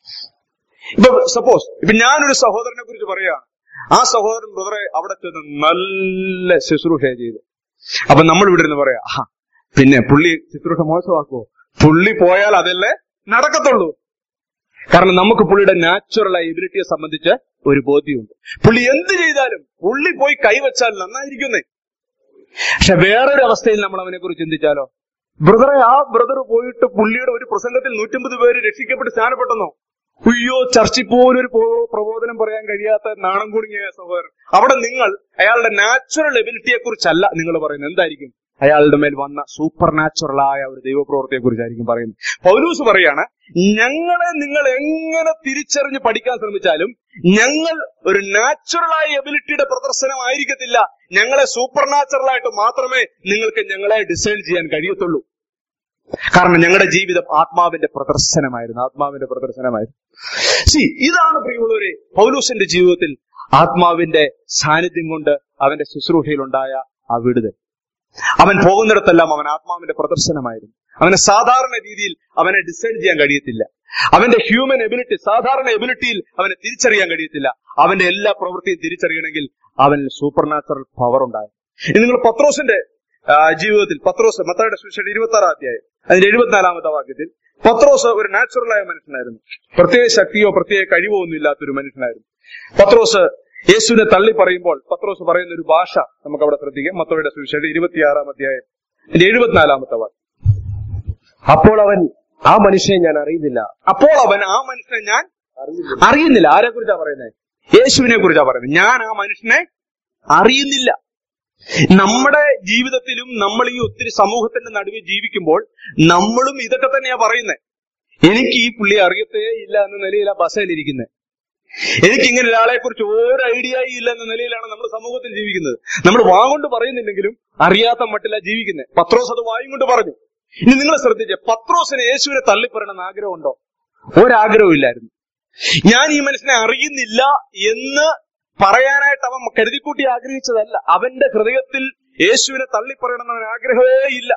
ഇപ്പൊ സപ്പോസ് ഞാനൊരു സഹോദരനെ കുറിച്ച് പറയുകയാണ്. ആ സഹോദരൻ ബ്രദറെ അവിടെ ചെന്ന് നല്ല ശുശ്രൂഷ ചെയ്ത്, അപ്പൊ നമ്മൾ ഇവിടെ നിന്ന് പറയാ, പിന്നെ പുള്ളി ശുശ്രൂഷ മോശമാക്കുവോ? പുള്ളി പോയാൽ അതല്ലേ നടക്കത്തുള്ളൂ. കാരണം നമുക്ക് പുള്ളിയുടെ നാച്ചുറൽ എബിലിറ്റിയെ സംബന്ധിച്ച് ഒരു ബോധ്യമുണ്ട്. പുള്ളി എന്ത് ചെയ്താലും പുള്ളി പോയി കൈവച്ചാൽ നന്നായിരിക്കുന്നേ. പക്ഷെ വേറൊരു അവസ്ഥയിൽ നമ്മൾ അവനെ കുറിച്ച് ചിന്തിച്ചാലോ? ബ്രദറെ, ആ ബ്രദർ പോയിട്ട് പുള്ളിയുടെ ഒരു പ്രസംഗത്തിൽ 150 പേര് രക്ഷിക്കപ്പെട്ട് സ്നാനപ്പെട്ടെന്നോ? അയ്യോ, ചർച്ചിൽ പോലും ഒരു പ്രബോധനം പറയാൻ കഴിയാത്ത നാണം കുടുങ്ങിയ സഹോദരൻ. അവിടെ നിങ്ങൾ അയാളുടെ നാച്ചുറൽ എബിലിറ്റിയെ കുറിച്ചല്ല നിങ്ങൾ പറയുന്നത്. എന്തായിരിക്കും? അയാളുടെ മേൽ വന്ന സൂപ്പർ നാച്ചുറലായ ഒരു ദൈവപ്രവൃത്തിയെ കുറിച്ചായിരിക്കും പറയുന്നത്. പൗലൂസ് പറയാണ്, ഞങ്ങളെ നിങ്ങൾ എങ്ങനെ തിരിച്ചറിഞ്ഞ് പഠിക്കാൻ ശ്രമിച്ചാലും ഞങ്ങൾ ഒരു നാച്ചുറലായ എബിലിറ്റിയുടെ പ്രദർശനമായിരിക്കത്തില്ല. ഞങ്ങളെ സൂപ്പർ നാച്ചുറലായിട്ട് മാത്രമേ നിങ്ങൾക്ക് ഞങ്ങളെ ഡിസൈൻ ചെയ്യാൻ കഴിയത്തുള്ളൂ. കാരണം ഞങ്ങളുടെ ജീവിതം ആത്മാവിന്റെ പ്രദർശനമായിരുന്നു. ആത്മാവിന്റെ പ്രദർശനമായിരുന്നു. ഇതാണ് പ്രിയമുള്ളവരെ പൗലൂസിന്റെ ജീവിതത്തിൽ ആത്മാവിന്റെ സാന്നിധ്യം കൊണ്ട് അവന്റെ ശുശ്രൂഷയിലുണ്ടായ ആ വിടുതൽ. അവൻ പോകുന്നിടത്തെല്ലാം അവൻ ആത്മാവിന്റെ പ്രദർശനമായിരുന്നു. അവനെ സാധാരണ രീതിയിൽ അവനെ ഡിസൈൻ ചെയ്യാൻ കഴിയത്തില്ല. അവന്റെ ഹ്യൂമൻ എബിലിറ്റി, സാധാരണ എബിലിറ്റിയിൽ അവനെ തിരിച്ചറിയാൻ കഴിയത്തില്ല. അവന്റെ എല്ലാ പ്രവൃത്തിയും തിരിച്ചറിയണമെങ്കിൽ അവനിൽ സൂപ്പർ നാച്ചുറൽ പവർ ഉണ്ടായിരുന്നു. ഇനി നിങ്ങൾ പത്രോസിന്റെ ജീവിതത്തിൽ, പത്രോസ് മത്തായിയുടെ സുവിശേഷം 26-ാം അധ്യായം അതിന്റെ 74-ാമത്തെ വാക്യത്തിൽ, പത്രോസ് ഒരു നാച്ചുറലായ മനുഷ്യനായിരുന്നു. പ്രത്യേക ശക്തിയോ പ്രത്യേക കഴിവോ ഒന്നും ഇല്ലാത്തൊരു മനുഷ്യനായിരുന്നു. പത്രോസ് യേശുവിനെ തള്ളി പറയുമ്പോൾ പത്രോസ് പറയുന്ന ഒരു ഭാഷ നമുക്ക് അവിടെ ശ്രദ്ധിക്കാം. മത്തായിയുടെ സുവിശേഷം 26-ാം അധ്യായം അതിന്റെ 74-ാമത്തെ വാക്യം. അപ്പോൾ അവൻ ആ മനുഷ്യനെ ഞാൻ അറിയുന്നില്ല. അപ്പോൾ അവൻ ആ മനുഷ്യനെ ഞാൻ അറിയുന്നില്ല. ആരെ കുറിച്ചാ പറയുന്നത്? യേശുവിനെ കുറിച്ചാ പറയുന്നത്. ഞാൻ ആ മനുഷ്യനെ അറിയുന്നില്ല. നമ്മുടെ ജീവിതത്തിലും നമ്മൾ ഈ ഒത്തിരി സമൂഹത്തിന്റെ നടുവിൽ ജീവിക്കുമ്പോൾ നമ്മളും ഇതൊക്കെ തന്നെയാ പറയുന്നത്. എനിക്ക് ഈ പുള്ളിയെ അറിയത്തേ ഇല്ല എന്ന നിലയിലാ ബസ്സയിലിരിക്കുന്നത്. എനിക്ക് ഇങ്ങനെ ഒരാളെ കുറിച്ച് ഒരു ഐഡിയ ഇല്ല എന്ന നിലയിലാണ് നമ്മൾ സമൂഹത്തിൽ ജീവിക്കുന്നത്. നമ്മൾ വാഗൊണ്ട് പറയുന്നില്ലെങ്കിലും അറിയാത്ത മട്ടില്ല ജീവിക്കുന്നത്. പത്രോസ് അത് വായും കൊണ്ട് പറഞ്ഞു. ഇനി നിങ്ങൾ ശ്രദ്ധിച്ചേ, പത്രോസിന് യേശുവിനെ തള്ളിപ്പറയണമെന്ന് ആഗ്രഹമുണ്ടോ? ഒരാഗ്രഹവും ഇല്ലായിരുന്നു. ഞാൻ ഈ മനുഷ്യനെ അറിയുന്നില്ല എന്ന് പറയാനായിട്ട് അവൻ കരുതിക്കൂട്ടി ആഗ്രഹിച്ചതല്ല. അവന്റെ ഹൃദയത്തിൽ യേശുവിനെ തള്ളിപ്പറയണമെന്ന് അവൻ ആഗ്രഹമേ ഇല്ല.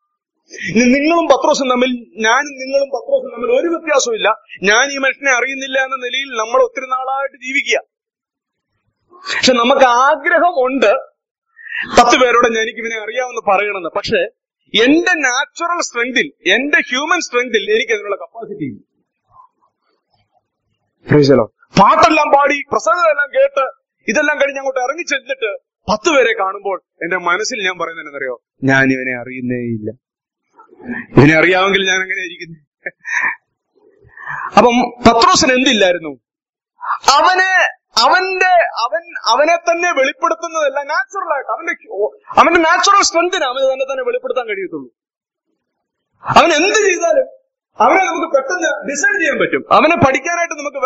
നിങ്ങളും പത്രോസും തമ്മിൽ, ഞാനും നിങ്ങളും പത്രോസും തമ്മിൽ ഒരു വ്യത്യാസവും ഇല്ല. ഞാൻ ഈ മനുഷ്യനെ അറിയുന്നില്ല എന്ന നിലയിൽ നമ്മൾ ഒത്തിരി നാളായിട്ട് ജീവിക്കുക. പക്ഷെ നമുക്ക് ആഗ്രഹമുണ്ട് 10 പേരോട് എനിക്ക് ഇവനെ അറിയാമെന്ന് പറയണമെന്ന്. പക്ഷെ എന്റെ നാച്ചുറൽ സ്ട്രെങ്തിൽ, എന്റെ ഹ്യൂമൻ സ്ട്രെങ്തിൽ എനിക്ക് അതിനുള്ള കപ്പാസിറ്റി ഇല്ല. പാട്ടെല്ലാം പാടി പ്രസംഗമെല്ലാം കേട്ട് ഇതെല്ലാം കഴിഞ്ഞ് അങ്ങോട്ട് ഇറങ്ങി ചെന്നിട്ട് 10 പേരെ കാണുമ്പോൾ എന്റെ മനസ്സിൽ ഞാൻ പറയുന്നത് എന്നറിയോ? ഞാൻ ഇവനെ അറിയുന്നേ ഇല്ല. ഇവനെ അറിയാമെങ്കിൽ ഞാൻ അങ്ങനെ ഇരിക്കുന്നു. അപ്പം പത്രോസിന് എന്തില്ലായിരുന്നു? അവനെ തന്നെ വെളിപ്പെടുത്തുന്നതല്ല നാച്ചുറലായിട്ട്. അവന്റെ നാച്ചുറൽ സ്ട്രെങ്തിന് അവന് തന്നെ വെളിപ്പെടുത്താൻ കഴിയത്തുള്ളൂ. അവൻ എന്ത് ചെയ്താലും അവനെ നമുക്ക് പെട്ടെന്ന് ഡിസൈഡ് ചെയ്യാൻ പറ്റും. അവനെ പഠിക്കാനായിട്ട് നമുക്ക്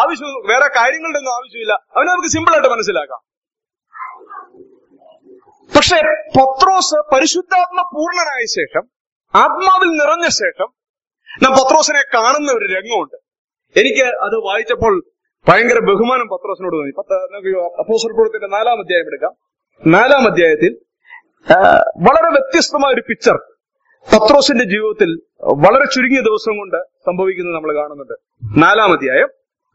വേറെ കാര്യങ്ങളുടെ ഒന്നും ആവശ്യമില്ല. അവനെ നമുക്ക് സിമ്പിൾ ആയിട്ട് മനസ്സിലാക്കാം. പക്ഷെ പത്രോസ് പരിശുദ്ധാത്മ പൂർണ്ണനായ ശേഷം, ആത്മാവിൽ നിറഞ്ഞ ശേഷം നാം പത്രോസിനെ കാണുന്ന ഒരു രംഗമുണ്ട്. എനിക്ക് അത് വായിച്ചപ്പോൾ ഭയങ്കര ബഹുമാനം പത്രോസിനോട് തോന്നി. അപ്പോസ്തല പ്രവൃത്തിയുടെ 4-ാം അധ്യായം എടുക്കാം. 4-ാം അധ്യായത്തിൽ വളരെ വ്യത്യസ്തമായ ഒരു പിക്ചർ പത്രോസിന്റെ ജീവിതത്തിൽ വളരെ ചുരുങ്ങിയ ദിവസം കൊണ്ട് സംഭവിക്കുന്നത് നമ്മൾ കാണുന്നുണ്ട്. 4-ാം അധ്യായം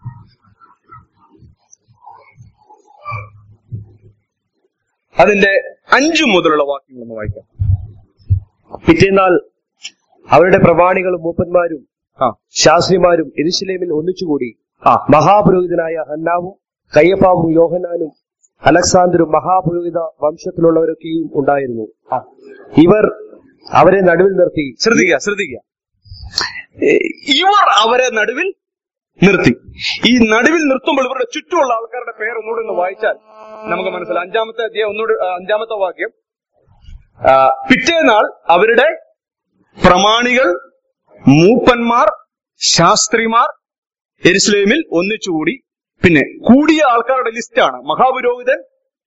അതിന്റെ 5 മുതലുള്ള വാക്യങ്ങളൊന്ന് വായിക്കാം. പിറ്റേന്നാൾ അവരുടെ പ്രമാണികളും മൂപ്പന്മാരും ശാസ്ത്രിമാരും യെരൂശലേമിൽ ഒന്നിച്ചുകൂടി. മഹാപുരോഹിതനായ ഹന്നാവും കയ്യഫാവും യോഹന്നാനും അലക്സാണ്ടറും മഹാപുരോഹിത വംശത്തിലുള്ളവരൊക്കെയും ഉണ്ടായിരുന്നു. ഇവർ അവരെ നടുവിൽ നിർത്തി. ശ്രദ്ധിക്കുക. ഇവർ അവരെ നടുവിൽ നിർത്തി. ഈ നടുവിൽ നിർത്തുമ്പോൾ ഇവരുടെ ചുറ്റുമുള്ള ആൾക്കാരുടെ പേരൊന്നുകൂടെ ഒന്ന് വായിച്ചാൽ നമുക്ക് മനസ്സിലാവും. 5-ാമത്തെ അധ്യായം 5-ാമത്തെ വാക്യം. പിറ്റേന്നാൾ അവരുടെ പ്രമാണികൾ, മൂപ്പന്മാർ, ശാസ്ത്രിമാർ യെരൂശലേമിൽ ഒന്നിച്ചുകൂടി. പിന്നെ കൂടിയ ആൾക്കാരുടെ ലിസ്റ്റാണ് മഹാപുരോഹിതനായ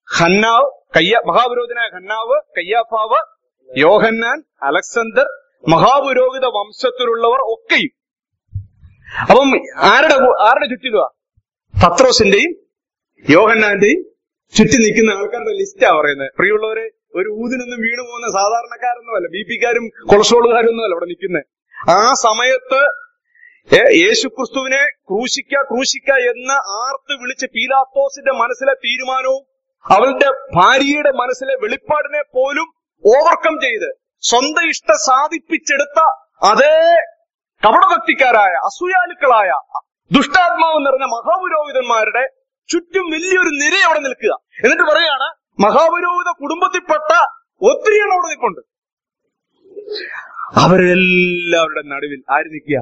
ഹന്നാവ്, കയ്യാഫാവ്, യോഹന്നാൻ, അലക്സാണ്ടർ, മഹാപുരോഹിത വംശത്തിലുള്ളവർ ഒക്കെയും. അപ്പം ആരുടെ ചുറ്റിലുവാ? പത്രോസിന്റെയും യോഹന്നാന്റെയും ചുറ്റി നിൽക്കുന്ന ആൾക്കാരുടെ ലിസ്റ്റാ പറയുന്നത്. പ്രിയമുള്ളവരെ, ഒരു ഊതിനൊന്നും വീണു പോകുന്ന സാധാരണക്കാരൊന്നുമല്ല, ബിപിക്കാരും കൊളസ്ട്രോളുകാരൊന്നും അല്ല അവിടെ നിൽക്കുന്നത്. ആ സമയത്ത് യേശുക്രിസ്തുവിനെ ക്രൂശിക്ക എന്ന് ആർത്ത് വിളിച്ച് പീലാത്തോസിന്റെ മനസ്സിലെ തീരുമാനവും അവളുടെ ഭാര്യയുടെ മനസ്സിലെ വെളിപ്പാടിനെ പോലും ഓവർകം ചെയ്ത് സ്വന്തം ഇഷ്ടം സാധിപ്പിച്ചെടുത്ത അതേ കപടഭക്തിക്കാരായ, അസൂയാലുക്കളായ, ദുഷ്ടാത്മാവ് നിറഞ്ഞ മഹാപുരോഹിതന്മാരുടെ ചുറ്റും വലിയൊരു നിര അവിടെ നിൽക്കുക. എന്നിട്ട് പറയാണ്, മഹാപുരോഹിത കുടുംബത്തിൽപ്പെട്ട ഒത്തിരി എണ്ണം അവിടെ നിൽപ്പുണ്ട്. അവരെല്ലാവരുടെ നടുവിൽ ആര് നിൽക്കുക?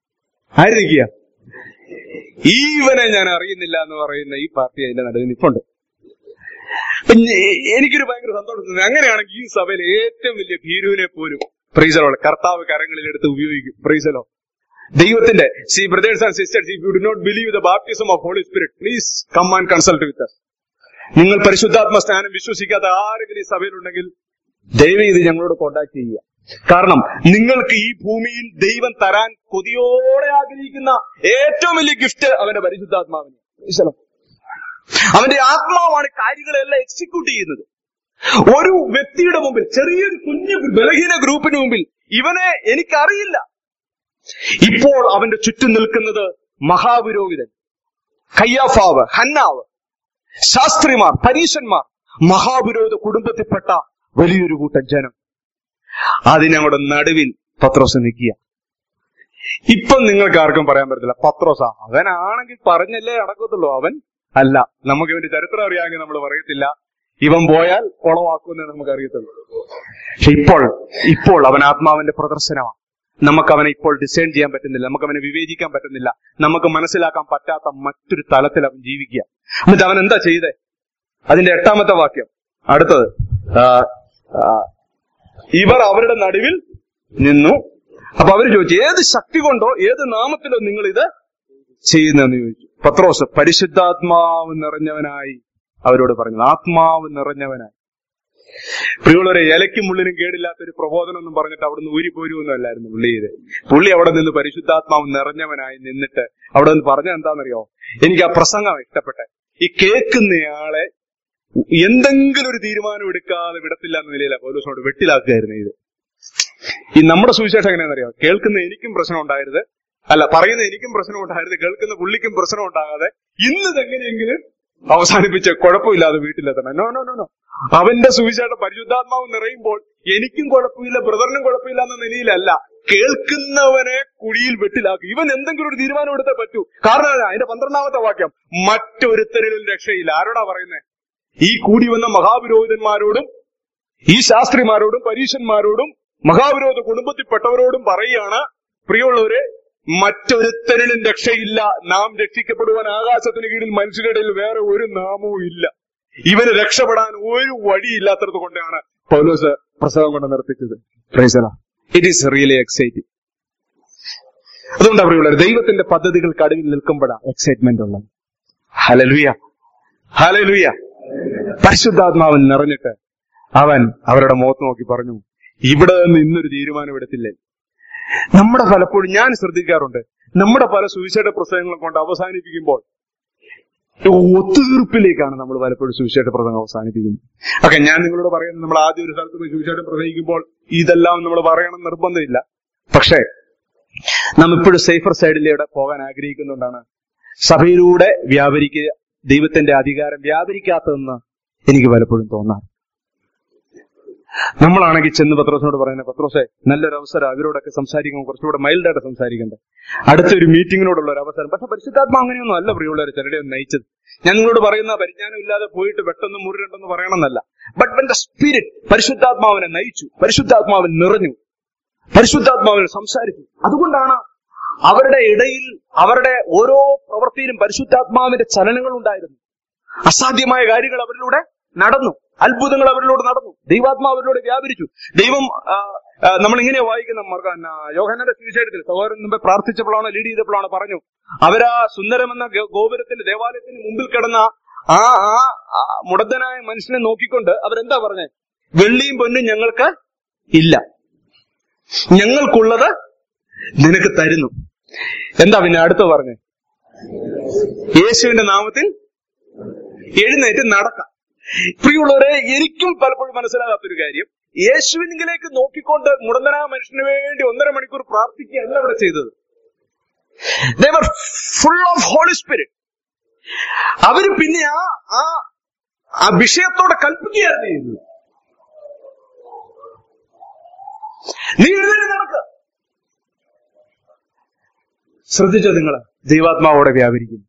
ഈവനെ ഞാൻ അറിയുന്നില്ല എന്ന് പറയുന്ന ഈ പാർട്ടി അതിന്റെ നടുവിൽ നിൽപ്പുണ്ട്. എനിക്കൊരു ഭയങ്കര സന്തോഷം തോന്നി. അങ്ങനെയാണെങ്കിൽ ഈ സഭയിൽ ഏറ്റവും വലിയ ഭീരുവിനെ പോലും പ്രൈസലോ കർത്താവ് കരങ്ങളിലെടുത്ത് ഉപയോഗിക്കും. പ്രൈസലോ ദൈവത്തിന്റെ brothers and sisters, if you do not believe the baptism of Holy Spirit, please come and consult with us. നിങ്ങൾ പരിശുദ്ധാത്മ സ്നാനം വിശ്വസിക്കാത്ത ആരെങ്കിലും ഈ സഭയിലുണ്ടെങ്കിൽ ദയവ് ഇത് ഞങ്ങളോട് കോണ്ടാക്ട് ചെയ്യുക. കാരണം നിങ്ങൾക്ക് ഈ ഭൂമിയിൽ ദൈവം തരാൻ കൊതിയോടെ ആഗ്രഹിക്കുന്ന ഏറ്റവും വലിയ ഗിഫ്റ്റ് അവന്റെ പരിശുദ്ധാത്മാവിനെ. അവന്റെ ആത്മാവാണ് കാര്യങ്ങളെല്ലാം എക്സിക്യൂട്ട് ചെയ്യുന്നത്. ഒരു വ്യക്തിയുടെ മുമ്പിൽ, ചെറിയൊരു കുഞ്ഞു ബലഹീന ഗ്രൂപ്പിന് മുമ്പിൽ ഇവനെ എനിക്കറിയില്ല. ഇപ്പോൾ അവന്റെ ചുറ്റും നിൽക്കുന്നത് മഹാപുരോഹിതൻ, കയ്യാഫാവ്, ഹന്നാവ്, ശാസ്ത്രിമാർ, പരീശന്മാർ, മഹാപുരോഹിത കുടുംബത്തിൽപ്പെട്ട വലിയൊരു കൂട്ടം ജനം. അതിനവിടെ നടുവിൽ പത്രോസ് നിൽക്കുക. ഇപ്പം നിങ്ങൾക്ക് ആർക്കും പറയാൻ പറ്റത്തില്ല പത്രോസാ അവനാണെങ്കിൽ പറഞ്ഞല്ലേ നടക്കത്തുള്ളൂ. അവൻ അല്ല. നമുക്ക് ഇവന്റെ ചരിത്രം അറിയാമെങ്കിൽ നമ്മൾ പറയത്തില്ല ഇവൻ പോയാൽ കുളവാക്കുമെന്ന് നമുക്ക് അറിയത്തുള്ളൂ. പക്ഷെ ഇപ്പോൾ അവൻ ആത്മാവിന്റെ പ്രദർശനമാണ്. നമുക്കവനെ ഇപ്പോൾ ഡിസൈൻ ചെയ്യാൻ പറ്റുന്നില്ല, നമുക്കവനെ വിവേചിക്കാൻ പറ്റുന്നില്ല, നമുക്ക് മനസ്സിലാക്കാൻ പറ്റാത്ത മറ്റൊരു തലത്തിൽ അവൻ ജീവിക്കുക. എന്നിട്ട് അവൻ എന്താ ചെയ്തേ? അതിന്റെ 8-ാമത്തെ വാക്യം അടുത്തത്. ഇവർ അവരുടെ നടുവിൽ നിന്നു. അപ്പൊ അവര് ചോദിച്ചു, ഏത് ശക്തി കൊണ്ടോ ഏത് നാമത്തിലോ നിങ്ങൾ ഇത് ചെയ്യുന്നതെന്ന് ചോദിച്ചു. പത്രോസ് പരിശുദ്ധാത്മാവ് നിറഞ്ഞവനായി അവരോട് പറഞ്ഞു. ആത്മാവ് നിറഞ്ഞവനായി. പ്രിയമുള്ളവരെ, ഇലയ്ക്കും മുള്ളിനും കേടില്ലാത്തൊരു പ്രബോധനം ഒന്നും പറഞ്ഞിട്ട് അവിടുന്ന് ഊരിപ്പോരുമൊന്നും അല്ലായിരുന്നു പുള്ളി ഇത്. പുള്ളി അവിടെ നിന്ന് പരിശുദ്ധാത്മാവ് നിറഞ്ഞവനായി നിന്നിട്ട് അവിടെ നിന്ന് പറഞ്ഞ എന്താണെന്നറിയോ? എനിക്ക് ആ പ്രസംഗം ഇഷ്ടപ്പെട്ടെ. ഈ കേൾക്കുന്നയാളെ എന്തെങ്കിലും ഒരു തീരുമാനം എടുക്കാതെ വിടത്തില്ല എന്ന നിലയിലാണ് പൗലോസിനോട് വെട്ടിലാക്കുകയായിരുന്നു ഇത്. ഈ നമ്മുടെ സുവിശേഷം എങ്ങനെയാണെന്നറിയോ? കേൾക്കുന്ന എനിക്കും പ്രശ്നം ഉണ്ടാകരുത്, പറയുന്ന എനിക്കും പ്രശ്നം ഉണ്ടാകരുത്, കേൾക്കുന്ന പുള്ളിക്കും പ്രശ്നം ഉണ്ടാകാതെ ഇന്നെങ്ങനെയെങ്കിലും അവസാനിപ്പിച്ച് കുഴപ്പമില്ലാതെ വീട്ടിലെത്തണം. No no no no. അവന്റെ സുവിശേഷം പരിശുദ്ധാത്മാവ് നിറയുമ്പോൾ എനിക്കും കുഴപ്പമില്ല, ബ്രദറിനും കുഴപ്പമില്ല എന്ന നിലയിലല്ല, കേൾക്കുന്നവനെ കുഴിയിൽ വെട്ടിലാക്കും. ഇവൻ എന്തെങ്കിലും ഒരു തീരുമാനം എടുത്തേ പറ്റൂ. കാരണം അതിന്റെ 12-ാമത്തെ വാക്യം, മറ്റൊരുത്തരിലും രക്ഷയില്ല. ആരോടാ പറയുന്നത്? ഈ കൂടി വന്ന മഹാപുരോഹിതന്മാരോടും ഈ ശാസ്ത്രിമാരോടും പരീശന്മാരോടും മഹാപുരോഹിത കുടുംബത്തിൽപ്പെട്ടവരോടും പറയുകയാണ്, പ്രിയമുള്ളവരെ, മറ്റൊരുത്തരിലും രക്ഷയില്ല. നാം രക്ഷിക്കപ്പെടുവാൻ ആകാശത്തിന് കീഴിൽ മനുഷ്യരുടെ ഇടയിൽ വേറെ ഒരു നാമവും ഇല്ല. ഇവന് രക്ഷപ്പെടാൻ ഒരു വഴിയില്ലാത്തത് കൊണ്ടാണ് പൗലോസ് പ്രസംഗം കൊണ്ട് നിർത്തിച്ചത്. It is really exciting. അതുകൊണ്ടാണ് പ്രിയമുള്ളവരെ, ദൈവത്തിന്റെ പദ്ധതികൾക്ക് അടുവിൽ നിൽക്കുമ്പോഴാണ് എക്സൈറ്റ്മെന്റ് ഉള്ളത്. Hallelujah, hallelujah. പരിശുദ്ധാത്മാവിൽ നിറഞ്ഞിട്ട് അവൻ അവരുടെ മുഖത്ത് നോക്കി പറഞ്ഞു, ഇവിടെ നിന്ന് ഇന്നൊരു തീരുമാനം എടുത്തില്ലേ? നമ്മുടെ പലപ്പോഴും ഞാൻ ശ്രദ്ധിക്കാറുണ്ട്, നമ്മുടെ പല സുവിശേഷ പ്രസംഗങ്ങളും കൊണ്ട് അവസാനിപ്പിക്കുമ്പോൾ ഒത്തുതീർപ്പിലേക്കാണ് നമ്മൾ പലപ്പോഴും സുവിശേഷ പ്രസംഗം അവസാനിപ്പിക്കുന്നത്. ഓക്കെ, ഞാൻ നിങ്ങളോട് പറയുന്നത്, നമ്മൾ ആദ്യം ഒരു സ്ഥലത്ത് പോയി സുവിശേഷം പ്രസംഗിക്കുമ്പോൾ ഇതെല്ലാം നമ്മൾ പറയണം നിർബന്ധമില്ല. പക്ഷേ നാം ഇപ്പോഴും സേഫർ സൈഡിലൂടെ പോകാൻ ആഗ്രഹിക്കുന്നുകൊണ്ടാണ് സഭയിലൂടെ വ്യാപരിക്കുക, ദൈവത്തിന്റെ അധികാരം വ്യാപരിക്കാത്തതെന്ന് എനിക്ക് പലപ്പോഴും തോന്നാറ്. നമ്മളാണെങ്കിൽ ചെന്ന് പത്രോസിനോട് പറയുന്നത്, പത്രോസേ, നല്ലൊരു അവസരം, അവരോടൊക്കെ സംസാരിക്കുമ്പോൾ കുറച്ചുകൂടെ മൈൽഡായിട്ട് സംസാരിക്കണ്ടേ, അടുത്തൊരു മീറ്റിങ്ങിനോടുള്ള ഒരു അവസരം. പക്ഷെ പരിശുദ്ധാത്മാ അങ്ങനെയൊന്നും അല്ല പ്രിയമുള്ളവരെ ചിലരെ നയിച്ചത്. ഞാൻ നിങ്ങളോട് പറയുന്ന പരിജ്ഞാനം ഇല്ലാതെ പോയിട്ട് വെട്ടെന്ന് മുറിരണ്ടെന്ന് പറയണമെന്നല്ല. ബട്ട് വെൻ ദ സ്പിരിറ്റ്, പരിശുദ്ധാത്മാവിനെ നയിച്ചു, പരിശുദ്ധാത്മാവിൽ നിറഞ്ഞു, പരിശുദ്ധാത്മാവിൽ സംസാരിച്ചു. അതുകൊണ്ടാണ് അവരുടെ ഇടയിൽ, അവരുടെ ഓരോ പ്രവൃത്തിയിലും പരിശുദ്ധാത്മാവിന്റെ ചലനങ്ങൾ ഉണ്ടായിരുന്നു. അസാധ്യമായ കാര്യങ്ങൾ അവരിലൂടെ നടന്നു, അത്ഭുതങ്ങൾ അവരിലൂടെ നടന്നു, ദൈവാത്മാവ് അവരിലൂടെ വ്യാപരിച്ചു. ദൈവം, നമ്മൾ ഇങ്ങനെ വായിക്കുന്ന യോഹന്നാന്റെ സുവിശേഷത്തിൽ സഹോദരൻ മുമ്പേ പ്രാർത്ഥിച്ചപ്പോഴാണോ ലീഡ് ചെയ്തപ്പോഴാണോ പറഞ്ഞു, അവരാ സുന്ദരമെന്ന ഗോപുരത്തിന്റെ ദേവാലയത്തിന് മുമ്പിൽ കിടന്ന ആ മുടന്തനായ മനുഷ്യനെ നോക്കിക്കൊണ്ട് അവരെന്താ പറഞ്ഞേ? വെള്ളിയും പൊന്നും ഞങ്ങൾക്ക് ഇല്ല, ഞങ്ങൾക്കുള്ളത് നിനക്ക് തരുന്നു. എന്താ പിന്നെ അടുത്ത് പറഞ്ഞേ? യേശുവിന്റെ നാമത്തിൽ എഴുന്നേറ്റ് നടക്കാം. പ്രിയമുള്ളവരെ, എനിക്കും പലപ്പോഴും മനസ്സിലാകാത്തൊരു കാര്യം, യേശുവിനിലേക്ക് നോക്കിക്കൊണ്ട് മുടന്തനായ മനുഷ്യന് വേണ്ടി 1.5 മണിക്കൂർ പ്രാർത്ഥിക്കുകയല്ല അവിടെ ചെയ്തത്. They were full of Holy Spirit. അവര് പിന്നെ ആ വിഷയത്തോടെ കൽപ്പിക്കുകയാണ് ചെയ്യുന്നത്. നീ എഴുന്നേറ്റ് നടക്കുക. ശ്രദ്ധിച്ചോ നിങ്ങള്? ദൈവാത്മാവോടെ വ്യാപരിക്കുന്നു.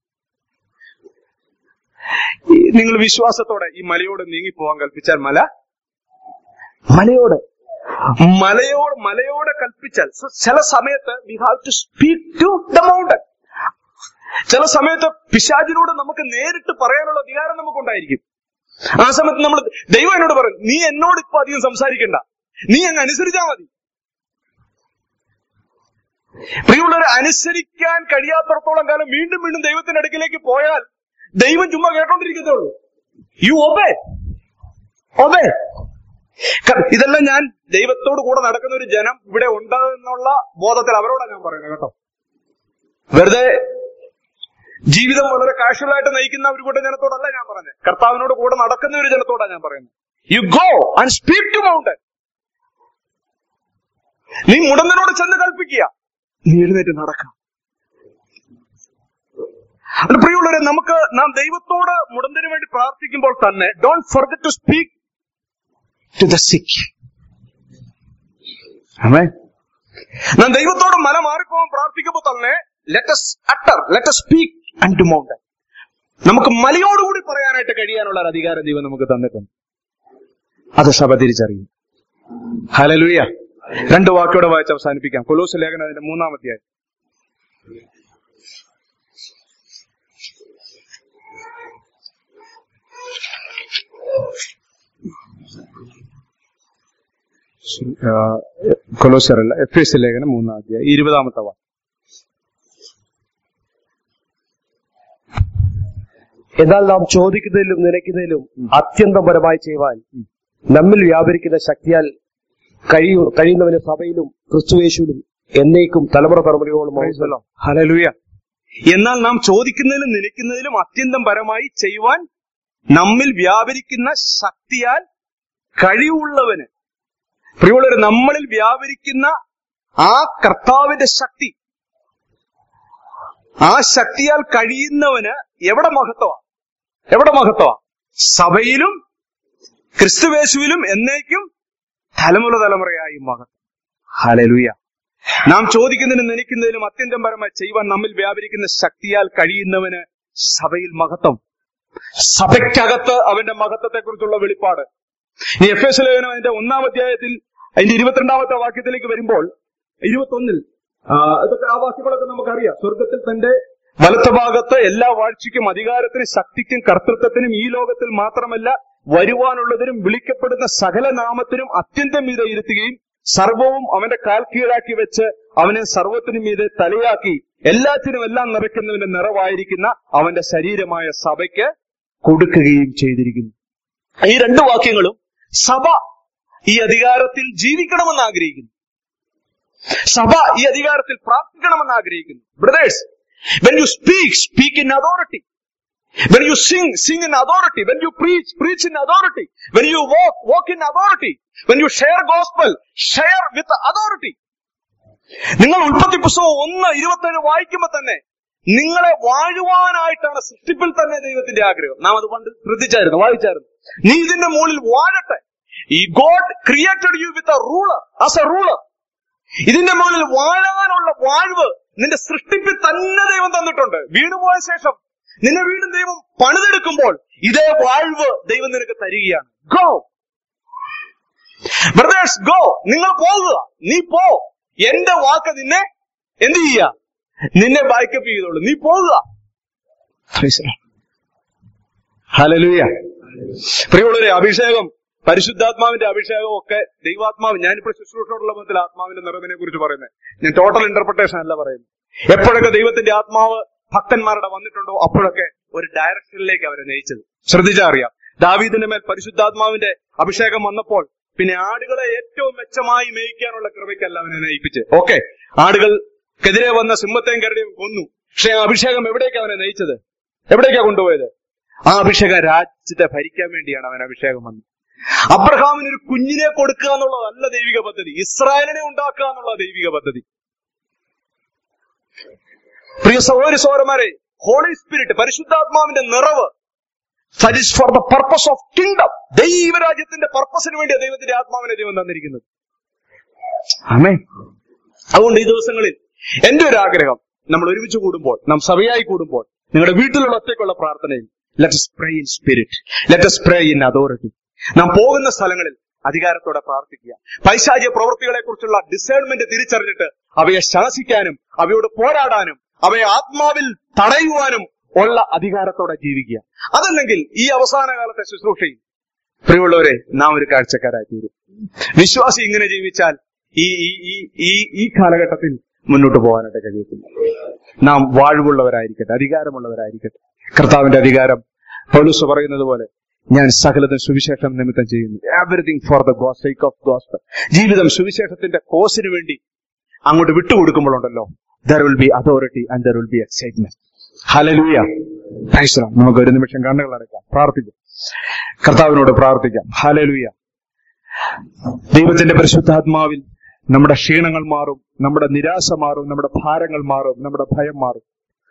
നിങ്ങൾ വിശ്വാസത്തോടെ ഈ മലയോട് നീങ്ങിപ്പോവാൻ കൽപ്പിച്ചാൽ മലയോട് കൽപ്പിച്ചാൽ, ചില സമയത്ത് we have to speak to the mountain. ചില സമയത്ത് പിശാചിനോട് നമുക്ക് നേരിട്ട് പറയാനുള്ള അധികാരം നമുക്കുണ്ടായിരിക്കും. ആ സമയത്ത് നമ്മൾ ദൈവം എന്നോട് പറയും, നീ എന്നോട് ഇപ്പൊ അധികം സംസാരിക്കണ്ട, നീ അങ്ങ് അനുസരിച്ചാൽ മതി. പ്രിയമുള്ളവരെ, അനുസരിക്കാൻ കഴിയാത്തടത്തോളം കാലം വീണ്ടും വീണ്ടും ദൈവത്തിന്റെ അടുക്കിലേക്ക് പോയാൽ ദൈവം ചുമ്മാ കേട്ടോണ്ടിരിക്കത്തേ ഉള്ളൂ. You obey. ഇതെല്ലാം ഞാൻ ദൈവത്തോട് കൂടെ നടക്കുന്ന ഒരു ജനം ഇവിടെ ഉണ്ട് എന്നുള്ള ബോധത്തിൽ അവരോടാണ് ഞാൻ പറയുന്നത് കേട്ടോ. വെറുതെ ജീവിതം വളരെ കാഷ്വലായിട്ട് നയിക്കുന്ന ഒരു കൂട്ടം ജനത്തോടല്ല ഞാൻ പറഞ്ഞത്, കർത്താവിനോട് കൂടെ നടക്കുന്ന ഒരു ജനത്തോടാണ് ഞാൻ പറയുന്നത്. You go and speak to mountain. നീ മുടന്തനോട് ചെന്ന് കൽപ്പിക്കുക, നീ എഴുന്നേറ്റ് നടക്കാം. പ്രിയമുള്ളവരെ, നാം ദൈവത്തോട് മുടന്തന് വേണ്ടി പ്രാർത്ഥിക്കുമ്പോൾ തന്നെ don't forget to speak to the sick. നാം ദൈവത്തോട് മല മാറിപ്പോകാൻ പ്രാർത്ഥിക്കുമ്പോൾ തന്നെ let us speak unto mountain. നമുക്ക് മലയോടുകൂടി പറയാനായിട്ട് കഴിയാനുള്ള ഒരു അധികാരം ദൈവം നമുക്ക് തന്നിട്ടുണ്ട്. അത് സഭ തിരിച്ചറിയും. ഹല്ലേലൂയ. 2 വാക്കോടെ വായിച്ച് അവസാനിപ്പിക്കാം. കൊലോസ്യ ലേഖനം അതിന്റെ 3-ാം അധ്യായം. കൊലോസ്യരല്ല, എഫേസ്യ ലേഖനം 3-ാം അധ്യായം 20-ാമത്തെ വാക്യം. എന്നാൽ നാം ചോദിക്കുന്നതിലും നിലയ്ക്കുന്നതിലും അത്യന്തപരമായി ചെയ്യുവാൻ നമ്മിൽ വ്യാപരിക്കുന്ന ശക്തിയാൽ കഴിയുന്നവന് സഭയിലും ക്രിസ്തുയേശുവിലും എന്നേക്കും തലമുറ തലമുറയോളം. ഹല്ലേലൂയ. എന്നാൽ നാം ചോദിക്കുന്നതിലും നിലയ്ക്കുന്നതിലും അത്യന്തം പരമായി ചെയ്യുവാൻ നമ്മിൽ വ്യാപരിക്കുന്ന ശക്തിയാൽ കഴിവുള്ളവന്. പ്രിയമുള്ളവർ, നമ്മളിൽ വ്യാപരിക്കുന്ന ആ കർത്താവിന്റെ ശക്തി, ആ ശക്തിയാൽ കഴിയുന്നവന് എവിടെ മഹത്വമാ? സഭയിലും ക്രിസ്തുയേശുവിലും എന്നേക്കും തലമുറയായി മഹത്വം. ഹല്ലേലൂയ. നാം ചോദിക്കുന്നതിനും നനയ്ക്കുന്നതിനും അത്യന്തം പരമായി ചെയ്യുവാൻ നമ്മിൽ വ്യാപരിക്കുന്ന ശക്തിയാൽ കഴിയുന്നവന് സഭയിൽ മഹത്വം. സഭയ്ക്കകത്ത് അവന്റെ മഹത്വത്തെക്കുറിച്ചുള്ള വെളിപ്പാട്. ഈ എഫേസ്യ ലേഖനം അതിന്റെ 1-ാം അധ്യായത്തിൽ അതിന്റെ 22-ാമത്തെ വാക്യത്തിലേക്ക് വരുമ്പോൾ 21-ൽ ഇതൊക്കെ ആ വാക്യങ്ങളൊക്കെ നമുക്കറിയാം. സ്വർഗത്തിൽ തന്റെ വലത്തുഭാഗത്ത് എല്ലാ വാഴ്ചയ്ക്കും അധികാരത്തിനും ശക്തിക്കും കർത്തൃത്വത്തിനും ഈ ലോകത്തിൽ മാത്രമല്ല വരുവാനുള്ളതിനും വിളിക്കപ്പെടുന്ന സകല നാമത്തിനും അത്യന്തം മീതെ ഇരുത്തുകയും സർവവും അവന്റെ കാൽ കീഴാക്കി വെച്ച് അവനെ സർവത്തിനും മീതെ തലയാക്കി എല്ലാത്തിനും എല്ലാം നിറയ്ക്കുന്നവന്റെ നിറവായിരിക്കുന്ന അവന്റെ ശരീരമായ സഭയ്ക്ക് കൊടുക്കുകയും ചെയ്തിരിക്കുന്നു. ഈ 2 വാക്യങ്ങളും സഭ ഈ അധികാരത്തിൽ ജീവിക്കണമെന്ന് ആഗ്രഹിക്കുന്നു. സഭ ഈ അധികാരത്തിൽ പ്രാർത്ഥിക്കണമെന്ന് ആഗ്രഹിക്കുന്നു. Brothers, when you speak in authority. When you sing in authority. When you preach in authority. When you walk in authority. When you share gospel, share with authority. നിങ്ങൾ ഉൽപ്പത്തി പുസ്തകം 1:27 വായിക്കുമ്പോൾ തന്നെ നിങ്ങളെ വാഴുവാനായിട്ടാണ് സൃഷ്ടിപ്പിൽ തന്നെ ദൈവത്തിന്റെ ആഗ്രഹം. നാം അത് പണ്ട് ശ്രദ്ധിച്ചായിരുന്നു, വായിച്ചായിരുന്നു. നീ ഇതിന്റെ മുകളിൽ വാഴട്ടെ. ഈ God created you with a ruler, as a ruler. ഇതിന്റെ മുകളിൽ വാഴാനുള്ള വാഴ്വ് നിന്റെ സൃഷ്ടിപ്പിൽ തന്നെ ദൈവം തന്നിട്ടുണ്ട്. വീണുപോയ ശേഷം നിന്നെ വീണ്ടും ദൈവം പണിതെടുക്കുമ്പോൾ ഇതേ വാഴ്വ് ദൈവം നിനക്ക് തരികയാണ്. Go brothers, go. നിങ്ങൾ പോകുക, നീ പോ. എന്റെ വാക്ക് നിന്നെ എന്ത് ചെയ്യുക? നിന്നെ ബാക്കപ്പ് ചെയ്തോളൂ. നീ പോകുക. ഹല്ലേലൂയ. പ്രിയമുള്ളവരെ, അഭിഷേകം, പരിശുദ്ധാത്മാവിന്റെ അഭിഷേകം ഒക്കെ ദൈവാത്മാവ്, ഞാനിപ്പോൾ ശുശ്രൂഷയോടുള്ള ബന്ധത്തിൽ ആത്മാവിന്റെ നിറവിനെ കുറിച്ച് പറയുന്നത്, ഞാൻ ടോട്ടൽ ഇന്റർപ്രിട്ടേഷൻ അല്ല പറയുന്നത്. എപ്പോഴൊക്കെ ദൈവത്തിന്റെ ആത്മാവ് ഭക്തന്മാരുടെ വന്നിട്ടുണ്ടോ അപ്പോഴൊക്കെ ഒരു ഡയറക്ഷനിലേക്ക് അവരെ നയിച്ചത് ശ്രദ്ധിച്ചറിയാം. ദാവീദിന്റെ മേൽ പരിശുദ്ധാത്മാവിന്റെ അഭിഷേകം വന്നപ്പോൾ പിന്നെ ആടുകളെ ഏറ്റവും മെച്ചമായി മേയിക്കാനുള്ള കൃപയ്ക്കല്ല അവനെ നയിപ്പിച്ച്. ഓക്കെ, ആടുകൾക്കെതിരെ വന്ന സിംഹത്തെയും കരടിയും കൊന്നു. പക്ഷെ ആ അഭിഷേകം എവിടേക്കാ അവനെ നയിച്ചത്? എവിടേക്കാ കൊണ്ടുപോയത്? ആ അഭിഷേകം രാജ്യത്തെ ഭരിക്കാൻ വേണ്ടിയാണ് അവൻ അഭിഷേകം വന്നത്. അബ്രഹാമിന് ഒരു കുഞ്ഞിനെ കൊടുക്കുക എന്നുള്ളതല്ല ദൈവിക പദ്ധതി. ഇസ്രായേലിനെ ഉണ്ടാക്കുക എന്നുള്ള ദൈവിക പദ്ധതി. പ്രിയ സഹോദരി സഹോദരന്മാരെ, ഹോളി സ്പിരിറ്റ്, പരിശുദ്ധാത്മാവിന്റെ നിറവ്, that is for the purpose of kingdom. ദൈവരാജ്യത്തിന്റെ പർപ്പസിന് വേണ്ടിയാണ് ദൈവത്തിന്റെ ആത്മാവിനെ ദൈവം തന്നിരിക്കുന്നത്. ആമേൻ. അതുകൊണ്ട് ഈ ദിവസങ്ങളിൽ എന്റെ ഒരു ആഗ്രഹം, നമ്മൾ ഒരുമിച്ച് കൂടുമ്പോൾ, നാം സഭയായി കൂടുമ്പോൾ, നിങ്ങളുടെ വീട്ടിലുള്ള ഒറ്റയ്ക്കുള്ള പ്രാർത്ഥനയിൽ let us pray in spirit, let us pray in authority. നാം പോകുന്ന സ്ഥലങ്ങളിൽ അധികാരത്തോടെ പ്രാർത്ഥിക്കുക. പൈശാചിക പ്രവൃത്തികളെ കുറിച്ചുള്ള ഡിസേൺമെന്റ് തിരിച്ചറിഞ്ഞിട്ട് അവയെ ശാസിക്കാനും അവയോട് പോരാടാനും അവയെ ആത്മാവിൽ തടയുവാനും ഉള്ള അധികാരത്തോടെ ജീവിക്കുക. അതല്ലെങ്കിൽ ഈ അവസാന കാലത്തെ ശുശ്രൂഷയിൽ പ്രിയമുള്ളവരെ നാം ഒരു കാഴ്ചക്കാരായി തീരും. വിശ്വാസി ഇങ്ങനെ ജീവിച്ചാൽ ഈ കാലഘട്ടത്തിൽ മുന്നോട്ട് പോകാനായിട്ട് കഴിയത്തില്ല. നാം വാഴ്വുള്ളവരായിരിക്കട്ടെ, അധികാരമുള്ളവരായിരിക്കട്ടെ. കർത്താവിന്റെ അധികാരം പൗലോസ് പറയുന്നത് പോലെ, ഞാൻ സകലതും സുവിശേഷം നിമിത്തം ചെയ്യുന്നു. Everything for the sake of gospel. ജീവിതം സുവിശേഷത്തിന്റെ കോസിന് വേണ്ടി അങ്ങോട്ട് വിട്ടുകൊടുക്കുമ്പോഴുണ്ടല്ലോ, there will be authority and there will be excitement. ഹല്ലേലൂയ. Praise the lord. നമുക്ക് ഒരു നിമിഷം കണ്ണുകൾ അടയ്ക്കാം, പ്രാർത്ഥിക്കാം, കർത്താവിനോട് പ്രാർത്ഥിക്കാം. ഹല്ലേലൂയ. ദൈവത്തിന്റെ പരിശുദ്ധാത്മാവിൽ നമ്മുടെ ക്ഷീണങ്ങൾ മാറും, നമ്മുടെ നിരാശ മാറും, നമ്മുടെ ഭാരങ്ങൾ മാറും, നമ്മുടെ ഭയം മാറും.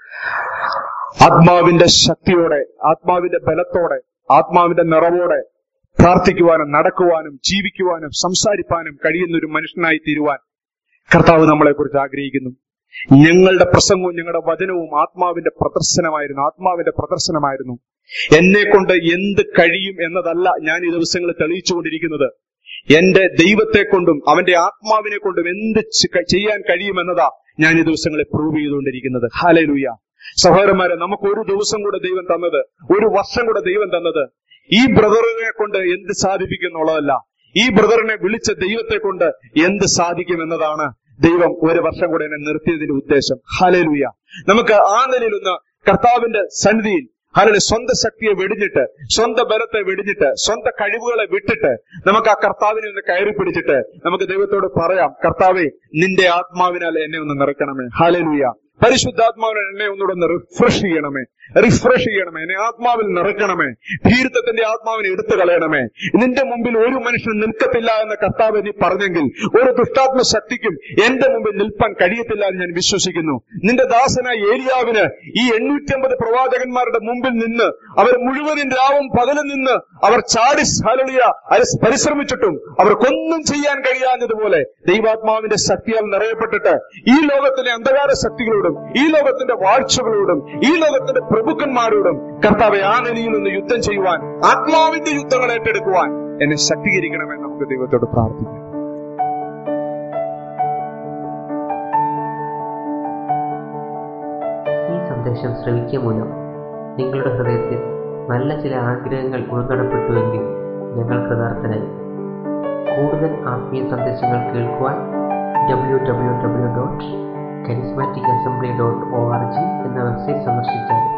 ആത്മാവിന്റെ ശക്തിയോടെ, ആത്മാവിന്റെ ബലത്തോടെ, ആത്മാവിന്റെ നിറവോടെ പ്രാർത്ഥിക്കുവാനും നടക്കുവാനും ജീവിക്കുവാനും സംസാരിപ്പാനും കഴിയുന്ന ഒരു മനുഷ്യനായി തീരുവാൻ കർത്താവ് നമ്മളെ കുറിച്ച് ആഗ്രഹിക്കുന്നു. ഞങ്ങളുടെ പ്രസംഗവും ഞങ്ങളുടെ വചനവും ആത്മാവിന്റെ പ്രദർശനമായിരുന്നു. എന്നെ കൊണ്ട് എന്ത് കഴിയും എന്നതല്ല ഞാൻ ഈ ദിവസങ്ങളിൽ തെളിയിച്ചുകൊണ്ടിരിക്കുന്നത്. എന്റെ ദൈവത്തെ കൊണ്ടും അവന്റെ ആത്മാവിനെ കൊണ്ടും എന്ത് ചെയ്യാൻ കഴിയുമെന്നതാ ഞാൻ ഈ ദിവസങ്ങളെ പ്രൂവ് ചെയ്തുകൊണ്ടിരിക്കുന്നത്. ഹല്ലേലൂയ. സഹോദരന്മാരെ, നമുക്ക് ഒരു ദിവസം കൂടെ ദൈവം തന്നത്, ഒരു വർഷം കൂടെ ദൈവം തന്നത് ഈ ബ്രദറിനെ കൊണ്ട് എന്ത് സാധിപ്പിക്കും എന്നുള്ളതല്ല, ഈ ബ്രദറിനെ വിളിച്ച ദൈവത്തെ കൊണ്ട് എന്ത് സാധിക്കും എന്നതാണ് ദൈവം ഒരു വർഷം കൂടെ എന്നെ നിർത്തിയതിന്റെ ഉദ്ദേശം. ഹല്ലേലൂയ. നമുക്ക് ആ നിലയിലൊന്ന് കർത്താവിന്റെ സന്നിധിയിൽ സ്വന്തം ശക്തിയെ വെടിഞ്ഞിട്ട്, സ്വന്തം ബലത്തെ വെടിഞ്ഞിട്ട്, സ്വന്തം കഴിവുകളെ വിട്ടിട്ട് നമുക്ക് ആ കർത്താവിനെ ഒന്ന് കയറി പിടിച്ചിട്ട് നമുക്ക് ദൈവത്തോട് പറയാം, കർത്താവേ, നിന്റെ ആത്മാവിനാൽ എന്നെ ഒന്ന് നിറയ്ക്കണമേ. ഹല്ലേലൂയ. പരിശുദ്ധാത്മാവിനെ എന്നെ ഒന്നുകൂടെ റിഫ്രഷ് ചെയ്യണമേ, എന്നെ ആത്മാവിൽ നിറയ്ക്കണമേ. ഭീരുത്വത്തിന്റെ ആത്മാവിനെ എടുത്തു കളയണമേ. നിന്റെ മുമ്പിൽ ഒരു മനുഷ്യൻ നിൽക്കത്തില്ല എന്ന കർത്താവ് നീ പറഞ്ഞെങ്കിൽ ഒരു ദുഷ്ടാത്മ ശക്തിക്കും എന്റെ മുമ്പിൽ നിൽപ്പാൻ കഴിയത്തില്ല എന്ന് ഞാൻ വിശ്വസിക്കുന്നു. നിന്റെ ദാസനായ ഏലിയാവിന് ഈ 850 പ്രവാചകന്മാരുടെ മുമ്പിൽ നിന്ന് അവർ മുഴുവനും രാവും പകലും നിന്ന് അവർ ചാടി പരിശ്രമിച്ചിട്ടും അവർക്കൊന്നും ചെയ്യാൻ കഴിയാഞ്ഞതുപോലെ ദൈവാത്മാവിന്റെ ശക്തിയാൽ നിറയപ്പെട്ടിട്ട് ഈ ലോകത്തിലെ അന്ധകാര ശക്തികളോടും ഈ ലോകത്തിന്റെ വാഴ്ചകളോടും ഈ ലോകത്തിന്റെ പ്രഭുക്കന്മാരോടും കർത്താവെ ആ നിലയിൽ നിന്ന് യുദ്ധം ചെയ്യുവാൻ, ആത്മാവിന്റെ യുദ്ധങ്ങൾ ഏറ്റെടുക്കുവാൻ എന്നെ ശക്തീകരിക്കണമെന്ന് നമുക്ക് ദൈവത്തോട് പ്രാർത്ഥിക്കാം. ഈ സന്ദേശം ശ്രവിക്കുക മൂലം നിങ്ങളുടെ ഹൃദയത്തിൽ നല്ല ചില ആഗ്രഹങ്ങൾ ഉൾനടപ്പെട്ടുവെങ്കിൽ ഞങ്ങൾ കൃതാർത്ഥനായി. കൂടുതൽ ആത്മീയ സന്ദേശങ്ങൾ കേൾക്കുവാൻ www.charismaticassembly.org എന്ന വെബ്സൈറ്റ് സന്ദർശിച്ചാൽ